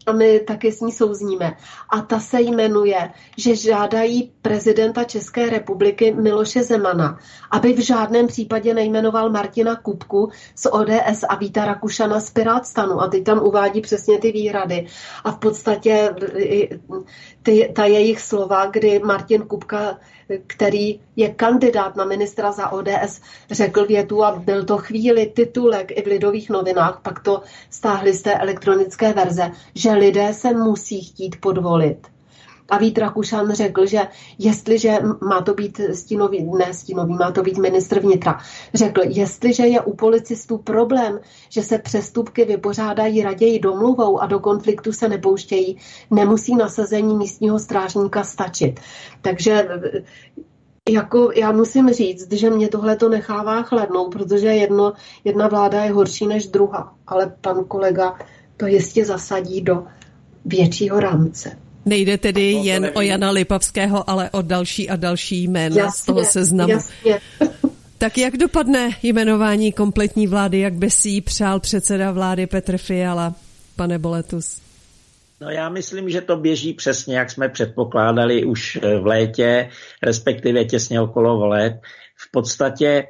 a my taky s ní souzníme. A ta se jmenuje, že žádají prezidenta České republiky Miloše Zemana, aby v žádném případě nejmenoval Martina Kupku z ODS a Víta Rakušana z Pirátstanu. A teď tam uvádí přesně ty výhrady. A v podstatě ta jejich slova, kdy Martin Kupka, který je kandidát na ministra za ODS, řekl větu a byl to chvíli titulek i v Lidových novinách, pak to stáhli z té elektronické verze, že lidé se musí chtít podvolit. A Vít Rakušan řekl, že jestliže má to být má to být ministr vnitra, řekl, jestliže je u policistů problém, že se přestupky vypořádají raději domluvou a do konfliktu se nepouštějí, nemusí nasazení místního strážníka stačit. Takže já musím říct, že mě tohle to nechává chladnout, protože jedna vláda je horší než druhá, ale pan kolega to jistě zasadí do většího rámce. Nejde tedy jen o Jana Lipavského, ale o další a další jména z toho seznamu. Jasně. Tak jak dopadne jmenování kompletní vlády, jak by si ji přál předseda vlády Petr Fiala, pane Boletus? No já myslím, že to běží přesně, jak jsme předpokládali už v létě, respektive těsně okolo voleb. V podstatě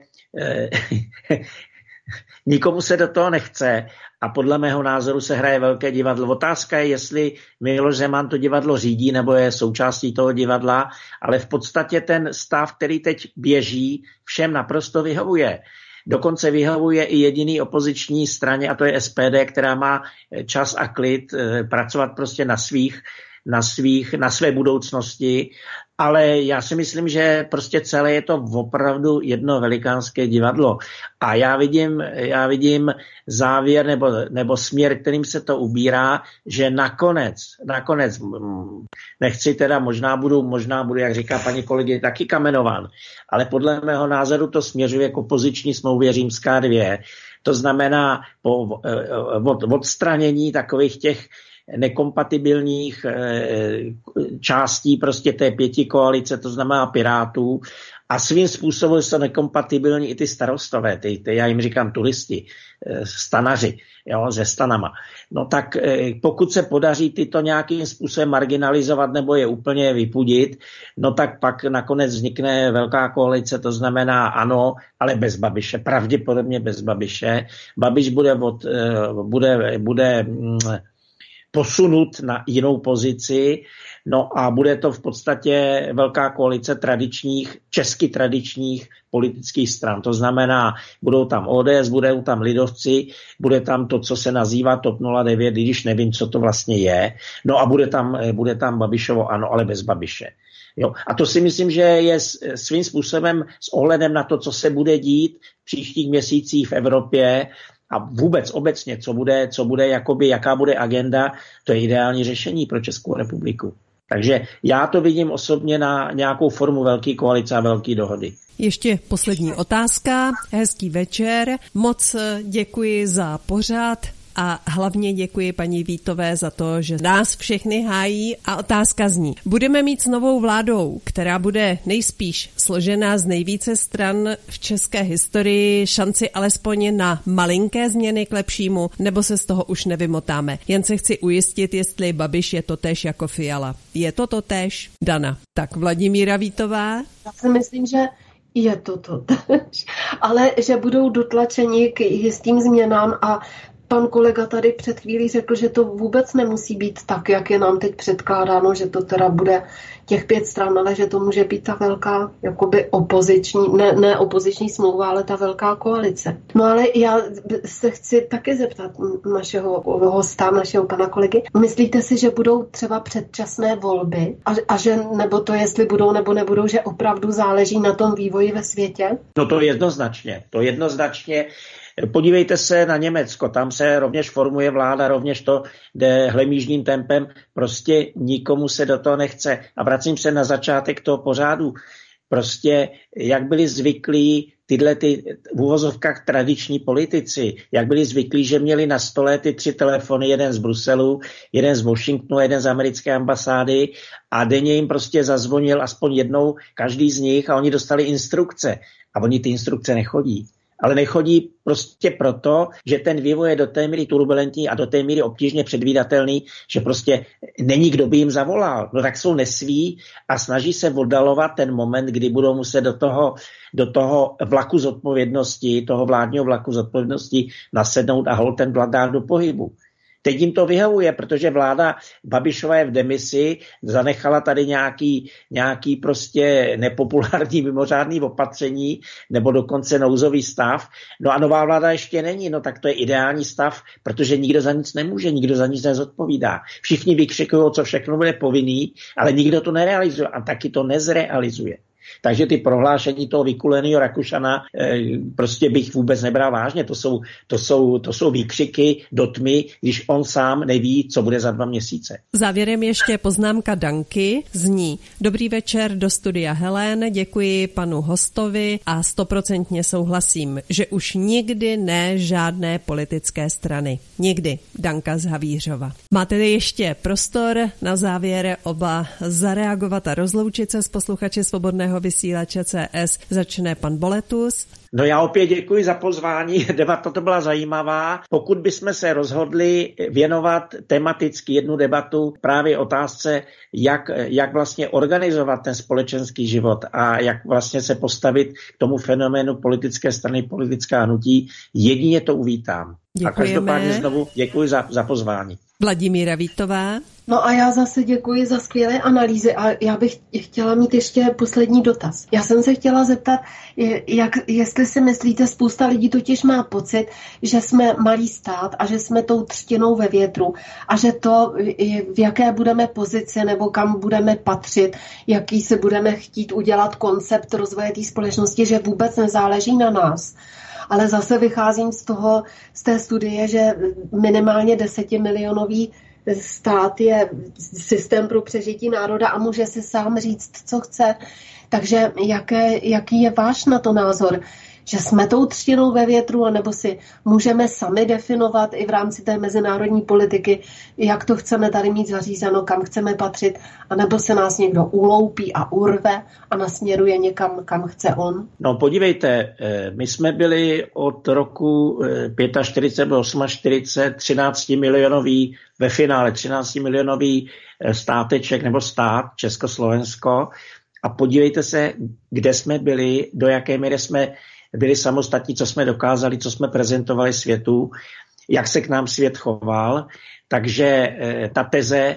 nikomu se do toho nechce a podle mého názoru se hraje velké divadlo. Otázka je, jestli Miloš Zeman to divadlo řídí nebo je součástí toho divadla, ale v podstatě ten stav, který teď běží, všem naprosto vyhovuje. Dokonce vyhovuje i jediný opoziční straně, a to je SPD, která má čas a klid pracovat prostě na své budoucnosti, ale já si myslím, že prostě celé je to opravdu jedno velikánské divadlo. A já vidím závěr nebo směr, kterým se to ubírá, že nakonec, nechci teda, možná budu, jak říká paní kolegy, taky kamenován, ale podle mého názoru to směřuje k opoziční smlouvě Římská 2. To znamená po odstranění takových těch nekompatibilních částí prostě té pětikoalice, to znamená Pirátů, a svým způsobem jsou nekompatibilní i ty starostové, já jim říkám turisti, stanaři, jo, se stanama. No tak pokud se podaří tyto nějakým způsobem marginalizovat nebo je úplně vypudit, no tak pak nakonec vznikne velká koalice, to znamená ano, ale bez Babiše, pravděpodobně bez Babiše. Babiš bude posunut na jinou pozici, no a bude to v podstatě velká koalice česky tradičních politických stran. To znamená, budou tam ODS, budou tam lidovci, bude tam to, co se nazývá TOP 09, když nevím, co to vlastně je, no a bude tam Babišovo ano, ale bez Babiše. Jo. A to si myslím, že je svým způsobem s ohledem na to, co se bude dít v příštích měsících v Evropě, a vůbec obecně, co bude jakoby, jaká bude agenda, to je ideální řešení pro Českou republiku. Takže já to vidím osobně na nějakou formu velké koalice a velké dohody. Ještě poslední otázka. Hezký večer. Moc děkuji za pořad. A hlavně děkuji paní Vítové za to, že nás všechny hájí. A otázka zní, budeme mít s novou vládou, která bude nejspíš složená z nejvíce stran v české historii, šanci alespoň na malinké změny k lepšímu, nebo se z toho už nevymotáme? Jen se chci ujistit, jestli Babiš je totéž jako Fiala. Je to totéž? Dana. Tak Vladimíra Vítová? Já si myslím, že je to totéž, ale že budou dotlačeni k jistým změnám a pan kolega tady před chvílí řekl, že to vůbec nemusí být tak, jak je nám teď předkládáno, že to teda bude těch 5 stran, ale že to může být ta velká jakoby opoziční, ne opoziční smlouva, ale ta velká koalice. No ale já se chci taky zeptat našeho hosta, našeho pana kolegy. Myslíte si, že budou třeba předčasné volby a že nebo to, jestli budou nebo nebudou, že opravdu záleží na tom vývoji ve světě? No to jednoznačně. Podívejte se na Německo, tam se rovněž formuje vláda, rovněž to jde hlemýžným tempem, prostě nikomu se do toho nechce. A vracím se na začátek toho pořádu. Prostě jak byli zvyklí tyhle v uvozovkách tradiční politici, jak byli zvyklí, že měli na stole ty 3 telefony, jeden z Bruselu, jeden z Washingtonu, jeden z americké ambasády a denně jim prostě zazvonil aspoň jednou každý z nich a oni dostali instrukce. A oni ty instrukce nechodí. Ale nechodí prostě proto, že ten vývoj je do té míry turbulentní a do té míry obtížně předvídatelný, že prostě není, kdo by jim zavolal. No tak jsou nesví a snaží se oddalovat ten moment, kdy budou muset do toho vlaku zodpovědnosti, toho vládního vlaku zodpovědnosti nasednout a holt ten vlak dát do pohybu. Teď jim to vyhovuje, protože vláda Babišova je v demisi, zanechala tady nějaký prostě nepopulární mimořádný opatření nebo dokonce nouzový stav. No a nová vláda ještě není, no tak to je ideální stav, protože nikdo za nic nemůže, nikdo za nic nezodpovídá. Všichni vykřikují, co všechno bude povinný, ale nikdo to nerealizuje a taky to nezrealizuje. Takže ty prohlášení toho vykuleného Rakušana prostě bych vůbec nebral vážně. To jsou výkřiky do tmy, když on sám neví, co bude za 2 měsíce. Závěrem ještě poznámka Danky zní: Dobrý večer do studia Helen, děkuji panu hostovi a 100% souhlasím, že už nikdy ne žádné politické strany. Nikdy. Danka z Havířova. Máte ještě prostor na závěr oba zareagovat a rozloučit se s posluchači Svobodného vysílače CS. Začne pan Boletus. No já opět děkuji za pozvání, debata to byla zajímavá. Pokud bychom se rozhodli věnovat tematicky jednu debatu právě otázce, jak vlastně organizovat ten společenský život a jak vlastně se postavit k tomu fenoménu politické strany, politická hnutí, jedině to uvítám. Děkujeme. A každopádně znovu děkuji za pozvání. Vladimíra Vítová. No a já zase děkuji za skvělé analýzy a já bych chtěla mít ještě poslední dotaz. Já jsem se chtěla zeptat, jestli si myslíte, spousta lidí totiž má pocit, že jsme malý stát a že jsme tou třtinou ve větru a že to, v jaké budeme pozici nebo kam budeme patřit, jaký se budeme chtít udělat koncept rozvoje té společnosti, že vůbec nezáleží na nás. Ale zase vycházím z té studie, že minimálně 10milionový stát je systém pro přežití národa a může si sám říct, co chce. Takže jaký je váš na to názor? Že jsme tou třtinou ve větru, anebo si můžeme sami definovat i v rámci té mezinárodní politiky, jak to chceme tady mít zařízeno, kam chceme patřit, anebo se nás někdo uloupí a urve a nasměruje někam, kam chce on? No podívejte, my jsme byli od roku 45 do 48 13 milionový ve finále, 13 milionový státeček nebo stát Československo a podívejte se, kde jsme byli, do jaké míry jsme byli samostatní, co jsme dokázali, co jsme prezentovali světu, jak se k nám svět choval. Takže ta teze,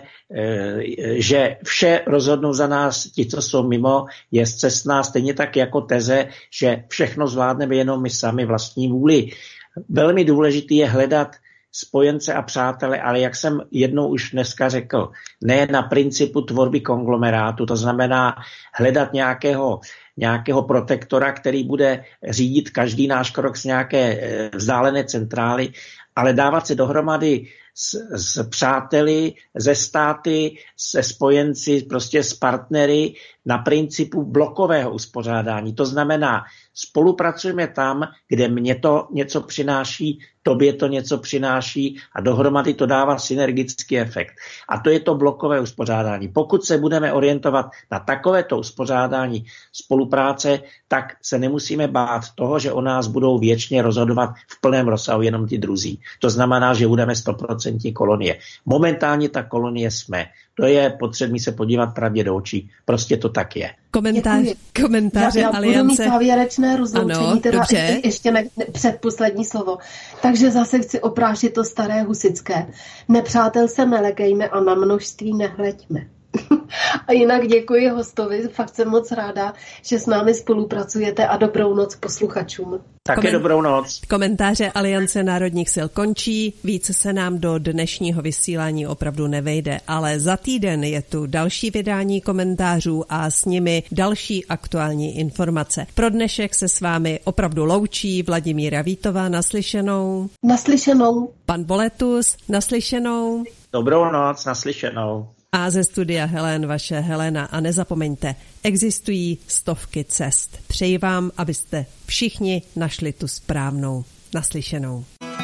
že vše rozhodnou za nás ti, co jsou mimo, je scestná, stejně tak jako teze, že všechno zvládneme jenom my sami vlastní vůli. Velmi důležitý je hledat spojence a přátele, ale jak jsem jednou už dneska řekl, ne na principu tvorby konglomerátu, to znamená hledat nějakého protektora, který bude řídit každý náš krok z nějaké vzdálené centrály, ale dávat se dohromady s přáteli, ze státy, se spojenci, prostě s partnery na principu blokového uspořádání. To znamená, spolupracujeme tam, kde mě to něco přináší, tobě to něco přináší a dohromady to dává synergický efekt. A to je to blokové uspořádání. Pokud se budeme orientovat na takovéto uspořádání spolupráce, tak se nemusíme bát toho, že o nás budou věčně rozhodovat v plném rozsahu jenom ti druzí. To znamená, že budeme 100% kolonie. Momentálně ta kolonie jsme. To je potřebné se podívat pravdě do očí. Prostě to tak je. Komentáře já Aliance. Budu mít závěrečné rozloučení, ano, teda dobře. ještě předposlední slovo. Takže zase chci oprášit to staré husické. Nepřátel se nelekejme a na množství nehleďme. A jinak děkuji hostovi, fakt jsem moc ráda, že s námi spolupracujete a dobrou noc posluchačům. Také dobrou noc. Komentáře Aliance národních sil končí, více se nám do dnešního vysílání opravdu nevejde, ale za týden je tu další vydání komentářů a s nimi další aktuální informace. Pro dnešek se s vámi opravdu loučí Vladimíra Vítová, naslyšenou. Naslyšenou. Pan Boletus, naslyšenou. Dobrou noc, naslyšenou. A ze studia Helen, vaše Helena. A nezapomeňte, existují stovky cest. Přeji vám, abyste všichni našli tu správnou. Naslyšenou.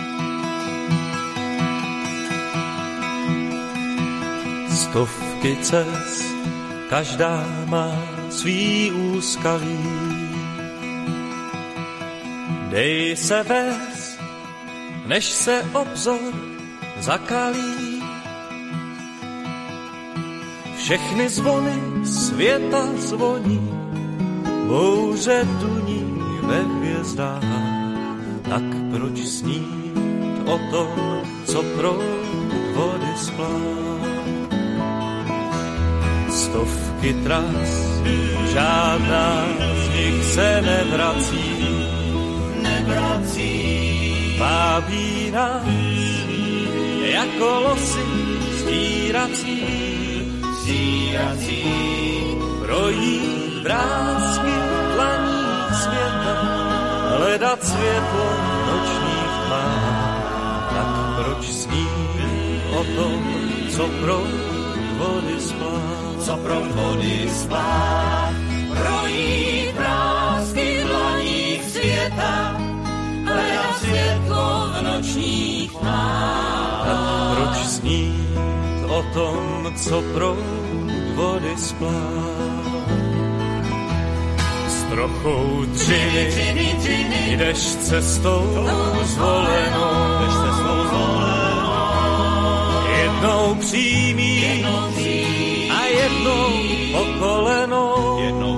Stovky cest, každá má svý úskalí. Dej se vést, než se obzor zakalí. Všechny zvony světa zvoní, bouře duní ve hvězdách. Tak proč snít o tom, co proud vody splá? Stovky tras, žádná z nich se nevrací. Vábí nás jako losy stírací. Projít vrásky dlaní světa, hledat světlo v nočních tmách. Tak proč snít o tom, co proud vody splá? Co proud vody splá? Projít vrásky dlaní světa, hledat světlo v nočních tmách. Tak proč snít o tom, co proud vody splá? S trochou dřiny jdeš cestou zvolenou, jednou přímý a jednou pokolenou.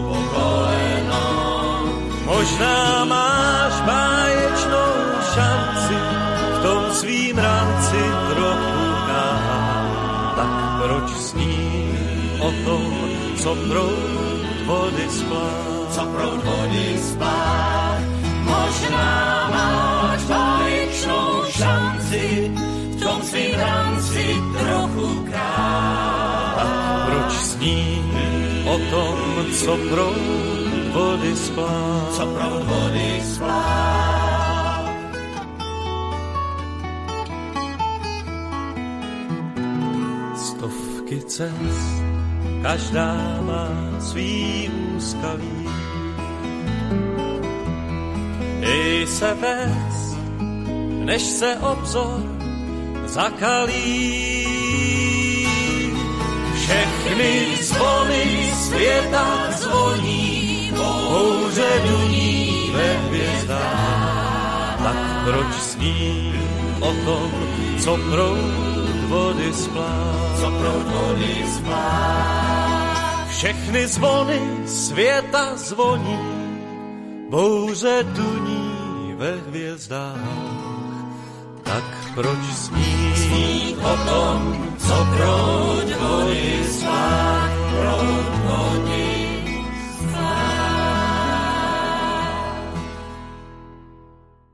Možná máš báječnou šanci v tom svým ranci trochu kát. Tak proč snít o tom, co proud vody splá? Co proud vody splá? Možná máš báječnou šanci v tom svým ranci trochu kát. Tak proč snít o tom, co proud vody splá? Co proud vody splá? Stovky cest, každá má svý úskalí. Dej se vést, než se obzor zakalí. Všechny zvony světa zvoní, bouře duní ve hvězdách. Tak proč snít o tom, co proud vody splá? Co proud vody splá? Všechny zvony světa zvoní, bouře duní ve hvězdách. Tak proč snít o tom, co proud